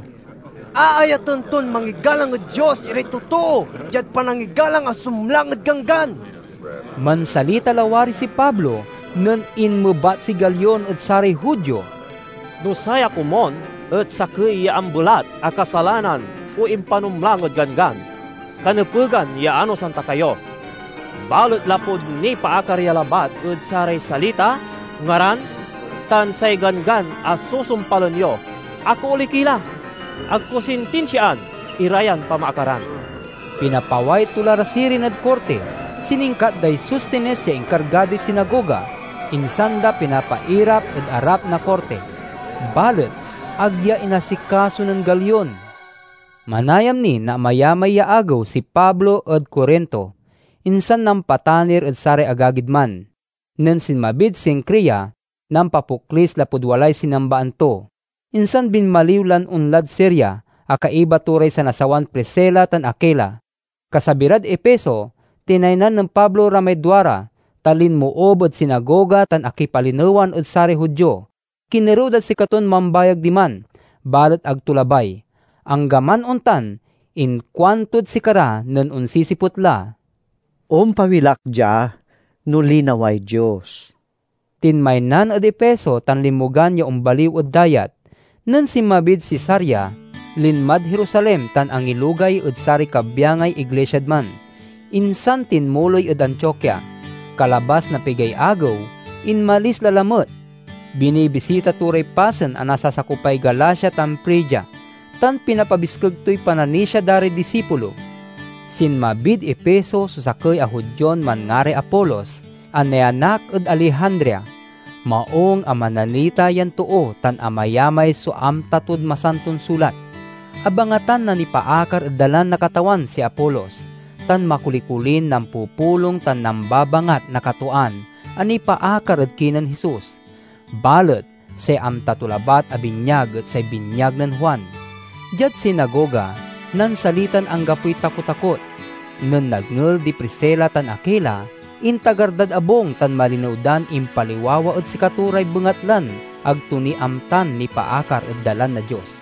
aayatan ton mangigalang ng Diyos iray totoo, jad panangigalang asumlang at ganggan. Mansalita lawari si Pablo, nun inmubat si Galion at saray Hudyo. Nusaya kumon, at sakay ya ambulat a kasalanan o impanumlang at ganggan. Kanupugan ya ano santa kayo. Balot lapod ni paakariyalabat at saray salita, ngaran, tan say ganggan asusumpalon yo. Ako ulikila, agkusintinsyan, irayan pamaakaran. Pinapaway tularasirin at korte, siningkat day Sustenes siya inkargado sinagoga, insanda pinapairap at arap na korte. Balot, agya inasikaso ng Galion. Manayam ni na mayamay yaagaw si Pablo at Corinto, insan nam patanir at sare agagidman, nan sinmabid sing kriya, nam papuklis lapudwalay sinambaan to, insan binmaliwlan unlad Syria, akaiba turay sa nasawan Priscilla tan Aquila. Kasabirad Epeso, tinaynan ng Pablo Ramedwara, talin muob at sinagoga tan akipalinawan at sare Hudyo, kinerudad si katon mambayag diman, balat agtulabay. Ang gaman untan, in kwantod si kara nan unsisiputla. Umpawilak dya, nulinaway Diyos. Tinmaynan ad Epeso tan limugan ya umbaliw ad dayat, nan simabid si Sarya, linmad Jerusalem tan ang ilugay ad sari kabyangay iglesyadman. Insan tinmuloy ad Antioquia, kalabas na pigay agaw, inmalis lalamot. Binibisita turay pasen ang nasasakupay Galacia tan Phrygia, tan pinapabiskag to'y pananisya dari disipulo. Sinmabid Epeso susakay a Hudyon man ngare Apolos, aneanak ed Alejandria, maong amanalita yan tuo tan amayamay so amtatud masantun sulat. Abangatan na ni paakar ed dalan na katawan si Apolos, tan makulikulin ng pupulong tan nambabangat na katuan, ani paakar ed kinan Jesus. Balot, say amtatulabat a binyag at say binyag ng Juan. Diyat sinagoga, nan salitan ang gapoy takot-takot. Nun nagnul di Priscilla tan Aquila, intagardad abong tan malinaudan impaliwawa at sikaturay bengatlan, agtuni amtan ni paakar at dalan na Diyos.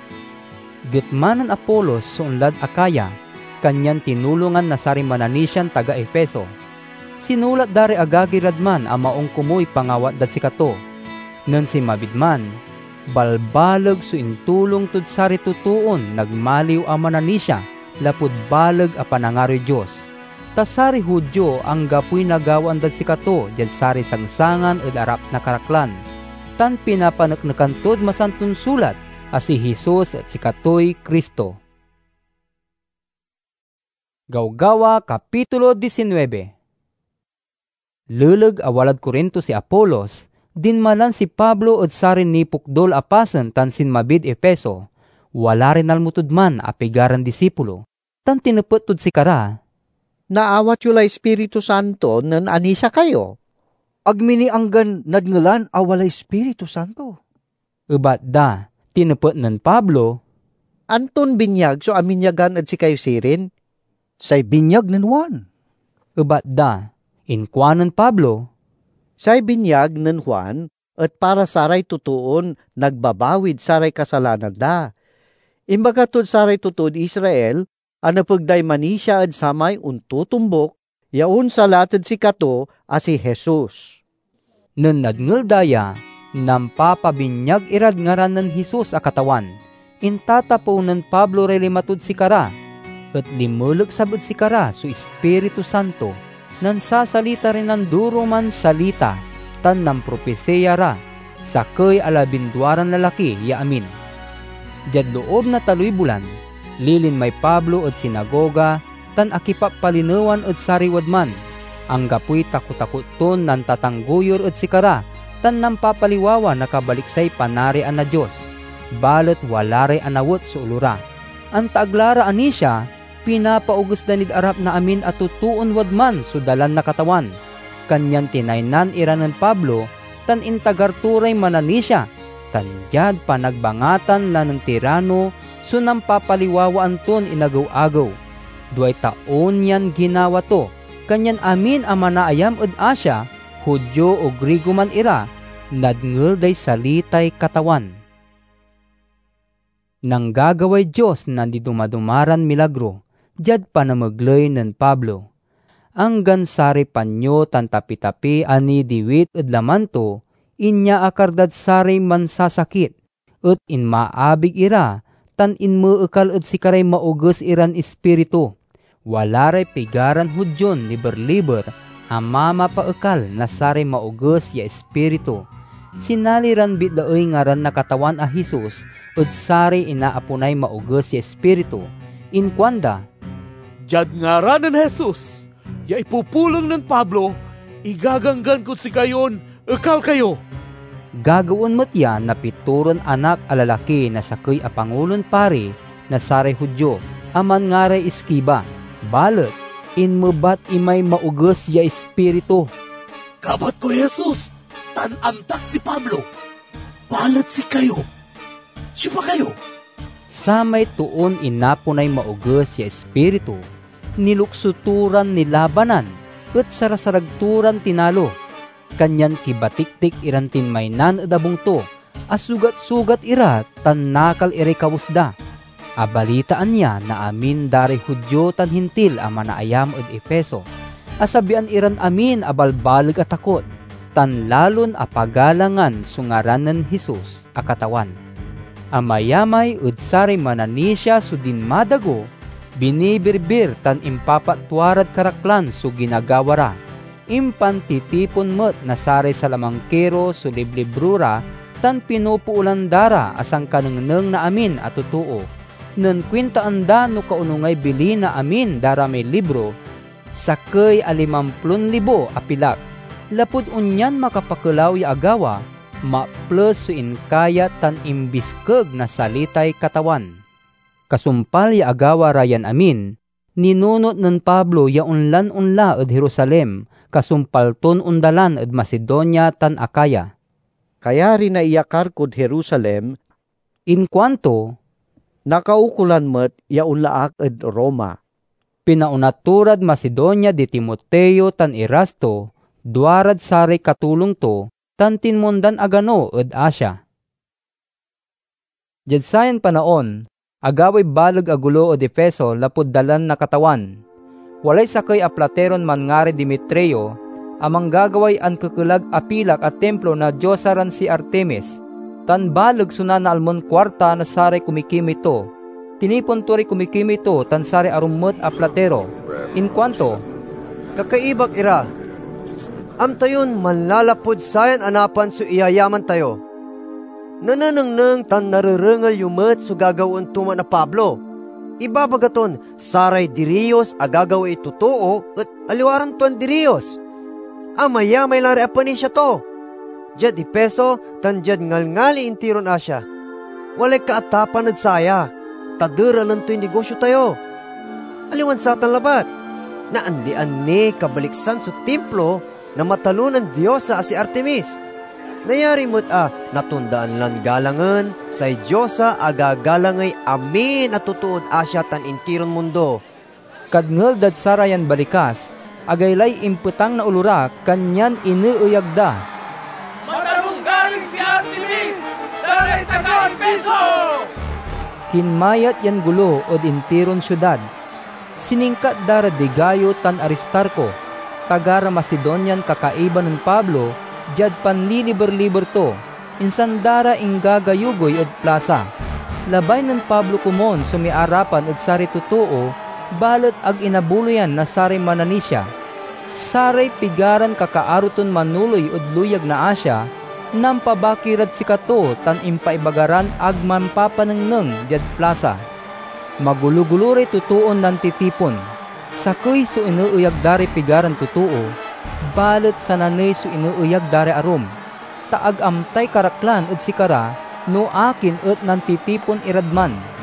Gitmanan Apolos sunlad Akaya, kanyan tinulungan na sari mananisyan taga Efeso. Sinulat dari agagi radman ang maong kumoy pangawat dat sikato. Nun si mabidman, balbalag su intulong tud sari tutuon nagmaliw a mananisya, lapud balag a panangaroy Diyos. Tasari Hudyo ang gapoy nagawan dad sikato, dyan sari sangsangan ed arap na karaklan. Tan pinapanaknakan tud masantun sulat, as si Jesus at sikatoy Kristo. Gawgawa Kapitulo nineteen. Lulag awalad Corinto si Apolos, dinmalan si Pablo at sarin ni pukdol apasan tan sinmabid Epeso, wala rin almutudman apigaran disipulo, tan tinupot tud si kara. Naawat yula Espiritu Santo nan anisa kayo. Agmini anggan nadngalan awala Espiritu Santo. Ubat da, tinupot nan Pablo. Anton binyag so aminyagan at si kayo sirin? Say binyag nan Juan. Ubat da, inkwanan Pablo. Say binyag ng Juan at para saray tutuon nagbabawid saray kasalanan da. Imbaga tud saray tutuod Israel, anapagday manisya ad samay untutumbok, yaun salatad si kato as si Jesus. Nun nadngel daya, nampapabinyag irad ngaran ng Jesus a katawan, intatapo ng Pablo relimatud si kara, at limulag sabad si kara su Espiritu Santo, nan sasalita rin ng duro man salita, tan ng propesya ra, sakay alabindwaran lalaki ya amin. Diyad loob na taloy bulan, lilin may Pablo at sinagoga, tan akipap palinawan at sariwadman, ang gapoy takot-takot ton nan tatangguyor at sikara, tan nang papaliwawa nakabaliksay panarian na Diyos, balot walare anawot sa ulura. Ang taaglara anisya, pinapaugus danid arap na amin at tutuon wadman so dalan na katawan. Kanyan tinaynan iranan Pablo, tan intagarturay mananisya, tan jad panagbangatan la ng tirano, so nang papaliwawaan ton inagaw-agaw. Duay taon yan ginawa to, kanyan amin ang manaayam ed Asya, Hudyo o Grigo man ira, nadngel day salitay katawan. Nang gagaway Diyos na di dumadumaran milagro, jad panamaglay ng Pablo. Ang gansari panyo tan tapi-tapi ani diwit ed lamanto, inya akardad sari mansasakit, ut in maabig ira, tan in meekal ed sikaray maugus iran espiritu. Walaray pigaran Hudyon liber-liber, ama mapaekal na sari maugus ya espiritu. Sinaliran bidlaoy ngaran na katawan a Jesus, ud sari inaapunay maugus ya espiritu. Inkwanda, Jad ngaran ng Jesus, ya ipupulong ng Pablo, igaganggan ko si kayon, ekal kayo. Gagawon mo't yan na pituron anak alalaki na sakay a Pangulon pari na sari Hudyo, aman ngaray iskiba, balet, in mebat imay maugus ya espiritu. Kabat ko Jesus, tan amtak si Pablo, balet si kayo, siya pa kayo. Samay tuon inapunay maugus ya espiritu, niluksuturan nilabanan, at sarasaragturan tinalo. Kanyan kibatiktik iran tinmaynan edabong to, asugat-sugat ira tan nakal iri kawusda. Abalitaan niya na amin dari Hudyo tan hintil ang manaayam ed Efeso. Asabian iran amin abalbalag at takot, tan lalon apagalangan sungaran ng Jesus akatawan. Amayamay ed sari mananisya so din madago, binibirbir tan impapatwarad karaklan so ginagawara. Impantitipon met na sari sa lamangkero so liblibrura tan pinupuulan dara asang kanengneng na amin at tutuo. Nen kwinta anda no kaunungay bili na amin dara may libro, sakay alimamplon libo apilak. Lapud unyan makapakulaw ya agawa, ma plus so inkaya tan imbiskeg na salitay katawan. Kasumpal ya agawa rayan amin, ninunot ng Pablo ya unlan-unla ed Jerusalem, kasumpalton undalan ed Macedonia tan Akaya. Kaya rin na iyakar kod Jerusalem, in kwanto, nakaukulan met ya unlaak ed Roma. Pinaunaturad Macedonia di Timoteo tan Erasto, duarad sari katulong to, tan tinmundan agano ed Asya. Jadsayan panaon, agaway balag agulo o Efeso lapud dalan na katawan. Walay sakay a plateron man ngari Demetreo, amang gagaway an kekelag apilak at templo na Diyosaran si Artemis. Tan balag sunan na almon kwarta na sari kumikimito. Tinipon turi kumikimito tan sari arumot a platero. In kwanto, kakaibag ira, am tayon manlalapod sayan anapan so iyayaman tayo. Nananang tan narerengal yumet so gagawon tuman na Pablo. Ibabagaton, saray diriyos agagawa itutuo at aliwaran tuan diriyos. Amaya may lari apani siya to. Jad Efeso, tan jad ngal-ngali intiron asya. Walay kaatapan at saya, tadura lang to'y negosyo tayo. Aliwan sa tan labat, na andi-andi kabaliksan sa templo na matalunan Diyosa si Artemis. Nayari mo't ah, natundaan lang galangan, say Diyosa agagalangay amin at tutuod asya tan intiron mundo. Kadngel dad sarayan balikas, agaylay imputang na ulura, kanyan inuuyagda. Matarunggaling si Artemis, daray taga Efeso! Kinmayat yan gulo od intiron syudad. Siningkat dara de Gayo tan Aristarco, tagara Macedonian kakaiba ng Pablo, jad panliliber-liber to, insan dara inggagayugoy ed plaza. Labay ng Pablo kumon sumiarapan ed sari tutuo, balet ag inabuloyan na sari mananisya. Saray pigaran kakaaruton manuloy ed luyag na asya, nam pabakirad si kato tan impaibagaran ag mampapanengneng jad plaza. Maguluguluray tutuon nan titipon, sakoy so inuuyag dari pigaran tutuo, balet sananay so inuuyag dari arum. Taag amtay karaklan ed sikara, no akin et nan titipon iradman.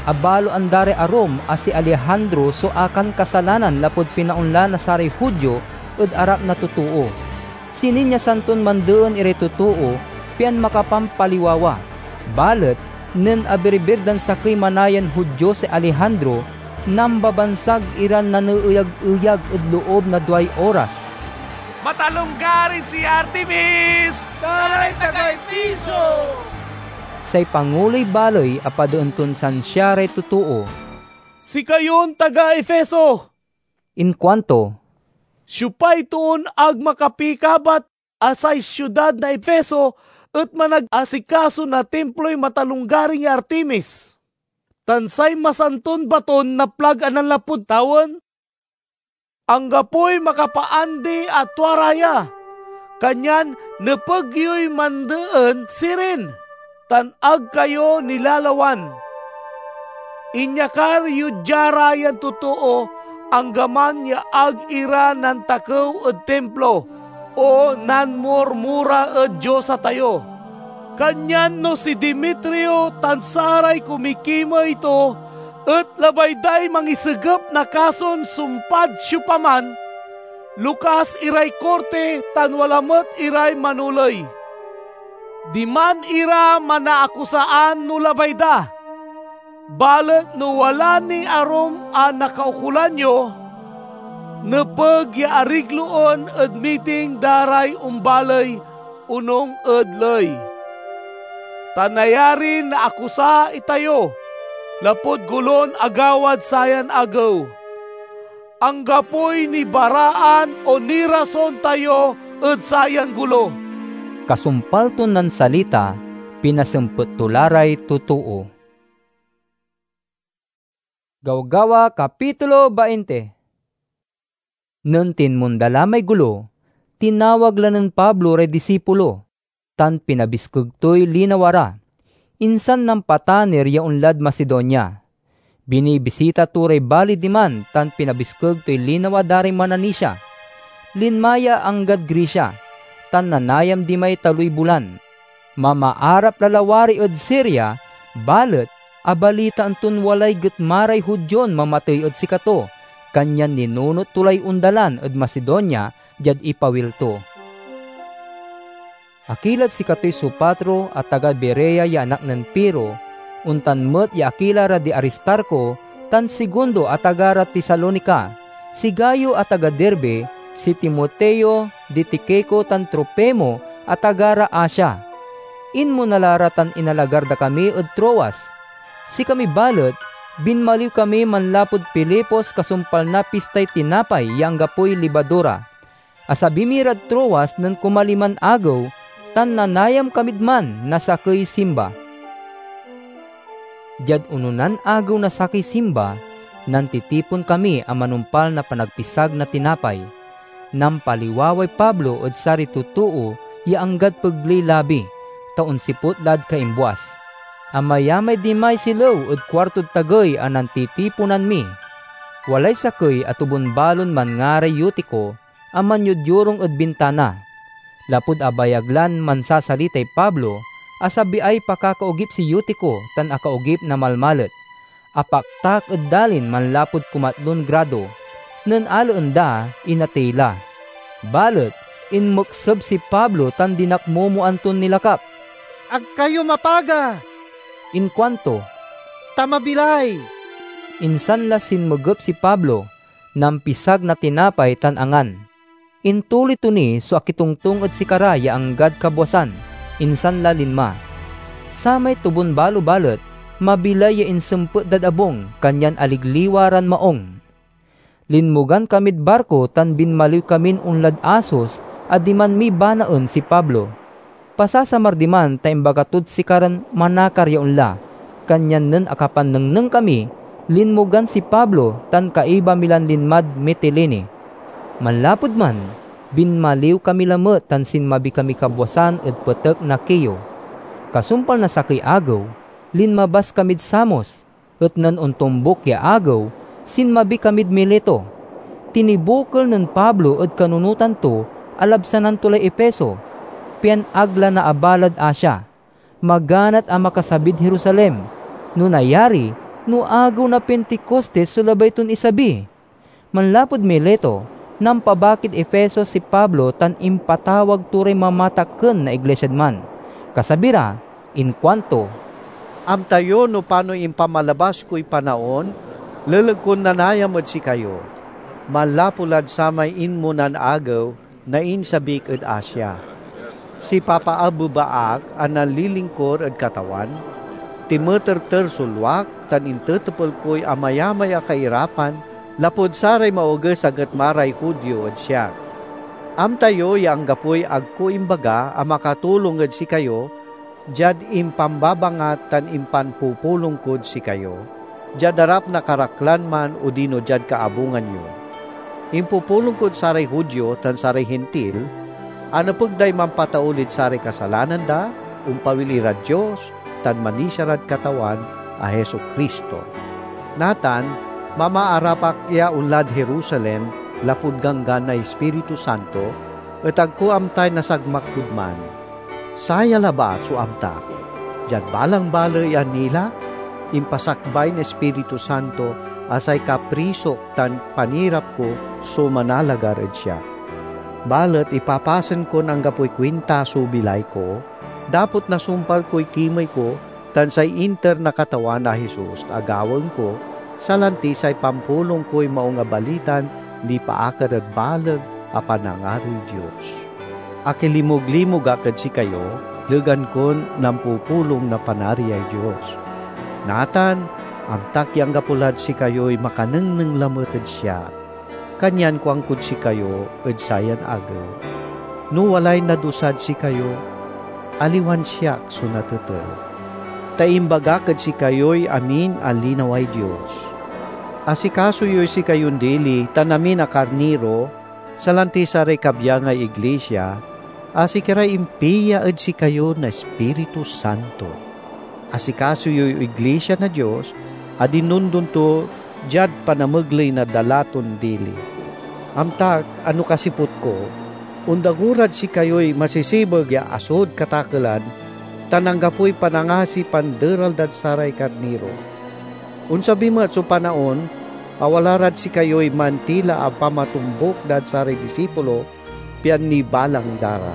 Abalo andare arom as si Alejandro so akan kasalanan lapod pinaunla na saray Hudyo ed arap na tutuo. Sininya santon mandeon ire tutuo pian makapampaliwawa. Balet nen abiribirdan sakay manayan Hudyo si Alejandro nambabansag iran nanuuyag-uyag ed loob na duay oras. Matalunggarin si Artemis! Taray tagay piso! Say panguloy baloy apadoonton san siya ray tutuo. Si kayon taga Efeso! In kwanto, siyupay tuon ag makapikabat asay syudad na Efeso at manag-asikaso na templo'y matalunggaring Artemis. Tansay masanton baton na plag anan lapud tawon. Ang gapoy makapaandi at waraya. Kanyan napagyoy mandaan sirin. Tanag kayo nilalawan. Inyakar yudyara yan totoo ang gaman ya ag ira ng takaw at templo o nanmurmura at Diyos tayo. Kanyan no si Demetrio tansaray kumikima ito at labayday mangisagap na kason sumpad syupaman. Lukas iray korte tan walamat iray manulay. Di man ira manaakusaan no labayda. Balet no wala ni arom a nakaukulan nyo, napag yaarigloon ad meeting daray umbalay unong adlay. Tanayarin na akusa itayo, lapod gulon agawad sayan agaw. Ang gapoy ni baraan o ni rason tayo ad sayan gulo. Kasumpalton ng salita, pinasempet tularay tutuo. Gawgawa Kapitulo twenty. Nun tinmundala may gulo, tinawag lang ng Pablo ray disipulo, tan pinabiskug to'y linawara, insan ng patanir yaun lad Macedonia. Binibisita turay bali diman, tan pinabiskug to'y linawa daring Mananisya. Linmaya anggad Grisya, tan nanayam di may taloy bulan. Mamaarap lalawari od Syria, balet, abalita antun walay getmaray Hudyon mamatay od sikato, kanyan ninunot tulay undalan od Macedonia, jad ipawilto. Akilat si katoy Supatro at taga Berea ya anak ng Piro, untan met ya akila ra di Aristarco, tan segundo at taga ra Tesalonica, si Gayo at taga Derbe, si Timoteo, di Tikeko tan Tropemo at taga ra Asia. Inmo nalaratan inalagarda kami od Troas. Si kami balot, binmaliw kami manlapod Pilipos kasumpal na pistay tinapay yang gapoy libadura. Asabimirad Troas ng kumaliman agaw, tan nanayam kamidman na sakay simba. Jad ununan agaw na sakay simba, nan titipon kami ang manumpal na panagpisag na tinapay. Nam paliwaway Pablo od sari tutuo, yaanggad paglilabi, taon siput lad kaimbuas. Amayamay dimay silaw od kwartod tagay anan titipunan mi. Walay sakay at ubon balon man ngaray Eutico, aman yudyurong od bintana. Lapud abayaglan man sasalitay Pablo, asabi ay pakakaugip si Eutico tan akaugip na malmalet. Apaktak od dalin man lapud kumatlon grado, nan aloenda inatela. Balet, inmuksab si Pablo tan dinakmomo anton nilakap. Ag kayo mapaga! In kwanto, tamabilay! Insan la sinmagap si Pablo, nampisag na tinapay tan angan. Intuli to ni so akitungtung at sikara ya anggad kabwasan, insan la linma. Samay tubon balo-balot, mabilay ya insempet dadabong, kanyan aligliwaran maong. Linmugan kamid barko tan binmaliw kamin unlad asos, adiman mi banaon si Pablo. Pasasamar diman taimbagatud sikaran manakarya unla, kanyan nen akapan neng neng kami, linmugan si Pablo tan kaiba milan linmad Mitilene. Manlapod man, binmaliw kami lamet tan sinmabi kami kabwasan ed petek na Kiyo. Kasumpal na sakay agaw, linmabas kamid Samos, et nan untumbok ya agaw, sinmabi kamid Mileto. Tinibukol nen Pablo ed kanunutan to, alabsanan tulay Efeso, pian agla na abalad Asya. Maganat ang makasabid Jerusalem. Nunayari, no agaw na Pentecostes sulabay ton isabi. Manlapod Mileto, nang pabakid Efeso si Pablo tan impatawag turay mamataken na iglesyad man. Kasabira, in kwanto, am tayo no paano impamalabas ko'y panaon, lalagkon nanayamad si kayo. Malapulad sa may inmo nan agaw na insabik ed Asya. Si Papa Abu Baak ang nalilingkor ed katawan, timeter-ter sulwak tan intetepel ko'y amayamaya kairapan, lapod saray mauges agat maray Hudyo ed siya. Am tayo yang gapoy agko imbaga ang makatulong ed si kayo, jad impambabangat tan impanpupulong kod si kayo, jad darap na karaklan man o dino jad kaabungan nyo. Impupulong kod saray Hudyo tan saray Hentil, ano pagday mampataulit saray kasalanan da, umpawilirad Diyos, tan manisarad katawan a Heso Kristo. Natan, mamaarapak ya unlad Jerusalem, lapud ganggan na Espiritu Santo, at agko amtay nasagmak kudman. Saya laba su amta, jad balang balay an nila, impasakbay na Espiritu Santo, asay kaprisok tan panirap ko, so manalagar ed siya. Balet ipapasen ko ng gapoy kwinta so bilay ko, dapot nasumpal ko'y kimay ko, tan say inter na katawan na Jesus, agawang ko, salanti say pampulong ko'y maunga balitan, di paakad at balag, apanangaroy Diyos. Akilimog-limog akad si kayo, legan kon nampupulong na panariyay Diyos. Natan, amtak yang gapulad si kayo'y makanengneng lamuted siya. Kanyan ko angkod si kayo, ed sayan agaw. No walay nadusad si kayo, aliwan siyak sunatetel. Taimbagakad si kayo'y amin alinaway Diyos. Asikaso yo'y si kayon dili, tanamin a karniro, salanti sa rekabiyangay iglesia, asikiray impiya ed si kayo na Espiritu Santo. Asikaso yo'y iglesia na Diyos, adinundun to, jad panamaglay na dalaton dili. Amtak, ano kasipot ko, undagurad si kayo'y masisibag ya asod katakalan, tananggapoy panangasi panderal dad saray karniro. Unsabi mat so panaon, awalarad si kayo'y mantila a pamatumbok dad saray disipulo, pian ni balang dara.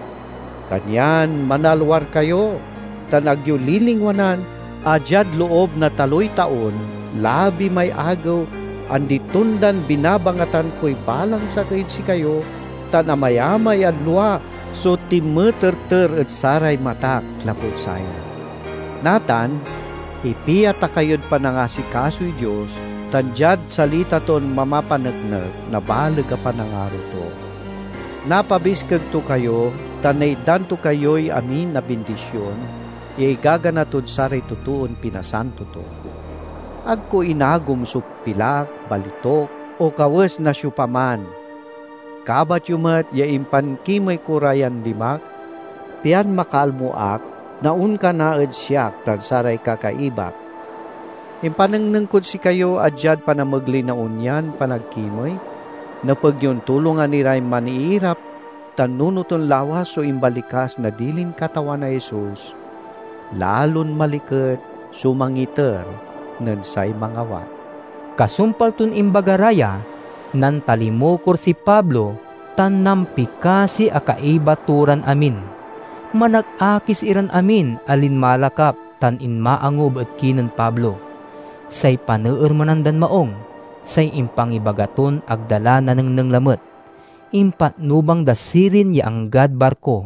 Kanyan manalwar kayo, tanagyo lilingwanan, ajad loob na taloy taon, labi may agaw, andi tundan binabangatan ko'y balang sa kaid si kayo, tanamayamay adlua, so timeter-ter at saray matak lapod saya. Natan, ipiyata kayod pa na nga si kaso'y Diyos, tanjad salita ton mamapanagnak na balag ka panangaro to. Napabiskag to kayo, tanay danto kayo'y amin na bendisyon, iagaganatod saray tutuon pinasanto to. Agko inagom so pilak, balitok, o kawas na syupaman. Kabat yumat ya impan kimay kurayan limak, pian makalmuak, naun ka na ed siyak tan saray kakaibak. Impanengnengkod si kayo adjad panamagli na unyan panagkimay, napagyon tulungan ni ray maniirap, tan nunuton lawas so imbalikas na dilin katawan na Jesus, lalon maliket sumangiter, nansay mangawat. Kasumpal tun imbagaraya, nan talimokor si Pablo, tan nampikasi akaibaturan amin. Manag-akis iran amin alin malakap tan inmaangob at kinan Pablo. Say paneer manandan maong, say impangibagaton agdala na nang nang lamot. Impatnubang dasirin ya anggad barko.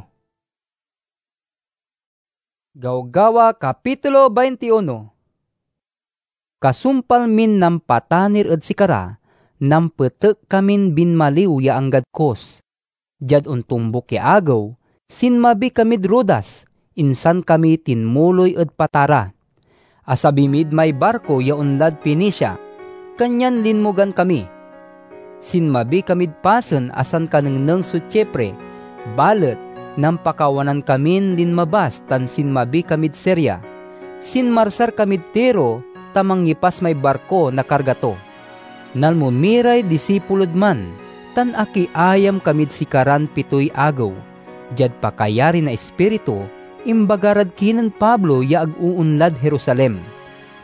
Gawgawa Kapitulo twenty-one. Kasumpal min nam patanir ed sikara, nam petek kamin binmaliw ya anggad kos. Jad untumbok ya agaw, sinmabi kamid rodas, insan kami tinmuloy ed patara. Asabimid may barko ya unlad Pinisya, kanyan linmugan kami. Sinmabi kamid pasen asan kanengneng su Chipre, balet nampakawanan kamin linmabas tan sinmabi kamid Syria. Sinmarsar kamid Tiro, tamang ngipas may barko na kargato. Nalmumiray disipulod man, tan aki ayam kamid sikaran pitoy agaw. Jad pakayari na espiritu, imbagarad kinan Pablo ya ag-uunlad Jerusalem.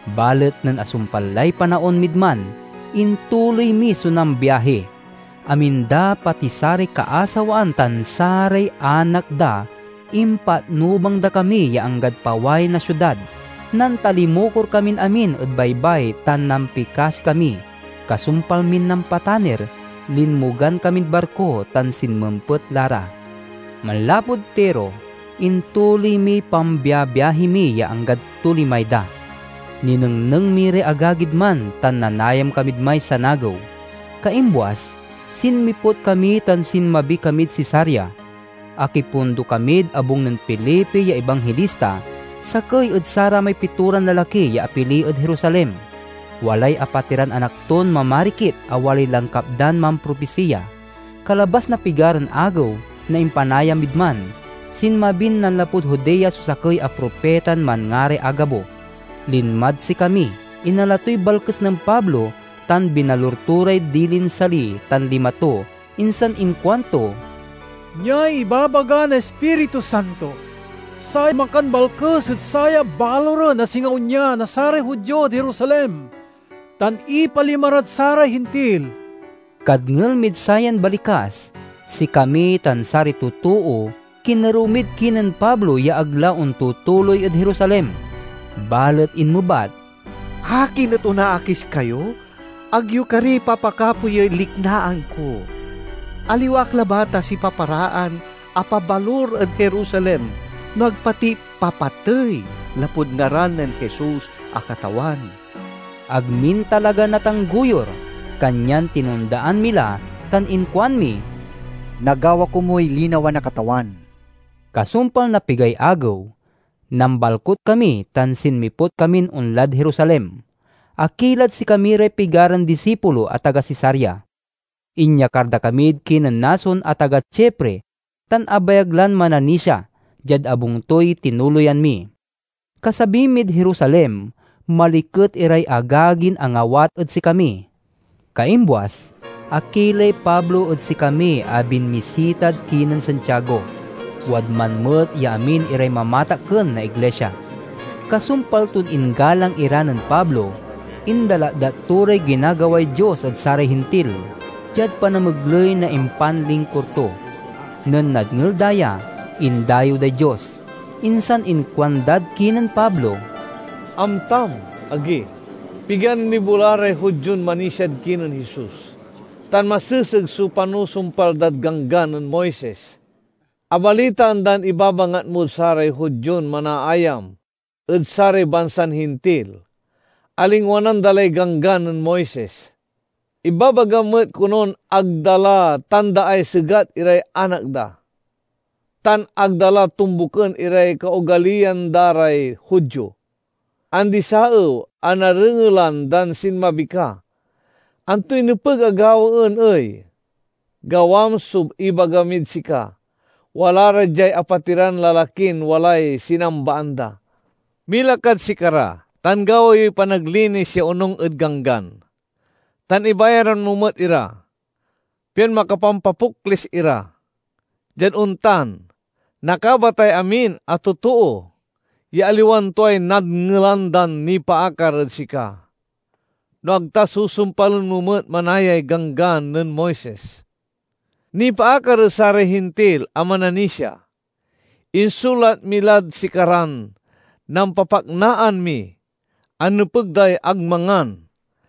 Balet nan asumpalay panaon midman, intuloy mi sunam biyahe. Aminda pati saray kaasawaan tan saray anak da, impat nubang da kami ya anggad paway na syudad. Nan talimukor kamin amin ed baybay tan nampikas kami. Kasumpal min ng pataner, linmugan kamin barko tan sinmempet lara. Malapod tero, intuloy mi pambiyabiyahi mi ya anggad tulimay da. Ninengneng mire agagid man tan nanayam kamid may sanagaw. Kaimbuas, sinmipot kami tan sinmabi kamid si Sarya. Akipundo kamid abong ng Felipe ya Ebanghelista, sakay ed sara may pituran lalaki ya apili ed Jerusalem. Walay apatiran anak ton mamarikit awalay langkapdan mampropesiya. Kalabas na pigaran agaw na impanayam midman, sinmabin nan lapud Judea susakay a propetan man ngare Agabo. Linmad si kami, inalatoy balkes ng Pablo, tan binalurturay dilin sali tan limato, insan inkwanto. Nyay ibabaga na Espiritu Santo, say makan balkes at saya baloro na singaon niya na saray Hudyo di Jerusalem, tan ipalimarad saray hintil. Kadngel midsayan balikas, si kami tan sari tutuo, kinarumid kinan Pablo ya aglaon tutuloy at Jerusalem. Balet inmubat, Akin at unaakis kayo, agyo kari papakapuyo liknaan ko. Aliwak labata si paparaan, apabalur at Jerusalem, nagpati papatay, lapud ngaran ng Jesus akatawan. Agmin talaga natangguyor, kanyan tinundaan mila, tan inkwan mi. Nagawa ko mo'y linawan na katawan. Kasumpal na pigay agaw, nambalkot kami tan sinmipot kamin unlad Jerusalem. Akilad si kami re pigaran disipulo at taga Cesarea. Inyakarda kamid kinan nason at taga Chepre, tan abayaglan mananisya, jad abong toy tinuloyan mi. Kasabimid Jerusalem, malikot iray agagin ang awat at si kami. Kaimbuas, akilay Pablo at si kami abin misitad kinan Santiago. Wadman met ya amin iray mamataken na iglesia. Kasumpal tun ingalang iranan Pablo, indala daturay ginagaway Diyos at saray hintil, jad panamaglay na impanling kurto. Nen nadngel daya, indayo da Diyos, insan inkwandad kinan Pablo. Amtam, agi, pigan ni bulare hudyon manisyad kinan Jesus, tan masisig su panusumpal dad gangganan Moises. Abalitaan dan ibabangat mo saray hudyon manaayam, ed saray bansan hintil, alingwanan dalay gangganan Moises. Ibabagamet kunon agdala tanda ay sigat iray anak da. Tan agdala tumbuken iray kaugalian daray hudyo. Andi sao anarengelan dan sinmabika. Antoy nepeg agawaan ay, gawam sub ibagamid sika. Wala rajay apatiran lalakin walay sinambaanda. Milakad si kara, tan gawayoy panaglinis siya unong edganggan. Tan ibayaran mumet ira, piyan makapampapuklis ira. Diyan untan, nakabatay amin at totoo, yaaliwan to'y nadngelandan ni paakar at sika. No agta susumpalon mumet manayay ganggan ng Moises. Ni paakar sare hintil amananisya, insulat milad sikaran, nang papaknaan mi, anupagday agmangan,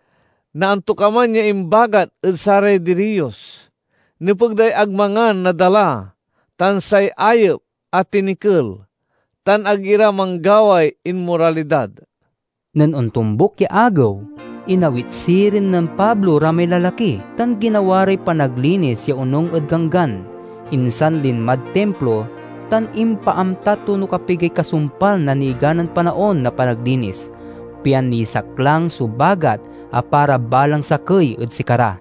na antukaman niya imbagat ed sare diriyos, nupagday agmangan na dala, tansay ayop at tinikil, tan agira manggaway inmoralidad. Nan untumbok ya agaw, inawit sirin ng Pablo ramay lalaki, tan ginawaray panaglinis ya unong edganggan, insan linmad templo, tan impaamta tuno kapigay kasumpal na niganan panaon na panaglinis, piyan ni saklang subagat a para balang sakay ed sikara.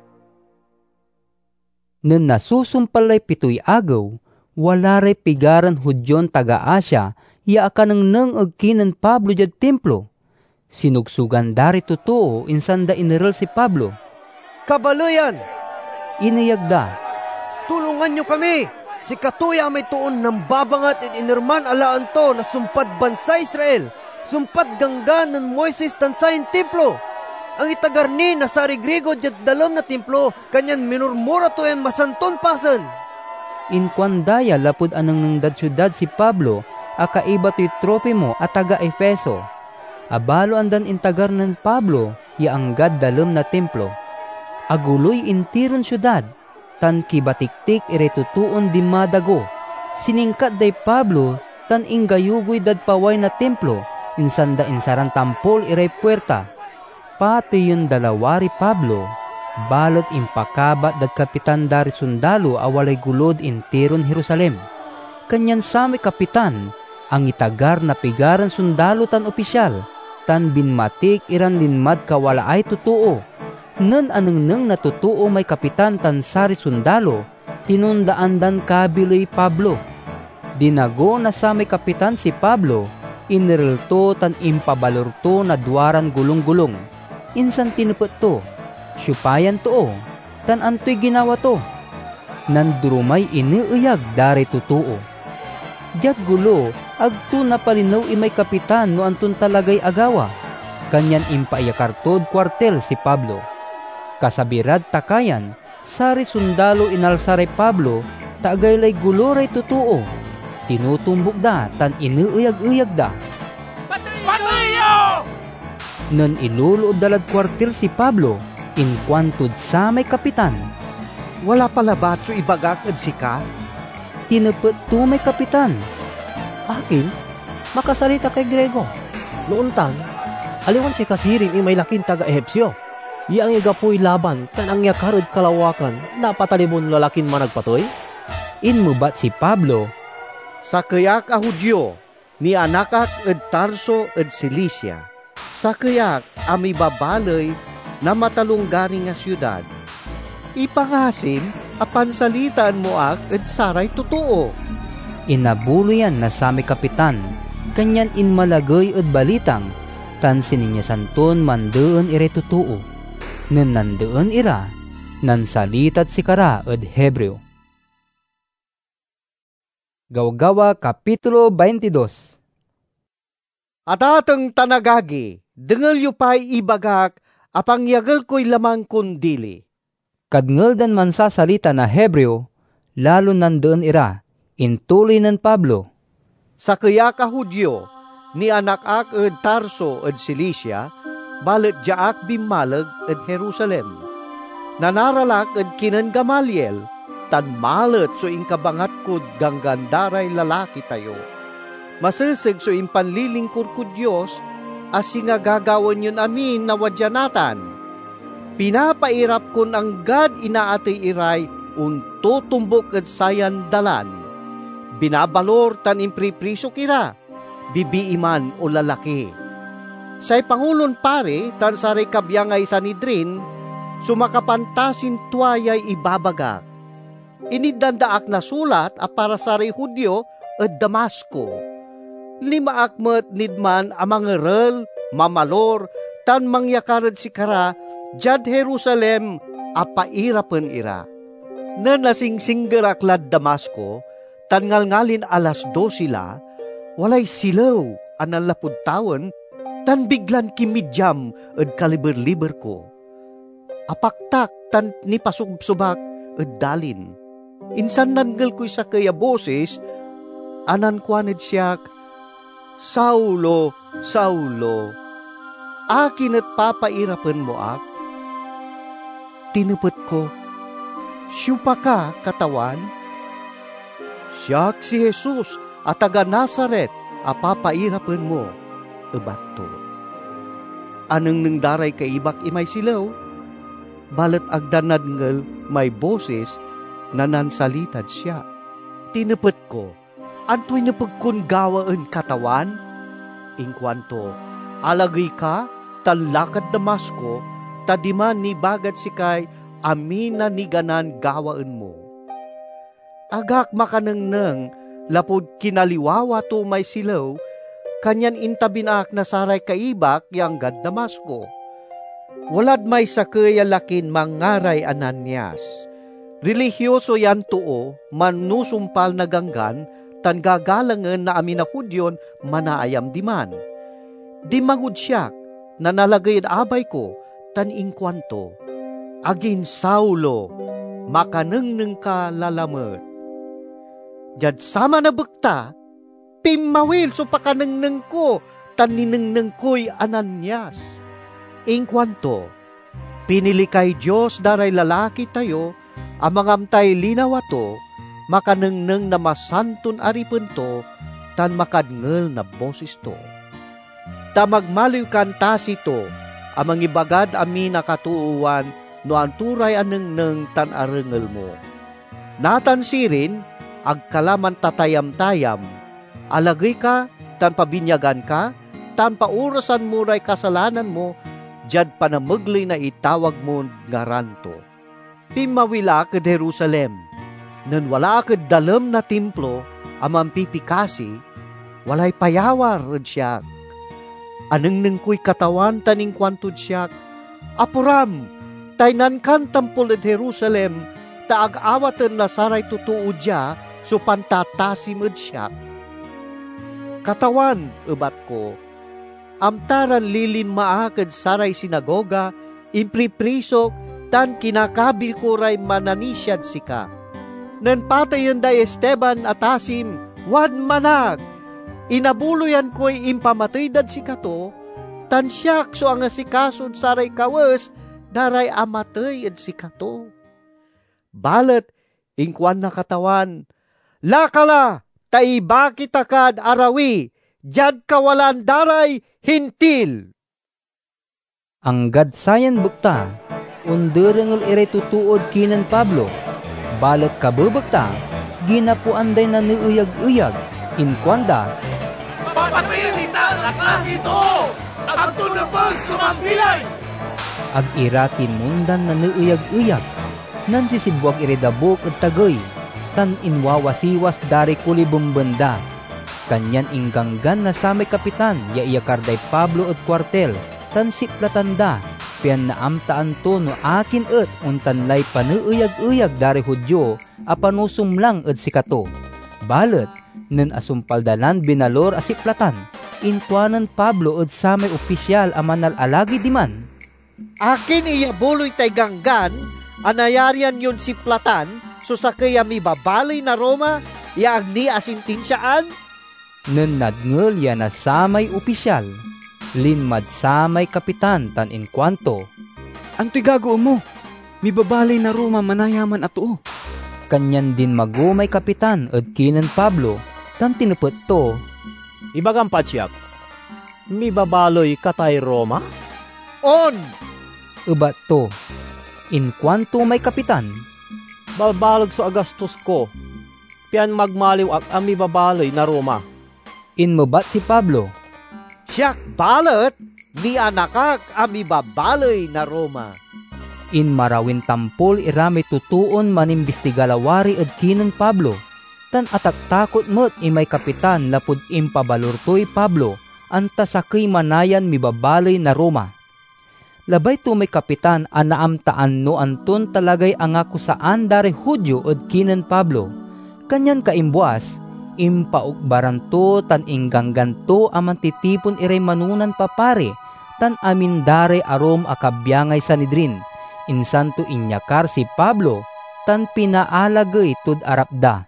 Nen nasusumpalay pitoy agaw, wala ray pigaran hudyon taga Asya, ya akanang nang agkinan Pablo jad templo. Sinugsugan dari totoo insan da iniral si Pablo. Kabaluyan! Inayagda. Tulungan nyo kami! Si Katuya may tuon ng babangat at inirman alaan to na sumpad bansa Israel. Sumpat ganggan ng Moises tansayin templo. Ang itagarni na sari Griego jad dalam na templo, kanyan minurmura to yan masanton pasan. Inkwandaya lapud anang nang dad-syudad si Pablo, akaiba to'y Tropimo at taga Efeso. Abalo andan intagar ng Pablo, yaanggad dalam na templo. Aguloy intiron syudad, tan kibatiktik iretutuon di madago. Siningkat day Pablo, tan inggayugoy dad paway na templo, insanda insaran tampol iray puerta. Pati yun dalawari Pablo, balot impakabat dad kapitan dari sundalo awalay gulod intiron Jerusalem. Kanyan sami kapitan, ang itagar na pigaran sundalo tan opisyal, tan binmatik iran linmad kawala ay totoo. Nan aneng neng natutuo may kapitan tan sari sundalo, tinundaan dan kabiloy Pablo. Dinago na sa may kapitan si Pablo, inirilto tan impabalorto na duwaran gulong-gulong. Insan tinupot to, syupayan to, tan antoy ginawa to. Nandurumay iniuyag dari tutuo. Diyak gulo, agto na palinaw imay kapitan no antun talagay agawa. Kanyan impaiyakartod kwartel si Pablo. Kasabirad takayan, sari sundalo inalsaray Pablo, tagaylay guloray tutuo. Tinutumbok da, tan iniuyag-uyag da. Patayo! Nun iluluod dalad kwartel si Pablo, inkwantod sa may kapitan. Wala pala ba so ibagak ed sika? Tinupot to may kapitan. Akin, makasalita kay Grego. Noon tan, aliwan si kasiring imay laking taga Ehepsyo. Iyang igapoy laban kan ang yakarod kalawakan na patalimon lalakin managpatoy? Inmubat si Pablo. Sa kayak a Hudyo, ni anakak ed Tarso ed Cilicia. Sa kayak ami babalay na matalunggari nga siyudad. Ipangasim, apan salitaan mo ak ed saray totoo. Inabuluyan na sami kapitan, kanyan inmalagay ed balitang, tan sininyasanton mandeon ire totoo. Nan nandeon ira, nan salitat si kara ed Hebreo. Gawgawa Kapitulo twenty-two. At atang tanagagi, dengal yu pa'y ibagak, apang yagal ko'y lamang kundili. Kadngal dan man sa salita na Hebreo, lalo nandoon ira, intuloy ng Pablo. Sa kayak a Hudyo, ni anak ak ed Tarso ed Cilicia, balet jaak bimalag ed Jerusalem. Nanaralak ed kinan Gamaliel, tan malet so inkabangat kud ganggandaray lalaki tayo. Masisig so impanlilingkur ko Diyos, asi nga gagawan yun amin na wadyanatan. Pinapairap kun ang gad inaatay iray, unto tumbok at sayan dalan. Binabalor tan impripriso kira, bibiiman o lalaki. Say Pangulon pare, tan saray kabyangay Sanidrin, sumakapantasin tuwayay ibabagak. Inidandaak na sulat a para saray Hudyo at Damasco. Lima akmet nidman amang rel, mamalor, tan mangyakarad si kara, jad Jerusalem, apairapen ira. Na nasing-singgerak lad Damasco, tan ngalngalin alas do sila, walay silaw, anang lapud tawen, tan biglan kimidyam, ed kaliber-liber ko. Apaktak, tan nipasubsubak, ed dalin. Insan nanggal ko'y sa kaya boses, anan kwaned siyak, Saulo, Saulo, akin at papairapan mo ak. Tinupot ko, siya pa ka, katawan? Siyak si Jesus at taga Nazaret, a papairapan mo, ebat to. Anong nang daray kaibak imay silaw, balat agdanadngal may boses na nansalitad siya. Tinupot ko, antoy na pagkun gawaan katawan? Inkwanto, alagay ka, talakad Damasco, tadiman ni bagad si kay, amin na ni ganan gawaan mo. Agak makanengneng, lapod kinaliwawa to may silaw, kanyan intabinak na saray kaibak yang gad Damasco. Walad may sakaya lakin mangaray Ananias. Religyoso yan tuo, manusumpal na ganggan, tan gagalangan na amin na Hudyon manaayam diman. Di mangud siya, nanalagay abay ko, tan inkwanto, agin Saulo, makanengneng ka lalamet. Jad sama na bekta, pimawil so pakanengneng ko, tan ninengneng ko'y Ananias. Inkwanto, pinili kay Diyos daray lalaki tayo, amangamtay linawa to, makanengneng na masantun aripin to, tan makadngel na boses to. Ta magmaliw kan tasi to, amang ibagad amin nakatuuan, no anturay anengneng tan arengel mo. Natan sirin, agkalaman tatayam-tayam, alagay ka, tan pabinyagan ka, tan paurasan mo ray kasalanan mo, jad panamagli na itawag mo ngaranto. Pimawila ka Jerusalem, nan wala ka dalam na templo, amang pipikasi, walay payawar red siya. Anengneng ko'y katawan taning kwantod siya, apuram, taynan kan tampol at Jerusalem, taag awatan na saray tutuo dya, so pantatasim at siya. Katawan, ubat ko, amtaran lilin maakad saray sinagoga, impriprisok, tan kinakabil ko ray mananisyad sika. Nan patayon da Esteban atasim, wad manag, inabuloyan ko'y impamatay si kato, tan siyak so ang asikasod saray kawas, daray amatay at si kato. Balet, ingkwan na katawan, lakala, taiba kita kad arawi, jad kawalan daray hintil. Ang gadsayan bukta, underengel ire tutuod kinan Pablo, balet kabubukta, ginapuanday na niuyag-uyag, inkwanda, papatayin nita na klase ito! Ang tunabag sumambilay! Ag iratin mundan na niuyag-uyag, nan sisibwag iridabok at tagoy, tan inwawasiwas dari kuli bumbanda. Kanyan ingganggan na samay kapitan, ya iyakarday Pablo at kwartel, tan siplatanda, piyan na amtaan to no akin at untan lay panuuyag-uyag dari Hudyo, apanusum lang at sikato. Balet, nen asumpaldalan binalor asiplatan, intwanan Pablo at samay opisyal amanal alagi diman. Akin iyabuloy tay ganggan, anayarian yun si platan, so sa kaya mi babalay na Roma, yaag ni asintinsaan? Nen nadngel ya na samay opisyal, linmad samay kapitan tan inkwanto. Anto'y gago mo, mi babalay na Roma manayaman ato. Kanyan din magumay kapitan at kinan Pablo, tan tinupot to. Ibagang patsyak, mi babaloy katay Roma? On! Ubat to, inkwanto may kapitan. Balbalag so agastos ko, piyan magmaliw ak ami babaloy na Roma. Inmubat si Pablo. Siyak balat, ni anakak ami babaloy na Roma. In marawin tampol irami tutuon manimbistigalawari at kinan Pablo. Tan atak takot mo't imay kapitan lapud impabalurtoy Pablo, anta sakay manayan mibabalay na Roma. Labay to may kapitan anaamtaan no anton talagay ang ako saan dari Hudyo at kinan Pablo. Kanyan kaimbuas, impaukbaran to tan ingganggan to aman titipon iray manunan papare, tan amin dari arom akabyangay Sanidrin. Insan to inyakar si Pablo, tan pinaalagay tud arapda.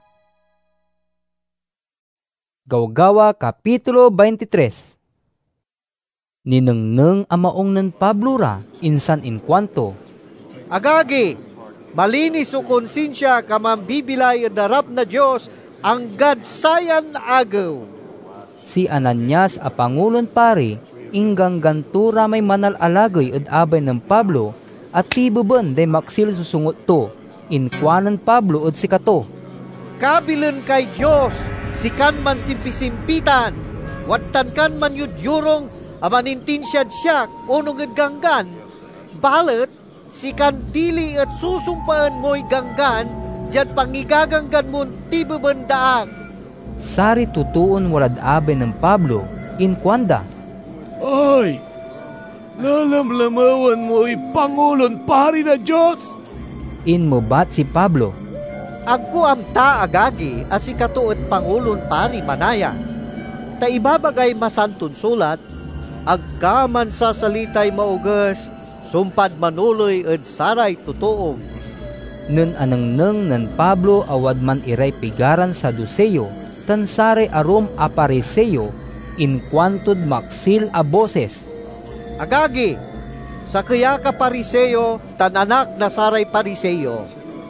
Gawgawa Kapitulo twenty-three. Ninengneng amaong nan Pablo ra, insan inkwanto. Agagi, malinis o konsensya kamambibilay darap na Diyos ang gadsayan agaw. Si Ananias a Pangulon pari, inggang gantura may manalalagoy at abay ng Pablo, at tibuban day maksil susungot to, inkwanan Pablo at sikato. Kabilan kay Diyos, sikan man simpisimpitan, wattan kan man yudyurong, amanintinsyad siyak, unong ganggan, balet, sikan dili at susumpaan mo'y ganggan, dyan pangigaganggan mo'n tibubandaang. Sari tutuon walad abe ng Pablo, inkwanda. Ay, lalamlamawan mo'y Pangulon pari na Diyos. Inmubat si Pablo. Agko amta agagi, asikato at Pangulon pari manaya. Ta ibabagay masantun sulat, agkaman sa salitay mauges, sumpad manuloy ed saray tutuom. Nun anengneng nen Pablo awad man iray pigaran sa Duseyo, tan sare arum a Pariseyo, in quantud maksil a boses. Agagi, sa kaya ka Pariseyo, tan anak na saray Pariseyo.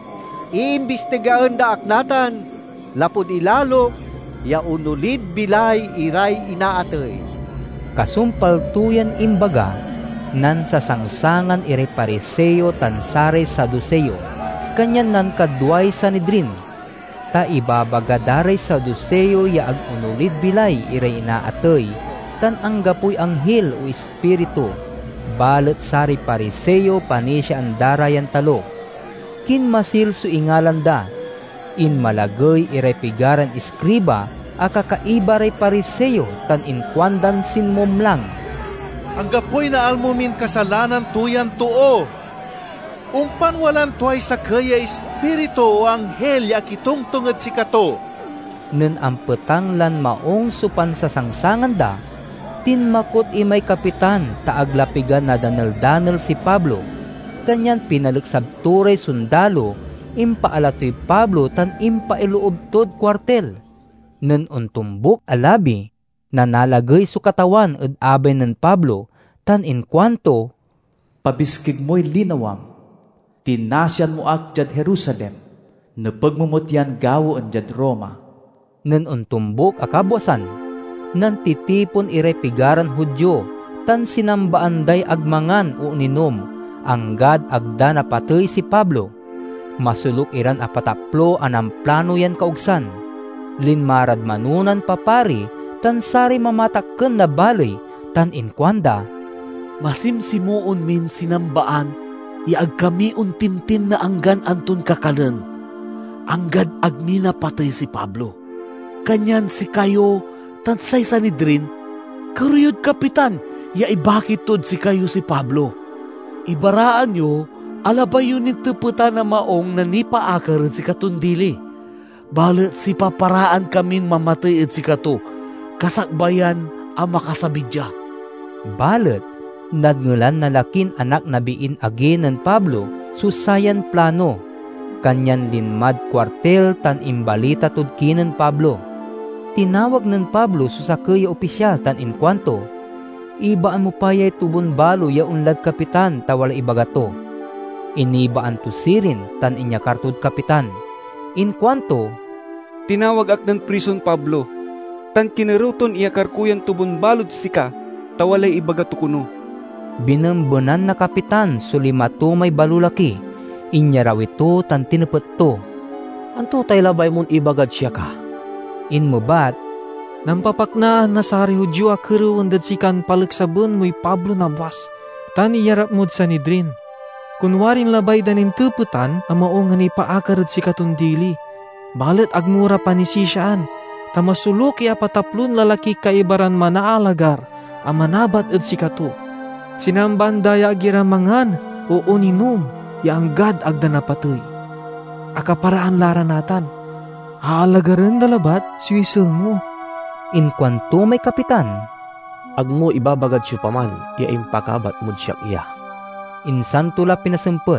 Iimbestigaan da aknatan, lapud ilalo, ya unulid bilay iray inaatoy. Kasumpal tuyan imbaga, nan sa sangsangan iray Pariseyo tan sare Saduseyo, kanyan nan kadway Sanhedrin. Ta ibabagadaray Saduseyo ya ag unulid bilay iray inaatoy, tan anggapoy anghel o espiritu, balet sari Pariseyo panisya ang darayan talo. Kin masil su ingalan da, in malagay iray pigaran iskriba, akakaibaray Pariseyo tan inkwandan sinmomlang. Ang gapoy na almumin kasalanan tuyan tuo. Umpan walan tuay sa kaya espiritu o anghel ya kitungtungad si kato. Nen ang petanglan maong supan sa sangsangan da, tinmakot imay kapitan taaglapigan na danal-danal si Pablo. Kanyan pinaliksab turay sundalo, impaalatoy Pablo tan impailuobtod kwartel. Nen untumbok alabi, nanalagay su katawan ed abay nen Pablo, tan inkwanto, pabiskig mo'y linawam, tinasyan mo ak jad Jerusalem, napagmumutyan gawo an jad Roma. Nen untumbok akabwasan, nan titipon iray pigaran Hudyo, tan sinambaan day agmangan o ninom, anggad agda na patay si Pablo. Masulok iran apataplo anang plano yan kaugsan. Linmarad manunan papari, tan sari mamatakken na balay, tan inkwanda. Masimsimuon min sinambaan, iag kami untimtim na anggan anton kakanen. Anggad agmina patay si Pablo. Kanyan si kayo, tan say Sanhedrin, karuyod kapitan, ya ibakit tod si kayo si Pablo. Ibaraan nyo, alabay yun nagtuputan na maong nanipaakar si katundili. Balit si paparaan kamin mamatay at si kato, kasakbayan ang makasabidya. Balit, nadngulan na lakin anak nabiin agin ng Pablo, susayan plano. Kanyan linmad kwartel tan imbalita tudkinan Pablo. Tinawag ng Pablo susakaya opisyal tan inkwanto, ibaan mo payay tubon balo ya unlad kapitan tawala ibagato. Inibaan to sirin tan inyakartud kapitan. In kwanto, tinawag ak ng prison Pablo, tan kineruton iya karkuyan tubon balod sika, tawalay ibagato kuno. Binembenan na kapitan sulimato may balulaki, inyarawito tan tinepet to. Anto tay labay mon ibagad siya ka? In mobat, nampapaknaan na sari Hudyo akaruan dadsikan palagsabon mo'y Pablo nabwas, tan iyarap mo'd Sanhedrin. Kunwarin labay danin tuputan, ang maong nga ni paakarad si katundili. Balit agmura panisisyan, tamasulok iya pataplon lalaki kaibaran manaalagar, ang manabat ed si kato. Sinamban daya agiramangan, o uninum, ya ang gad agda napatoy. Akaparaan laranatan, haalagaran dalabat, suisul mo. In kwanto may kapitan, agmo ibabagad siya paman, ya impakabat mo siya iya. Insan tula pinasempet,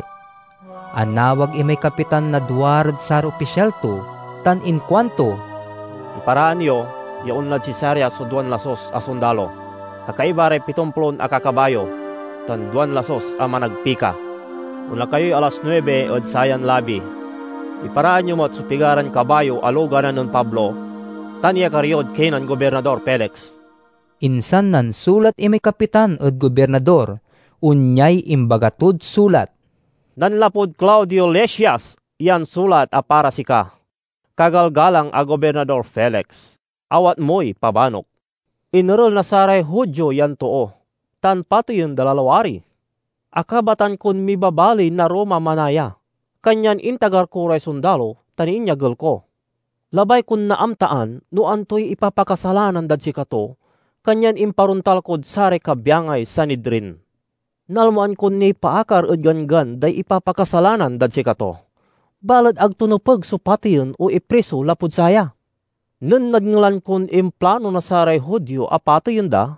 anawag imay kapitan na duwarad sar opisyal to, tan in kwanto, iparaan yo, yaunlad si Saria so duan lasos a sundalo, kakaibaray pitomplon a kakabayo, tan duan lasos a managpika. Una kayo'y alas nuebe od sayan labi, iparaan nyo mo't supigaran kabayo aloganan ng Pablo, tanya karyod kenan gobernador Felix. Insan nan sulat imay kapitan od gobernador, unyay imbagatod sulat. Nanlapod Claudio Lysias, yan sulat a para sika. Kagalgalang a gobernador Felix, awat mo'y pabanok. Inurol na saray Hudyo yan too, tan patayon dalalawari. Akabatan kun mibabali na Roma manaya, kanyan intagar kuray sundalo, tanin yagal ko. Labay kun naamtaan, no antoy ipapakasalanan dad si kato, kanyan imparuntal kod sare kabyangay Sanhedrin. Nalmaan kun ni paakar ed gangan day ipapakasalanan dad si kato. Balad agtunupag supatiyon o ipreso lapud saya. Nun nagngalan kun implano na saray Hudyo apatayon da,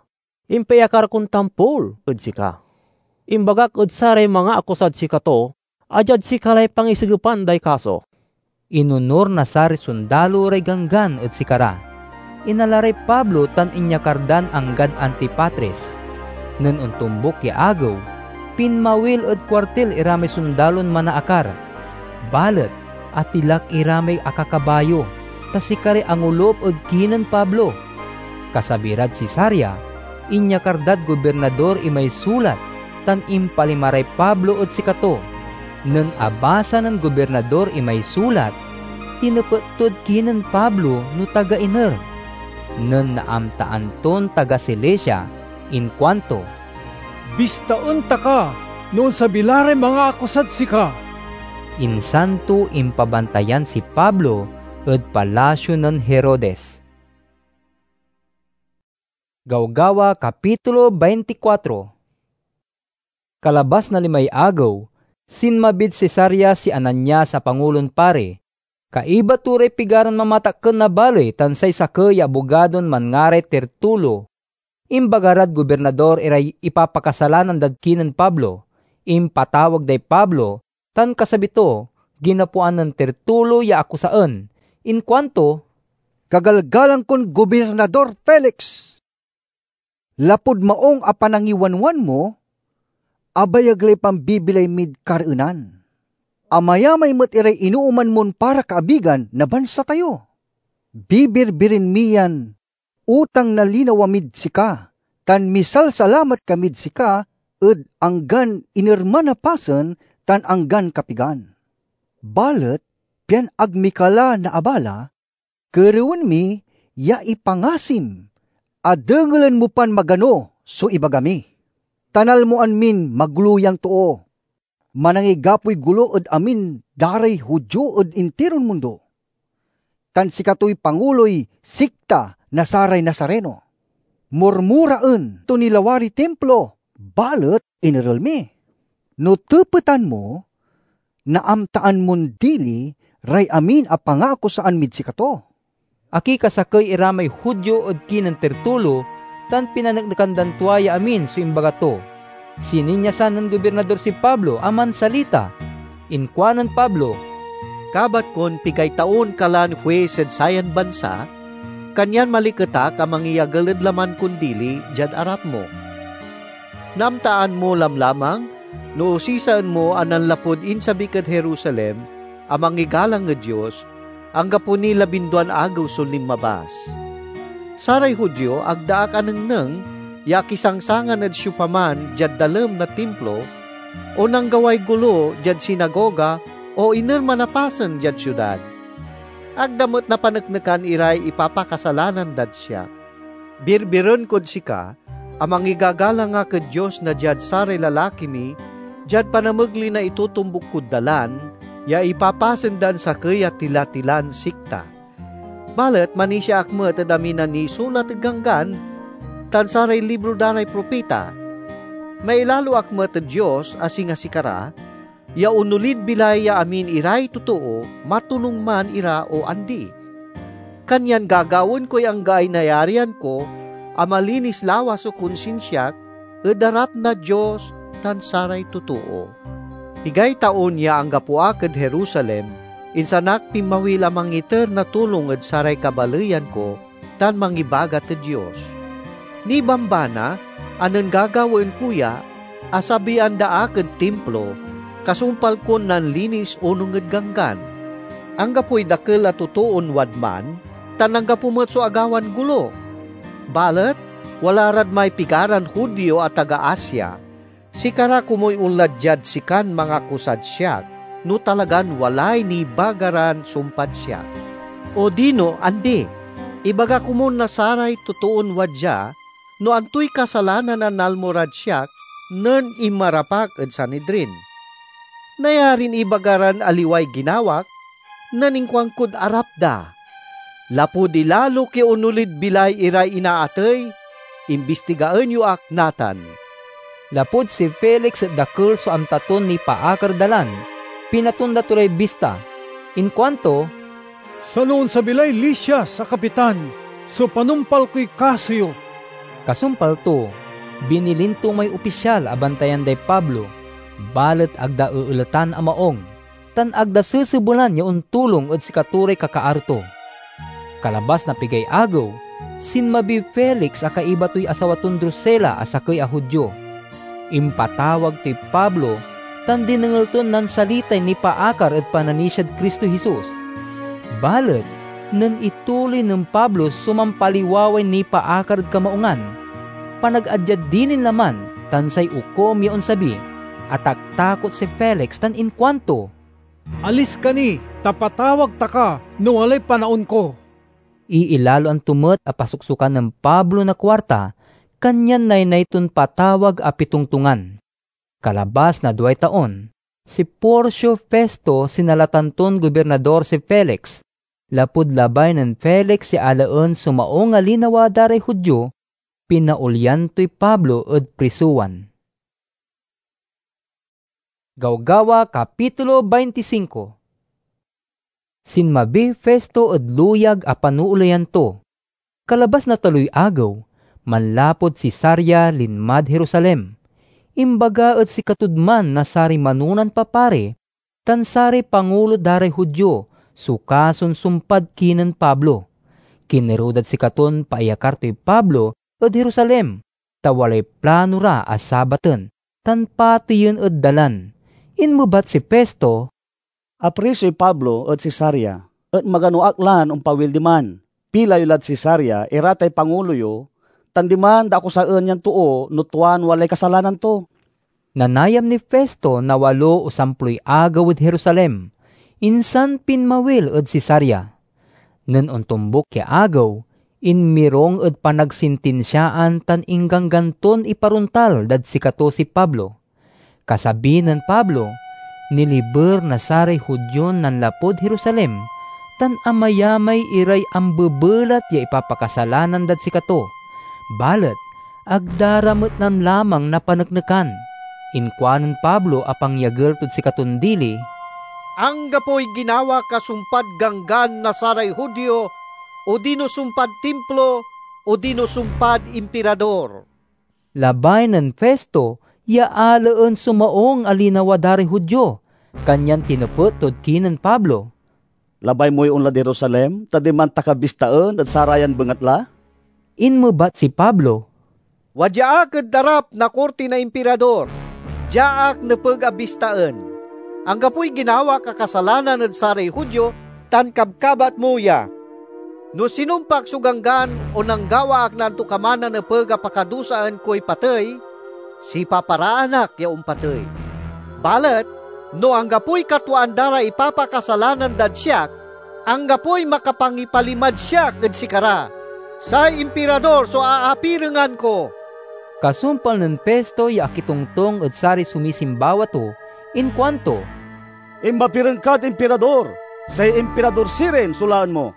Impayakar kong tampol, ud sika. Imbagak ud saray mga akusad sika to, ajad sikalay pangisigapan day kaso. Inunor na sari sundalo ray ganggan ud sikara. Inalaray Pablo tan inyakardan anggad Antipatris. Nen untumbok ya agaw, pinmawil ud kwartil iramay sundalon manaakar. Balet, at tilak iramay akakabayo, tasikari angulop od kinan Pablo. Kasabirad si Saria, inyakardad gobernador imay sulat, tan impalimaray Pablo od sikato. Nen abasa ng gobernador imay sulat, tinupetod kinan Pablo no taga iner. Nen naamtaan ton taga Cilicia, in kwanto, bistaon ta ka, noon sa bilare mga akusad sika. Insanto impabantayan si Pablo ed palasyo ng Herodes. Gawgawa Kapitulo twenty-four. Kalabas na limay agaw, sinmabid si Saria si Anania sa Pangulon pare. Kaiba ture pigaran mamatakken na balay tansay sakay abogadon mangare Tertulo. Imbagarad gobernador iray ipapakasalanan dadkinan Pablo. Impatawag day Pablo, tan kasabito, ginapuan ng Tertulo ya akusaan. In kwanto, kagalgalang kon Gobernador Felix, lapod maong apanangiwanwan mo, abayaglay pambibilay mid karunan. Amayamay mo't iray inuuman mon para kaabigan na bansa tayo. Bibirbirin miyan, utang na linawamid sika, tan misal salamat kamid sika, ed anggan inirman na pasen, tan anggan kapigan. Balet, pian agmikala na abala, kerewan mi, ya ipangasim, adengelan mo pan magano, so ibagami. Tanal mo anmin magluyang too, manangigapoy gulo ed amin daray hudyo ed intiron mundo. Tan sikatoy panguloy sikta na saray Nazareno. Murmuraan to nilawari templo, balet iniralmi. No tepetan mo, naamtaan mon dili, ray amin a pangako saan mid sikato. Aki kasakay iramay hudyo ed kinan Tertulo, tan pinanagnakandan tuwaya amin so imbagato. Sininyasan ng gobernador si Pablo aman salita. Inkwanan Pablo, kabat kon pigay taon kalan huwesed sayan bansa, kanyan maliketa ka mangiyagalid laman kundili jad arap mo. Namtaan mo lamlamang, no sisaan mo anan lapod insabi ket Jerusalem, amang igalang nga Diyos, ang gapuni labinduan agaw sun limabas. Saray Hudyo, agdaak aneng neng, ya kisangsangan at syupaman jad dalem na templo, o nang gaway gulo jad sinagoga, o iner manapasan jad syudad. Agdamot na panagnakan iray ipapakasalanan dad siya. Birbiron kod sika, amang igagala nga ka Diyos na jad saray lalaki mi, jad panamagli na itutumbok kod dalan, ya ipapasendan sa kaya tila-tilan sikta. Balet manisya akmet at aminan ni sulat ganggan, tan saray libro daray propeta. May lalo akmet at Diyos asing asikara, ya unulid bilay ya amin iray totoo, matulong man ira o andi. Kanyan gagawin ko'y ang gaay nayarian ko, amalinis lawas o konsinsyak, edarap na Diyos tan saray totoo. Higay taon ya ang gapua ket Jerusalem, insanak pimawila mangiter na tulong ed saray kabalayan ko, tan mangibagat ed Diyos. Ni bambana, anon gagawin kuya, asabian da aked templo, kasumpal ko nan linis unong ed ganggan. Ang gapoy dakel at tutuon wadman, tan ang gapumet so agawan gulo. Balet, wala rad may pigaran Hudyo at taga-Asya, sikara kumoy unlad jad sikan mga kusad siya, no talagan walay ni bagaran sumpad siya. O dino, andi, ibaga kumon na saray tutuon wadya, no antoy kasalanan na nalmorad siya, nen imarapak ed Sanhedrin. Nayarin ibagaran aliway ginawak, naningkwangkod arapda. Lapod ilalo ki unulid bilay iray inaatay, imbestigaan yu ak natan. Lapod si Felix at dakil so amtaton ni paakar dalan, pinatunda tuloy bista. In kwanto, sa noon sa bilay Lisya sa kapitan, so panumpal ko'y kasuyo. Kasumpal to, Binilinto may opisyal abantayan day Pablo, balet agda uulatan a maong, tan agda susubulan ya untulong at sikaturay kakaarto. Kalabas na pigay agaw, sinmabi Felix a kaiba to'y asawaton Drusela asakay a Hudyo. Impatawag to'y Pablo, tan dinangalton nan salitay ni paakar at pananisyad Kristo Jesus. Balet, nan ituloy ng Pablo sumampaliwaway ni paakar at kamaungan, panag-adyad dinin laman, tan say ukom yaon sabi, at taktakot si Felix tan inkwanto, alis ka ni, tapatawag ta ka, no walay panaon ko. Iilalo ang tumet a pasuksukan ng Pablo na kwarta, kanyan naynayton patawag a pitungtungan. Kalabas na duway taon, si Porcio Festo sinalatanton gobernador si Felix. Lapud labay ng Felix si alaon sumaong alinawa daray Hudyo, pinaulyan to'y Pablo ed prisuwan. Gawgawa Kapitulo twenty-five. Sinmabi Festo ed luyag a panuulayan to. Kalabas na taloy agaw, manlapod si Sarya linmad Jerusalem. Imbaga ed si katudman na sari manunan papare, tan sari pangulo daray Hudyo, sukason sumpad kinan Pablo. Kinerudad si katon paayakar to'y Pablo ed Jerusalem, tawalay plano ra a sabaten, tan patiyen ed dalan. Inmubat si Festo, aprisoy Pablo at si Sarya, at maganuaklan ang pawildiman. Pila yulad si Sarya, iratay pangulo yo, tandiman da ako saan yan tuo, nutuan walay kasalanan to. Nanayam ni Festo na walo o samploy agaw at Jerusalem, insan pinmawil at si Sarya. Nen ontumbok kya agaw, inmirong at panagsintinsyaan tan inggang ganton iparuntal dad si kato si Pablo. Kasabi ng Pablo, niliber na saray Hudyon nan lapod Jerusalem, tan amayamay iray ang bebelat ya ipapakasalanan dad si kato. Balat, agdaramot nam lamang na panagnakan. Inkwanon Pablo apang yager tud si katundili, ang gapoy ginawa kasumpad ganggan na saray Hudyo, o dino sumpad templo, o dino sumpad emperador. Labay ng Festo, yaalaan sumaong alinawa dari Hudyo, kanyan tinupot tod kinan Pablo. Labay mo'y unla di Jerusalem, tadiman takabistaan at sarayan bengatla? Inmubat si Pablo, wadyaak ed darap na korte na emperador, jaak na pag-abistaan. Ang gapoy ginawa kakasalanan ed saray Hudyo, tan kabkabat moya. No sinumpak suganggan o nanggawa ak nanto kamanan na pag-apakadusaan ko'y patay, si paparaanak ya umpatay. Balat, no ang gapoy katuan dara ipapakasalanan dad siyak, ang gapoy makapangipalimad siyak ed sikara. Sa emperador so aapirengan ko. Kasumpal ng Festo ya akitungtong ed sari sumisimbawa to, inkwanto, imbapireng kat emperador, sa emperador siren sulaan mo.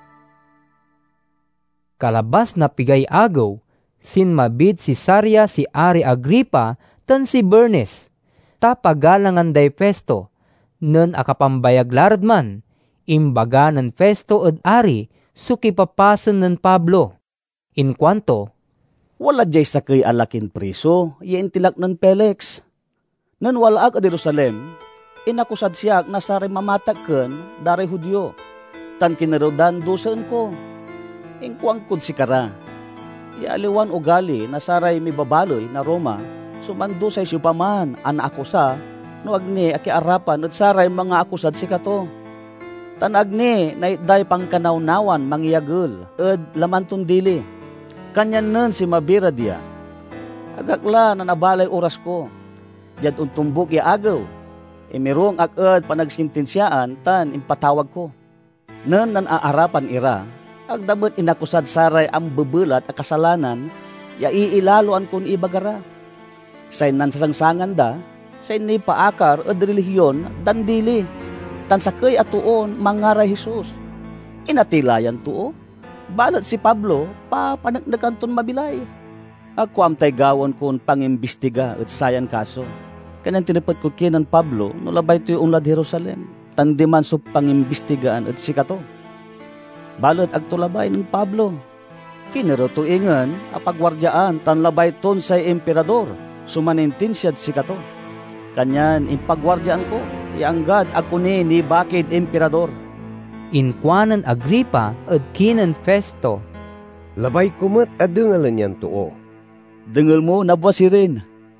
Kalabas na pigay agaw, sinmabid si Sarya si Ari Agripa tan si Bernes, tapagalangan day Festo, nen akapambayag laradman, imbaga ng Festo ed Ari, sukipapasen ng Pablo. Inkwanto, wala jay sakay alakin priso, yaintilak ng Felix. Nen wala ak ad Jerusalem, inakusad siyak na sari mamataken dari Hudyo, tan kinerodan dosen ko. Inkwangkod si kara, ialiwan ugali na saray mi babaloy na Roma, sumando say siupaman an akusa, no agni aki arapan at saray mga akusad si kato. Tan agni na itday pangkanawnawan mangyagul, ed lamantun dili. Kanyan nun si mabira dia. Agakla na nabalay oras ko, jad untumbok ya agaw, imirong ak-ed panagsintensyaan tan impatawag ko. Nun nan aarapan ira, agdamot inakusad saray ang bebelat a kasalanan, ya iilaluan kun ibagara. Say nan sasangsangan da, say ni paakar ed relihiyon dan dili, tan sakay atuon mangaray Jesus. Inatilayan tuo, balat si Pablo pa panagnaganton mabilay. Ako am tay gawon kun pangimbestiga et sayan kaso. Kanang tinipot ko kinan Pablo no labay to'y unlad Jerusalem. Tandiman so pangimbestigaan et sikato. Balot agtulabay ng Pablo. Kinirutuingan a pagwardyaan tan labay ton say emperador, sumanintinsyad si kato. Kanyan impagwardyaan ko, ianggad ako ni ni bakid emperador. Inkuanan Agripa at kinan Festo. Labay kumat adengalan yan tuo. Dengal mo nabwasirin.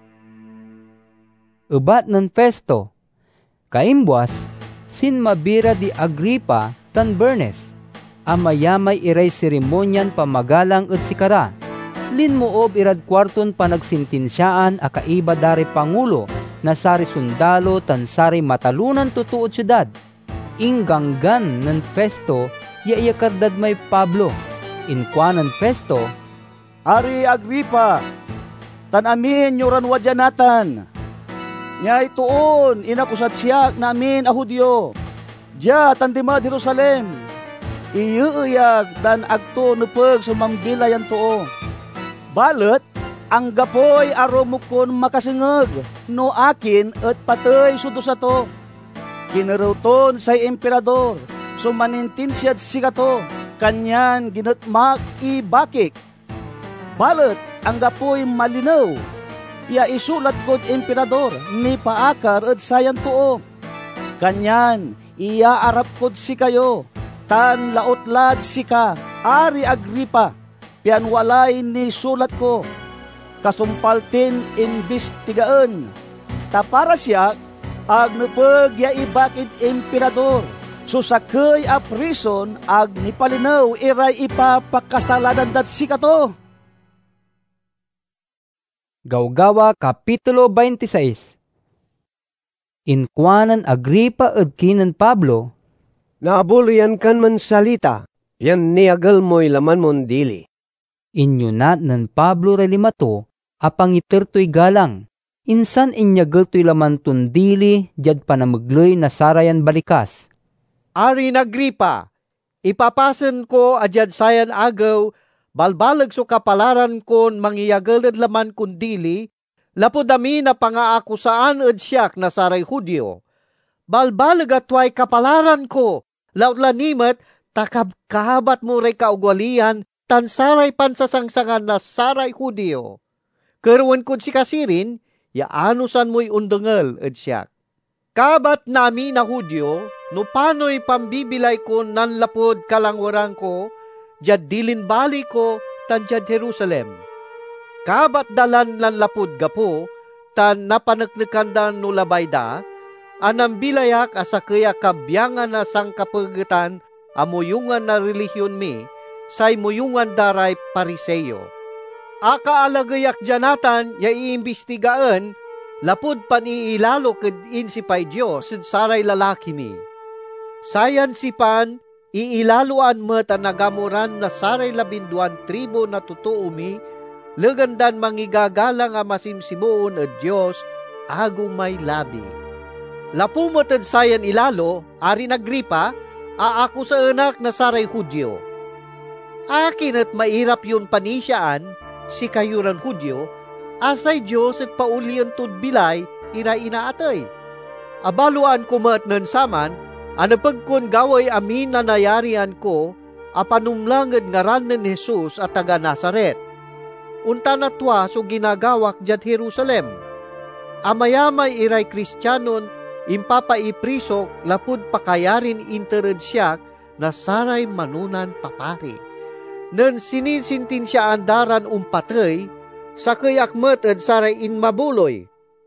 Ubat ng Festo. Kaimbuas, sin mabira di Agripa tan Bernes. Amayamay iray seremonyan pamagalang at sikara. Lin moob irad kwarton panagsintinsyaan a kaiba dari Pangulo na sari sundalo tan sari matalunan tutuot syudad. Ingganggan ng Festo ya iyakardad may Pablo. Inkuanan Festo, Ari Agripa, tan amin yuran wadyanatan. Nya ituon inakusat siyak na amin a Hudyo. Diya tan dimad Jerusalem. Iyuyag dan agto nupeg sumambilayan tuo. Balet, ang gapoy aromukon makasengeg, no akin at patay sudo sa to. Kineruton say emperador, sumanintinsyad si kato, kanyan ginatmak ibakik. Balet, ang gapoy malinaw, ya isulat kod emperador, ni paakar at sayan tuo. Kanyan, iya arap kod si kayo, tan lautlad si ka, Ari Agripa, pian walay ni sulat ko, kasumpaltin imbestigaan. Ta para siya, ag nupeg ya ibakid emperador, susakay a prison ag nipalinaw iray ipapakasalanan dat si kato. Gawgawa Kapitulo twenty-six. Inkuanan Agripa at kinan Pablo, Naabuluyan kan man salita, yan niagal mo'y laman mon dili. Inyo na nan Pablo relimato, apang itertoy galang, insan inyagal to'y laman tundili, jad panamagloy na sarayan balikas. Ari Agripa, ipapasen ko adyad sayan agaw, balbalag so kapalaran kon mangiyagalad laman kundili, lapudami na pangaakusaan ed siyak na saray Hudyo. Balbalag atway kapalaran ko, lautlanimet, takab kahabat mo ray kaugwalian, tan saray pansasangsangan na saray Hudyo. Kerwan kun si kasirin, yaanusan mo'y undengel ed siyak. Kabat nami na Hudyo, no pano'y pambibilay ko nanlapod kalangwarang ko, jad dilin bali ko, tan jad Jerusalem. Kabat dalan lanlapod gapo, tan napanagnekandan no labayda, anang bilayak asakaya kabyangan na sangkapagitan, amuyungan na relihiyon mi, say muyungan daray pariseyo. Akaalagayak janatan, ya iimbestigaan, lapud pan iilalo ked insipay Diyos, sid saray lalaki mi. Sayan sipan, iilaluan mo ta nagamuran na saray labinduan tribo na tutuo mi, legandan mangigagalang nga masimsimuon at Diyos, agong may labi. Lapumotad sayan ilalo, Ari Agripa, aako sa anak na saray Hudyo. Akin at mairap yun panisyaan, si kayuran Hudyo, asay Diyos at paulian tudbilay, ira inaatay. Abaluan ko mat nan saman, anapagkon gaway amin na nayarian ko, apanumlangad ngaran ng Jesus at taga Nazaret. Unta natwa so ginagawak jad Jerusalem. Amayamay iray Kristyanon, impapaipriso lapud pakayarin intered siyak na saray manunan papari. Nen sinisintinsyaan daran umpatay, sakay akmet ed saray inmabuloy.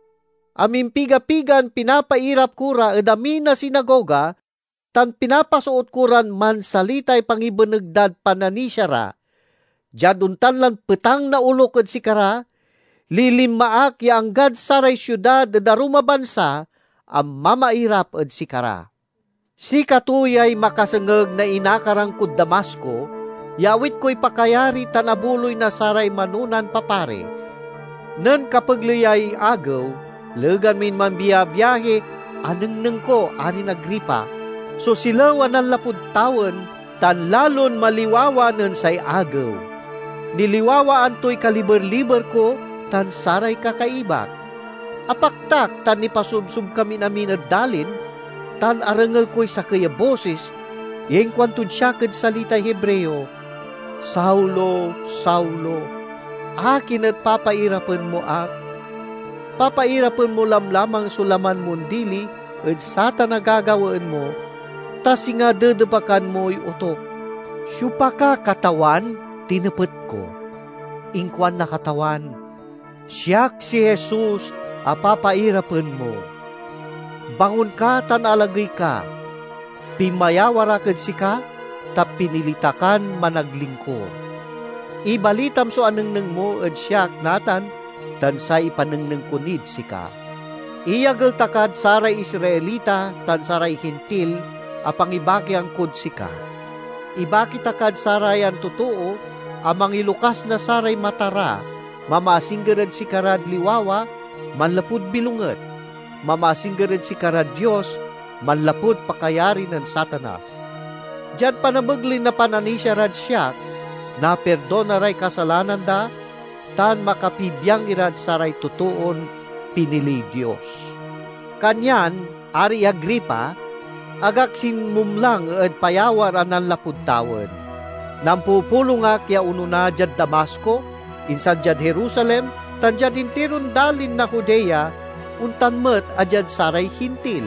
Amimpiga-pigan pinapairap kura ed amin na sinagoga, tan pinapasuot kuran man salitay pangibenegdad pananisyara. Jaduntan lan petang na ulok ed sikara, lilimmaak ya anggad saray syudad ed aruma bansa, ang mamairap ed sikara. Si katuyay makasengeg na inakarang kud Damasco, yawit ko'y pakayari tanabuloy na saray manunan papare. Nen kapagliyay agaw, legan min man biyabiyahe, aneng-neng ko, Ari Agripa, so silawan ang lapud tawen, tan lalon maliwawanan say agaw. Niliwawaan to'y kaliber-liber ko, tan saray kakaibak. Apaktak tan nipasubsub kami namin at dalin, tan arangel ko'y sa kaya boses, yung kwantun siya kad salitay Hebreo, Saulo, Saulo, akin at papairapan mo ak. Papairapan mo lamlamang sulaman mong dili, at sata nagagawaan mo, tas nga dedebakan mo'y utok. Syupa ka katawan, tinapet ko. Ingkwan na katawan, siyak si Jesus, apapairapan mo. Bangon ka, tan alagay ka. Pimayawarakad si ka, tap pinilitakan managlingkor. Ibalitam so anengneng mo at siyak natan, tan sa ipanengneng kunid si ka. Iyagal takad saray Israelita, tan saray hintil, apang ibaki ang kud si ka. Ibaki takad saray ang totoo, amang ilukas na saray matara, mamasinggarad si karad liwawa, manlapud bilunget. Mamasinggarad si karad Diyos, manlapud pakayari ng Satanas. Diyan panamagli na pananisya rad siya, na perdona ray kasalanan da, tan makapibiyang irad saray tutuon, pinili Diyos. Kanyan, Ari Agripa, agak sinmumlang at payawar anan lapud tawad. Nampupulong nga kya ununa jad Damasco, insan jad Jerusalem, tan jad intiron dalin na Judea, untan met ajad saray hintil.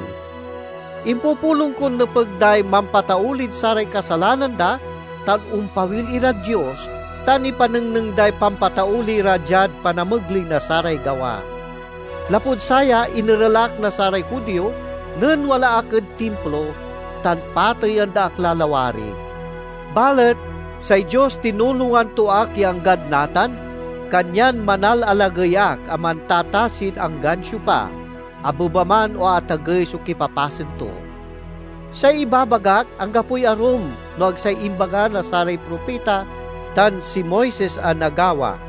Impupulong ko na pagday mampataulid saray kasalanan da, tan umpawil ira Diyos, tan ipanengneng day pampatauli rajad panamagli na saray gawa. Lapud saya inirelak na saray Hudyo, nan wala akad templo, tan patayan da aklalawari. Balet, say Diyos tinulungan to ak yang gadnatan, kanyan manal alagayak aman tatasid ang gansyo pa, abubaman o atagay so kipapasen to. Say ibabagak ang gapoy arum, no agsay imbaga na saray propeta, tan si Moises ang nagawa.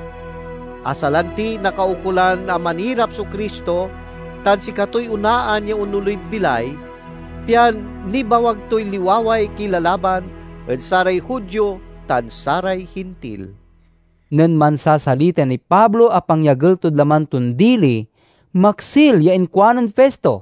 Asalanti nakaukulan na manirap so Kristo, tan si katoy unaan niya unuloy bilay, piyan ni bawag to'y liwaway kilalaban, at saray Hudyo, tan saray hintil. Nen mansasalita ni Pablo apang yageltod laman tundili, maksil ya inkwanan Festo.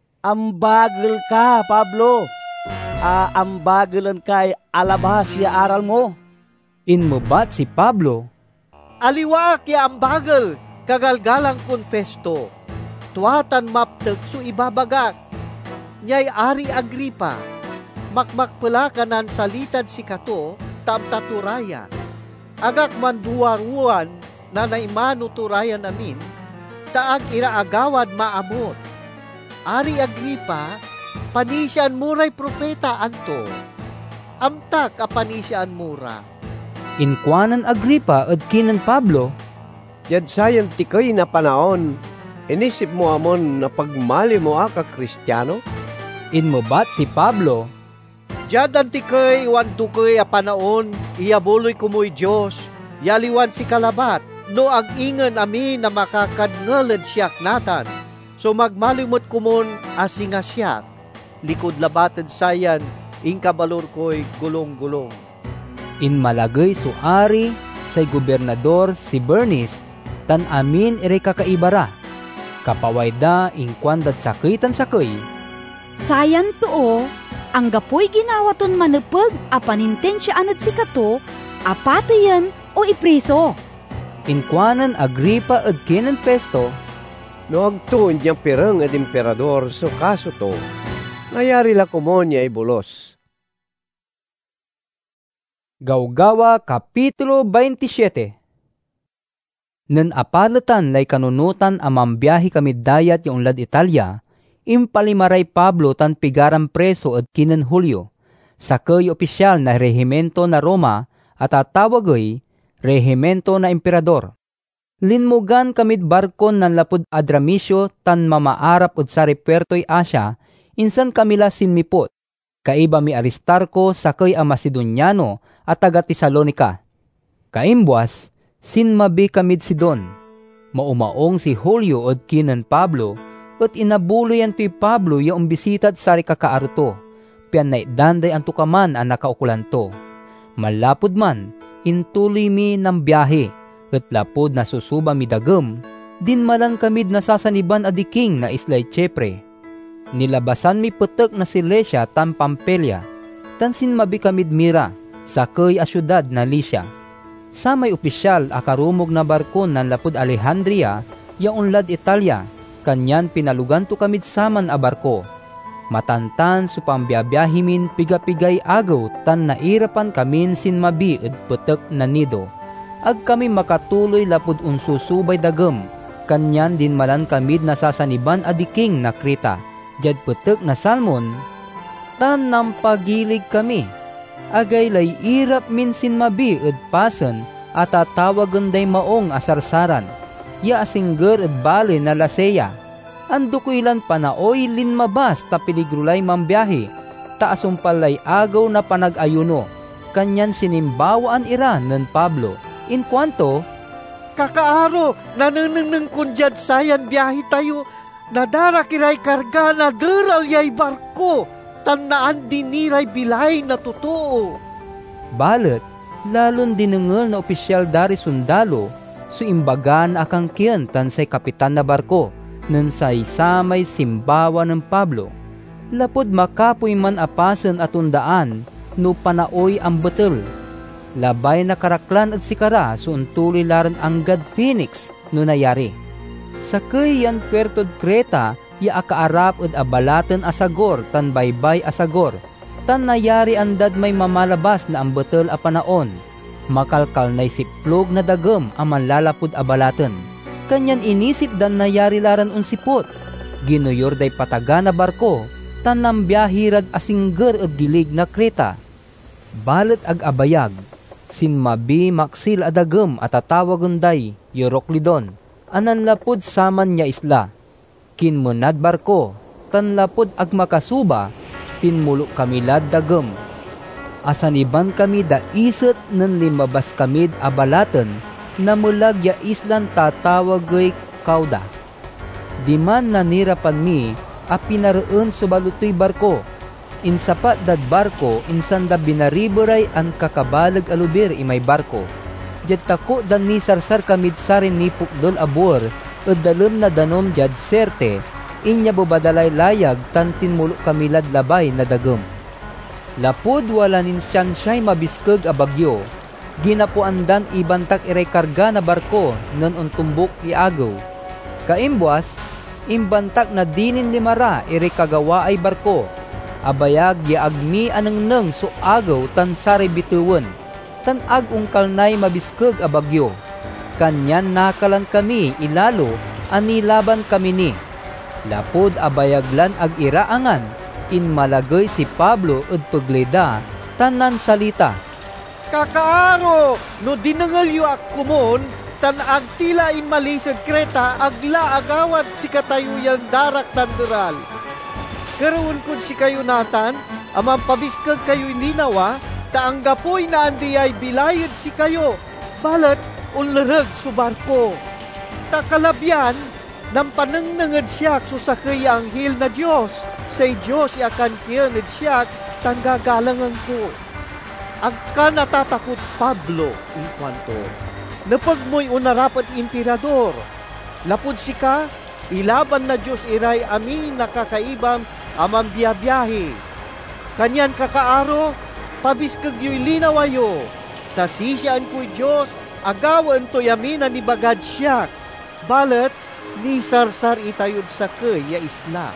Ambagel ka, Pablo. Ah, ambagelan kay alabas ya aral mo. Inmubat si Pablo. Aliwa kya ambagel, kagalgalang kun Festo. Tuatan mapteg so ibabagak. Nyay Ari Agripa, makmakpala kanan salitad si kato, tamtaturaya. Agak manduwaruan na naimano turayan amin, taag iraagawad maamot. Ari Agripa, panisyan muray propeta anto. Amtak a panisyan mura. Inkwanan Agripa at kinan Pablo. Yad sayan tikay na panaon, inisip mo amon na pagmali mo aka Kristiyano? Inmubat si Pablo. Jad antikay wan tukay a panaon, iyabuloy kumoy Diyos, yaliwan si kalabat, no ag-ingan amin na makakadngalad siyak natan. So magmalimot kumon asinga siyak, likod labatan sayan, ingkabalor ko'y gulong-gulong. Inmalagay so ari say gobernador si Bernice, tan amin ire kakaibara. Kapawayda ingkwandat sakitan sakay. Sayan to ang gapoy ginawaton manepeg a panintensya anad si kato, apatayan o ipriso. Inkwanan Agripa at kinan Festo. No agtuon niyang pirang at emperador so kaso to, ngayari la kumonya ibulos. Gawgawa Kapitulo twenty-seven. Nen apalatan lay kanunutan amambiyahi kami dayat yung lad Italia, impalimaray Pablo tan pigaram preso at kinan Julio, sakay opisyal na rehimento na Roma at atawagay rehimento na emperador. Linmugan kamid barkon nan lapud Adramitio tan mamaarap ud sari Puertoy Asia, insan kamila sinmipot. Kaiba mi Aristarco sakay a Macedoniano at taga Tesalonica. Kaimbuas, sinmabi kamid Sidon. Maumaong si Julio od kinan Pablo, at inabuloyan to'y Pablo yung bisita't sari kakaaruto, piyan naidanday ang tukaman ang nakaukulan to. Malapod man, intuloy mi ng biyahe, at lapod na susuba mi dagem, din malan kamid nasasaniban adiking na islay Chipre. Nilabasan mi petek na Silesia tan Pampelya, tan sinmabi kamid Mira, sakay a syudad na Lycia. Sa may opisyal a karumog na barko nan lapud Alejandria, ya unlad Italia, kanyan pinalugan to kamid saman a barko. Matantan su pambiyabiyahimin pigapigay agaw tan nairapan kamin sin mabi ed petek na nido. Ag kami makatuloy lapud unsusubay dagem, kanyan din malan kamid nasasaniban adiking na Krita. Jad petek na salmon, tan nampagilig kami. Agay lay irap minsin mabi ed pasen at tatawagan day maong asarsaran. Ya asingger ed bale na Lasea. Ando ko ilan panaoy linmabas ta piligrulay mambiyahe. Ta asumpalay agaw na panag-ayuno. Kanyan sinimbawaan ira nen Pablo. In kwanto, Kakaaro, nananang kunjad sayan biyahe tayo. Nadara kiray karga na deral yay barko. Tanaan diniray bilay na totoo. Balet, lalon dinengel na opisyal dari sundalo, su imbagan akang kiyan tan say kapitan na barko, nun say samay simbawa ng Pablo. Lapod makapoy man apasen at undaan, no panaoy ang betel. Labay na karaklan at sikara su untuloy laran anggad Phoenix no nayari. Sakay yan Puerto Creta, ya akaarap ed abalaten asagor tan baybay asagor. Tan nayari andad may mamalabas na ang betel a panaon. Makalkal na siplog na dagem a manlalapud abalaten. Kanyan inisip dan nayari laran unsipot. Ginuyor day pataga na barko, tan nambiyahirad asingger ed gilig na Kreta. Balet ag abayag, sinmabi maksil adagem at tatawagon day Euroklidon, anan lapud saman nya isla. Kinmunad barko, tan lapod ag makasuba, tinmulo kami lad dagem. Asaniban kami da iset nen limabas kamid abalaten, na mulag ya islan tatawagay Kauda. Diman nanirapan mi, a pinareen subalutoy barko. Insapat dad barko, insanda binariburay an kakabalag alubir imay barko. Jad tako dan ni sarsar kamid sarin ni pukdol abor, udalem na danom jad serte, inya bobadalay layag tantin mulo kamilad labay na dagem. Lapud wala nin siyan siya'y mabiskeg a bagyo, ginapuandan ibantak iray karga na barko nun untumbok iagaw. Kaimbuas, imbantak na dinin limara iray kagawa ay barko, abayag yaagmi anengneng so agaw tan sari bituwen, tan ag ungkalnay mabiskeg a bagyo. Kanyan nakalan kami ilalo anilaban kami ni. Lapod abayaglan ag iraangan, in malagay si Pablo ed pegleda, tanan salita. Kakaaro, no dinengal yu akkumon, tan ag tila imalisag Kreta, agla agawat si katayuyan darak tanderal. Karoon kun si kayo natan, amang pabiskag kayo ininawa, taanggapoy na andiyay bilayad si kayo, balat ulreg su barko. Takalabyan, nang panengnenged siyak susakay ang hil na Diyos, say Diyos iakan kiyaned siyak, tanggagalangan ko. Agka natatakot Pablo, in kwanto, napag mo'y unarapat imperador, lapod sika, ilaban na Diyos iray amin nakakaibam amang biyabiyahe. Kanyan kakaaro, pabiskag yo'y linawayo, tasisyan ko'y Diyos, agawan to yamin ni bagad siyak, balet ni sarsar itayod sa kay ya isla.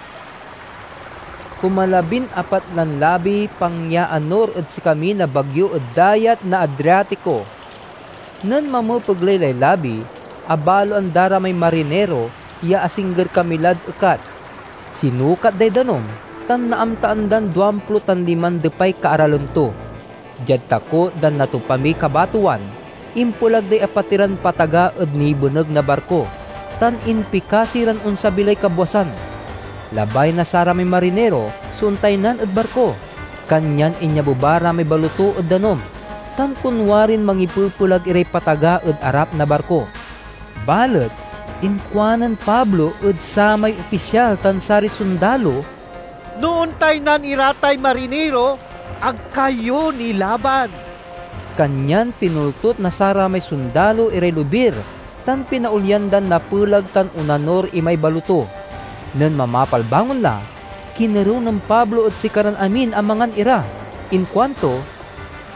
Kumalabin apat lan labi pangyaanor ed si kami na bagyo ed dayat na Adriatico. Nan mamupaglay labi, abalo ang dara may marinero, ya asingger kamilad ukat. Sinukat day danom, tan naamtaan dan duamplo tan liman depay kaaralon to. Jad tako dan natupami kabatuan, impulag day apatiran pataga ed nibuneg na barko, tan inpikasiran unsabilay kabwasan. Labay na sara may marinero, suntay nan ed barko, kanyan inyabubara may baluto ed danom, tan kunwarin mangipupulag iray pataga ed arap na barko. Balet, inkwanan Pablo ed samay opisyal tan sari sundalo, noon tay nan iratay marinero, ag kayo nilaban. Kanyan pinultot na sara may sundalo iray lubir, tan pinaulyandan na pulag tan unanor imay baluto. Nan mamapalbangon la, kinero ng Pablo at sikaran amin amangan ira, in kwanto,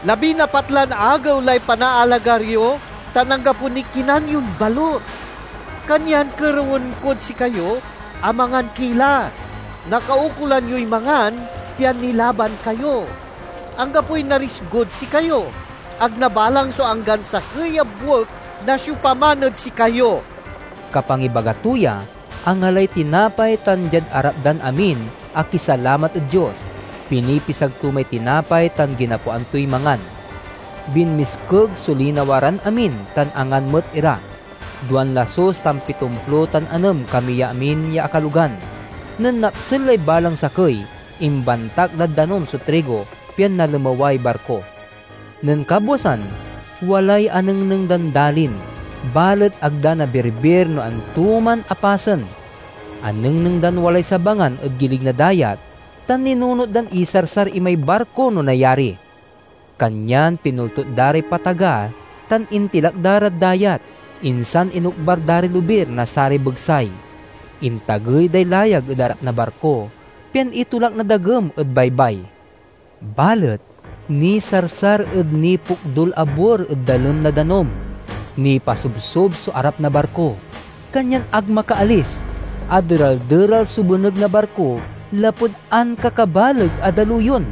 Labi na patlan agaw lay panaalagaryo, tanangga po ni kinan yun balot. Kanyan karawon kod si kayo, amangan kila. Nakaukulan yo'y mangan, piyan nilaban kayo. Angga po'y narisgod si kayo. Ag nabalang so anggan sa kayabwak na syupamanod si kayo. Kapangibagatuya, ang alay tinapay tanjad arapdan amin, akisalamat at Diyos. Pinipisag tumay tinapay tan ginapuan tuy mangan. Binmiskog sulinawaran amin tan angan mo't ira. Duan lasos tan pitumplo tan anam kami ya amin ya akalugan. Nan napsilay balang sakay, imbantak ladanom so trigo, piyan na lumaway barko. Nan kabuasan, walay aneng nang dandalin, balet agda na birbir no antuman apasan. Aneng nang dan walay sabangan at gilig na dayat, tan ninunot dan isarsar imay barko no nayari. Kanyan pinultot dari pataga, tan intilak darad dayat, insan inukbar dari lubir na sari bagsay. Intagay day layag udarap na barko, pian itulak na dagem ed baybay. Balet, ni sarsar ed ni pukdul abor ed dalem na danom, ni pasubsob so arap na barko, kanyan ag makaalis, aderal-deral subuneg na barko, lapod an kakabalag adaluyon.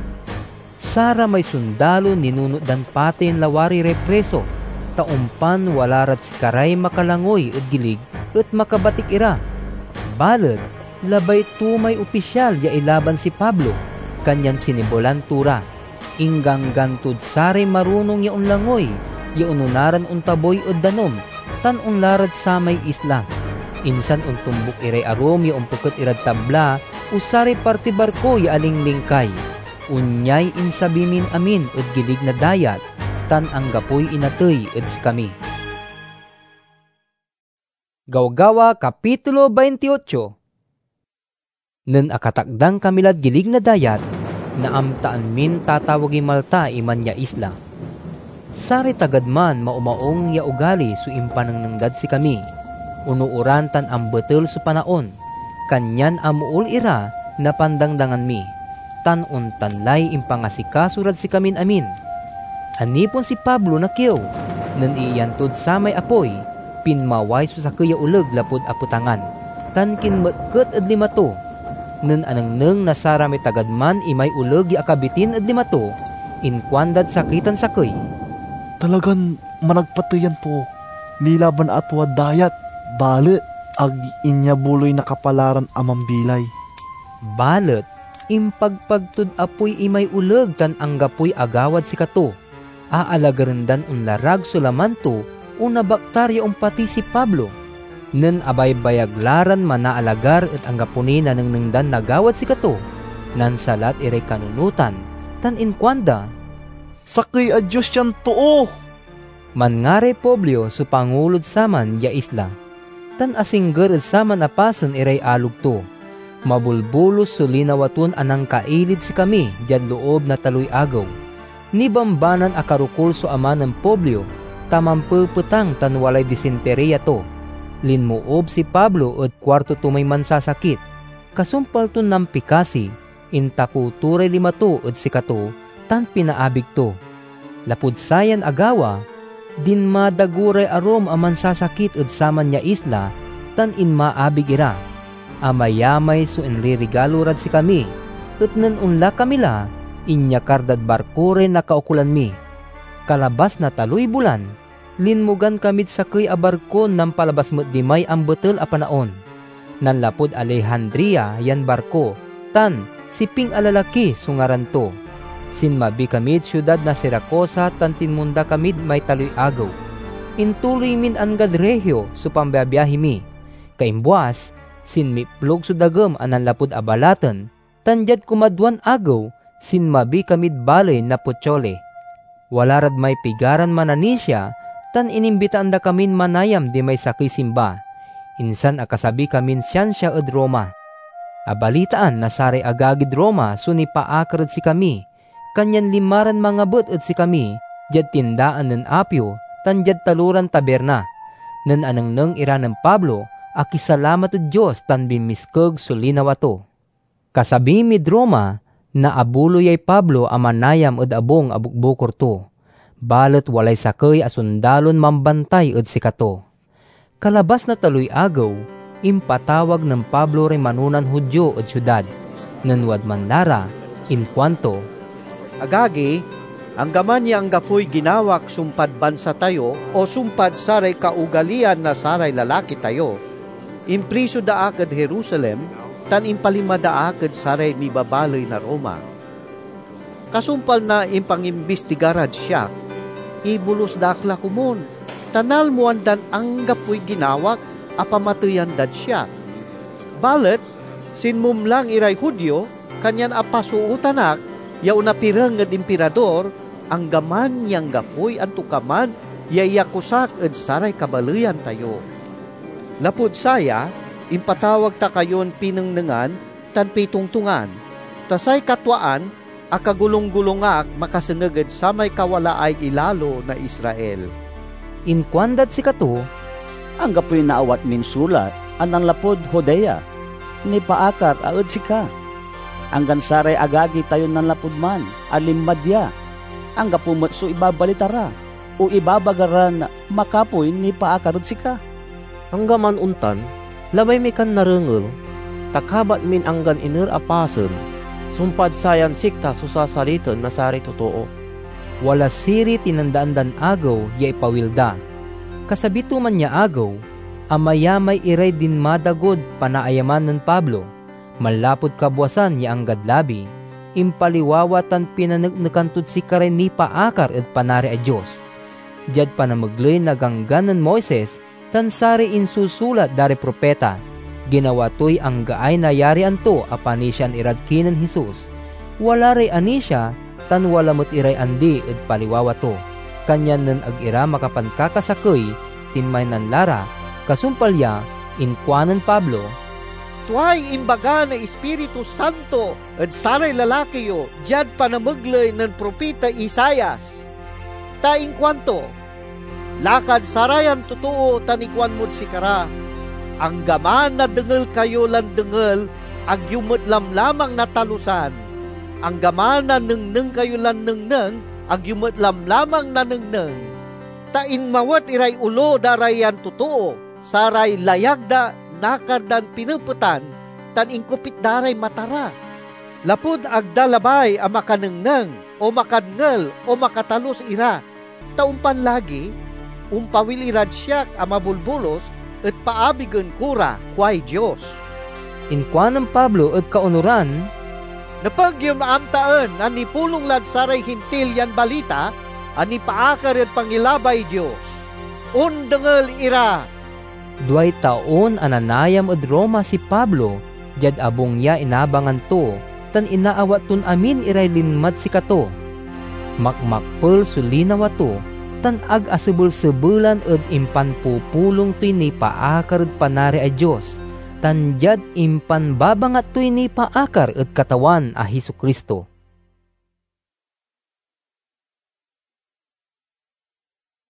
Sara may sundalo ninunot dan patin lawari represo, taumpan walarat si karay makalangoy ed gilig et makabatik ira. Balet, labay tumay opisyal ya ilaban si Pablo, kanyan sinibolan tura. Inggang gantud sari marunong ya unlangoy, ya ununaran untaboy o danom, tan unlarad sa may isla. Insan untumbuk iray arom ya umpukot irad tabla, usari parti barko ya aling lingkay. Unyay insabimin amin od gilig na dayat, tan ang gapoy inatoy ed si kami. Gawgawa Kapitulo twenty-eight. Nen akatakdang kamilad gilig na dayat, naamtaan min tatawagi Malta iman ya isla. Sari tagad man maumaong ya ugali su impanangnangdad si kami, unuuran tan ang betel su panaon, kanyan amuul ira na pandangdangan mi, tan untanlay impangasikasurad si kamin amin. Anipon si Pablo na kiyo, nen iyantod sa may apoy, pinmaway su sa kaya uleg lapod aputangan, tan kinmetket ed limato, nen anangneng nasara may tagadman imay uleg ya akabitin ed limato, inkwandad sakitan sakay. Talagan managpatayan po, nilaban atwa dayat, balet, ag inya buloy nakapalaran amambilay. Balet, impagpagtud apoy imay uleg tan anggapoy agawad si kato, aalagarendan unlarag sulamanto, una baktarya umpati si Pablo, nen abay bayaglaran manaalagar at anggapuni na nangnangdan nagawad si kato, nan salat iray kanunutan, tan inkwanda, sakay a Diyos yan too. Mangare Publio su pangulod saman ya isla, tan asingger at saman apasan iray alug to, mabulbulos su linawaton anang kailid si kami, dyan loob na taloy agaw, ni bambanan akarukul su ama ng Publio, tamampuputang tan walay disenteriya to. Linmuob si Pablo at kwarto tumay mansasakit. Kasumpal to ng pikasi, intaputuray lima to at sikato, tan pinaabig to. Lapud sayan agawa, din madaguray arom aman sasakit at saman niya isla, tan inmaabig ira. Amayamay so inririgalo rad si kami, at nan unla kamila, inya kardad barkore na kaukulan mi. Kalabas na taloy bulan, linmugan kamit sa kay abarko ng palabas mo't dimay ang betel a panaon. Nanlapod Alejandria yan barko, tan siping alalaki sungaran to. Sinmabi kamit syudad na Siracosa tan tinmunda kamit may taloy agaw. Intuloy min angad Regio so pambabiyahi mi. Kaimbuas, sinmiplog so dagem anan lapod abalatan, tanjad kumadwan agaw, sinmabi kamit balay na Puchole. Walarad may pigaran mananisya, tan inimbitaan da kamin manayam di may sakay simba. Insan akasabi kamin siyansya ed Roma. Abalitaan na sare agagid Roma suni paakarad si kami. Kanyan limaran mga but ed si kami, jad tindaan ng apyo, tan jad taluran taberna. Nan anang nang ira ng Pablo, akisalamat ed Diyos tan bimiskeg sulinawato. Kasabi mid Roma, Naabuloy ay Pablo amanayam ed abong abukbukor to. Balet walay sakay asundalon mambantay ed sikato. Kalabas na taloy agaw, impatawag ng Pablo ray manunan Hudyo ed syudad. Nanwad mandara, in kwanto, Agagi, ang gaman niya ang gapoy ginawak sumpad bansa tayo o sumpad saray kaugalian na saray lalaki tayo. Impriso daak ed Jerusalem, tan impalima daak ed saray mibabaloy na Roma. Kasumpal na impangimbistigarad siya, ibulos dakla kumon, tanal muandan ang gapoy ginawak, apamatayan dad siya. Balet, sinmumlang iray Hudyo, kanyan apasuutanak, yaw na pirang ed emperador, ang gaman niyang gapoy antukaman, yayakusak ed saray kabalayan tayo. Lapud saya, impatawag ta kayon pinengnengan, tan pitungtungan, tasay katwaan, akagulong-gulongak makasengeg ed samay kawalaay ilalo na Israel. Inkwandad si kato, ang gapoy naawat min sulat, anang lapod Hodea, ni paakar aed sika. Ang gansaray agagi tayo ng lapod man, alimmadya. Ang gapumot so ibabalitara, o ibabagaran makapoy ni paakar aed sika. Ang gaman untan, labay mi kan narengel, takabat min anggan iner apasen, sumpad sayan sikta susasalitan na sari totoo. Wala siri tinandaan dan agaw ya ipawilda. Kasabito man niya agaw, amayamay iray din madagod panaayaman ng Pablo. Malapod kabwasan niya ang gadlabi, impaliwawatan pinanagnakantud si kare ni paakar at panari a Diyos. Diyad panamaglay naganggan ng Moises, tan sari insusulat dari propeta. Ginawa to'y ang gaay na yari anto apanisyan iradkinan Jesus. Wala ray anisya, tan wala mo't iray andi at paliwawa to. Kanyan nan ag-ira makapankakasakoy, tinmay nan lara, kasumpalya, inkwanan Pablo, Tuay imbaga na Espiritu Santo at saray lalaki yo, diyad panamaglay ng propeta Isayas. Taing kwanto, lakad sarayan totoo tanikwan mo't sikara, ang gaman na dengal kayo lang dengal, agyumot lam lamang natalusan, ang gaman na nengneng kayo lang nengneng, agyumot lam lamang na nengneng. Tain mawat iray ulo darayan totoo, saray layagda nakardan pinuputan, tan ingkupit daray matara. Lapud agdalabay ang makanengneng, o makadngel, o makatalos ira. Taumpan lagi, umpawil irad siyak ang mabulbulos, at paabigan kura, kway Diyos. Inkwanang Pablo at kaunuran, napag yung maamtaan, ani pulong lad saray hintil yan balita, ani paakar at pangilabay Diyos. Undengel ira, duay taon ananayam ed Roma si Pablo, jad abong ya inabangan to, tan inaawat tun amin iray linmat si kato. Makmakpel sulinawa to, tan ag asubul-subulan ed impan pupulong to'y ni paakar ed panari a Diyos, tan jad impan babangat to'y ni paakar ed katawan a Hesu Kristo.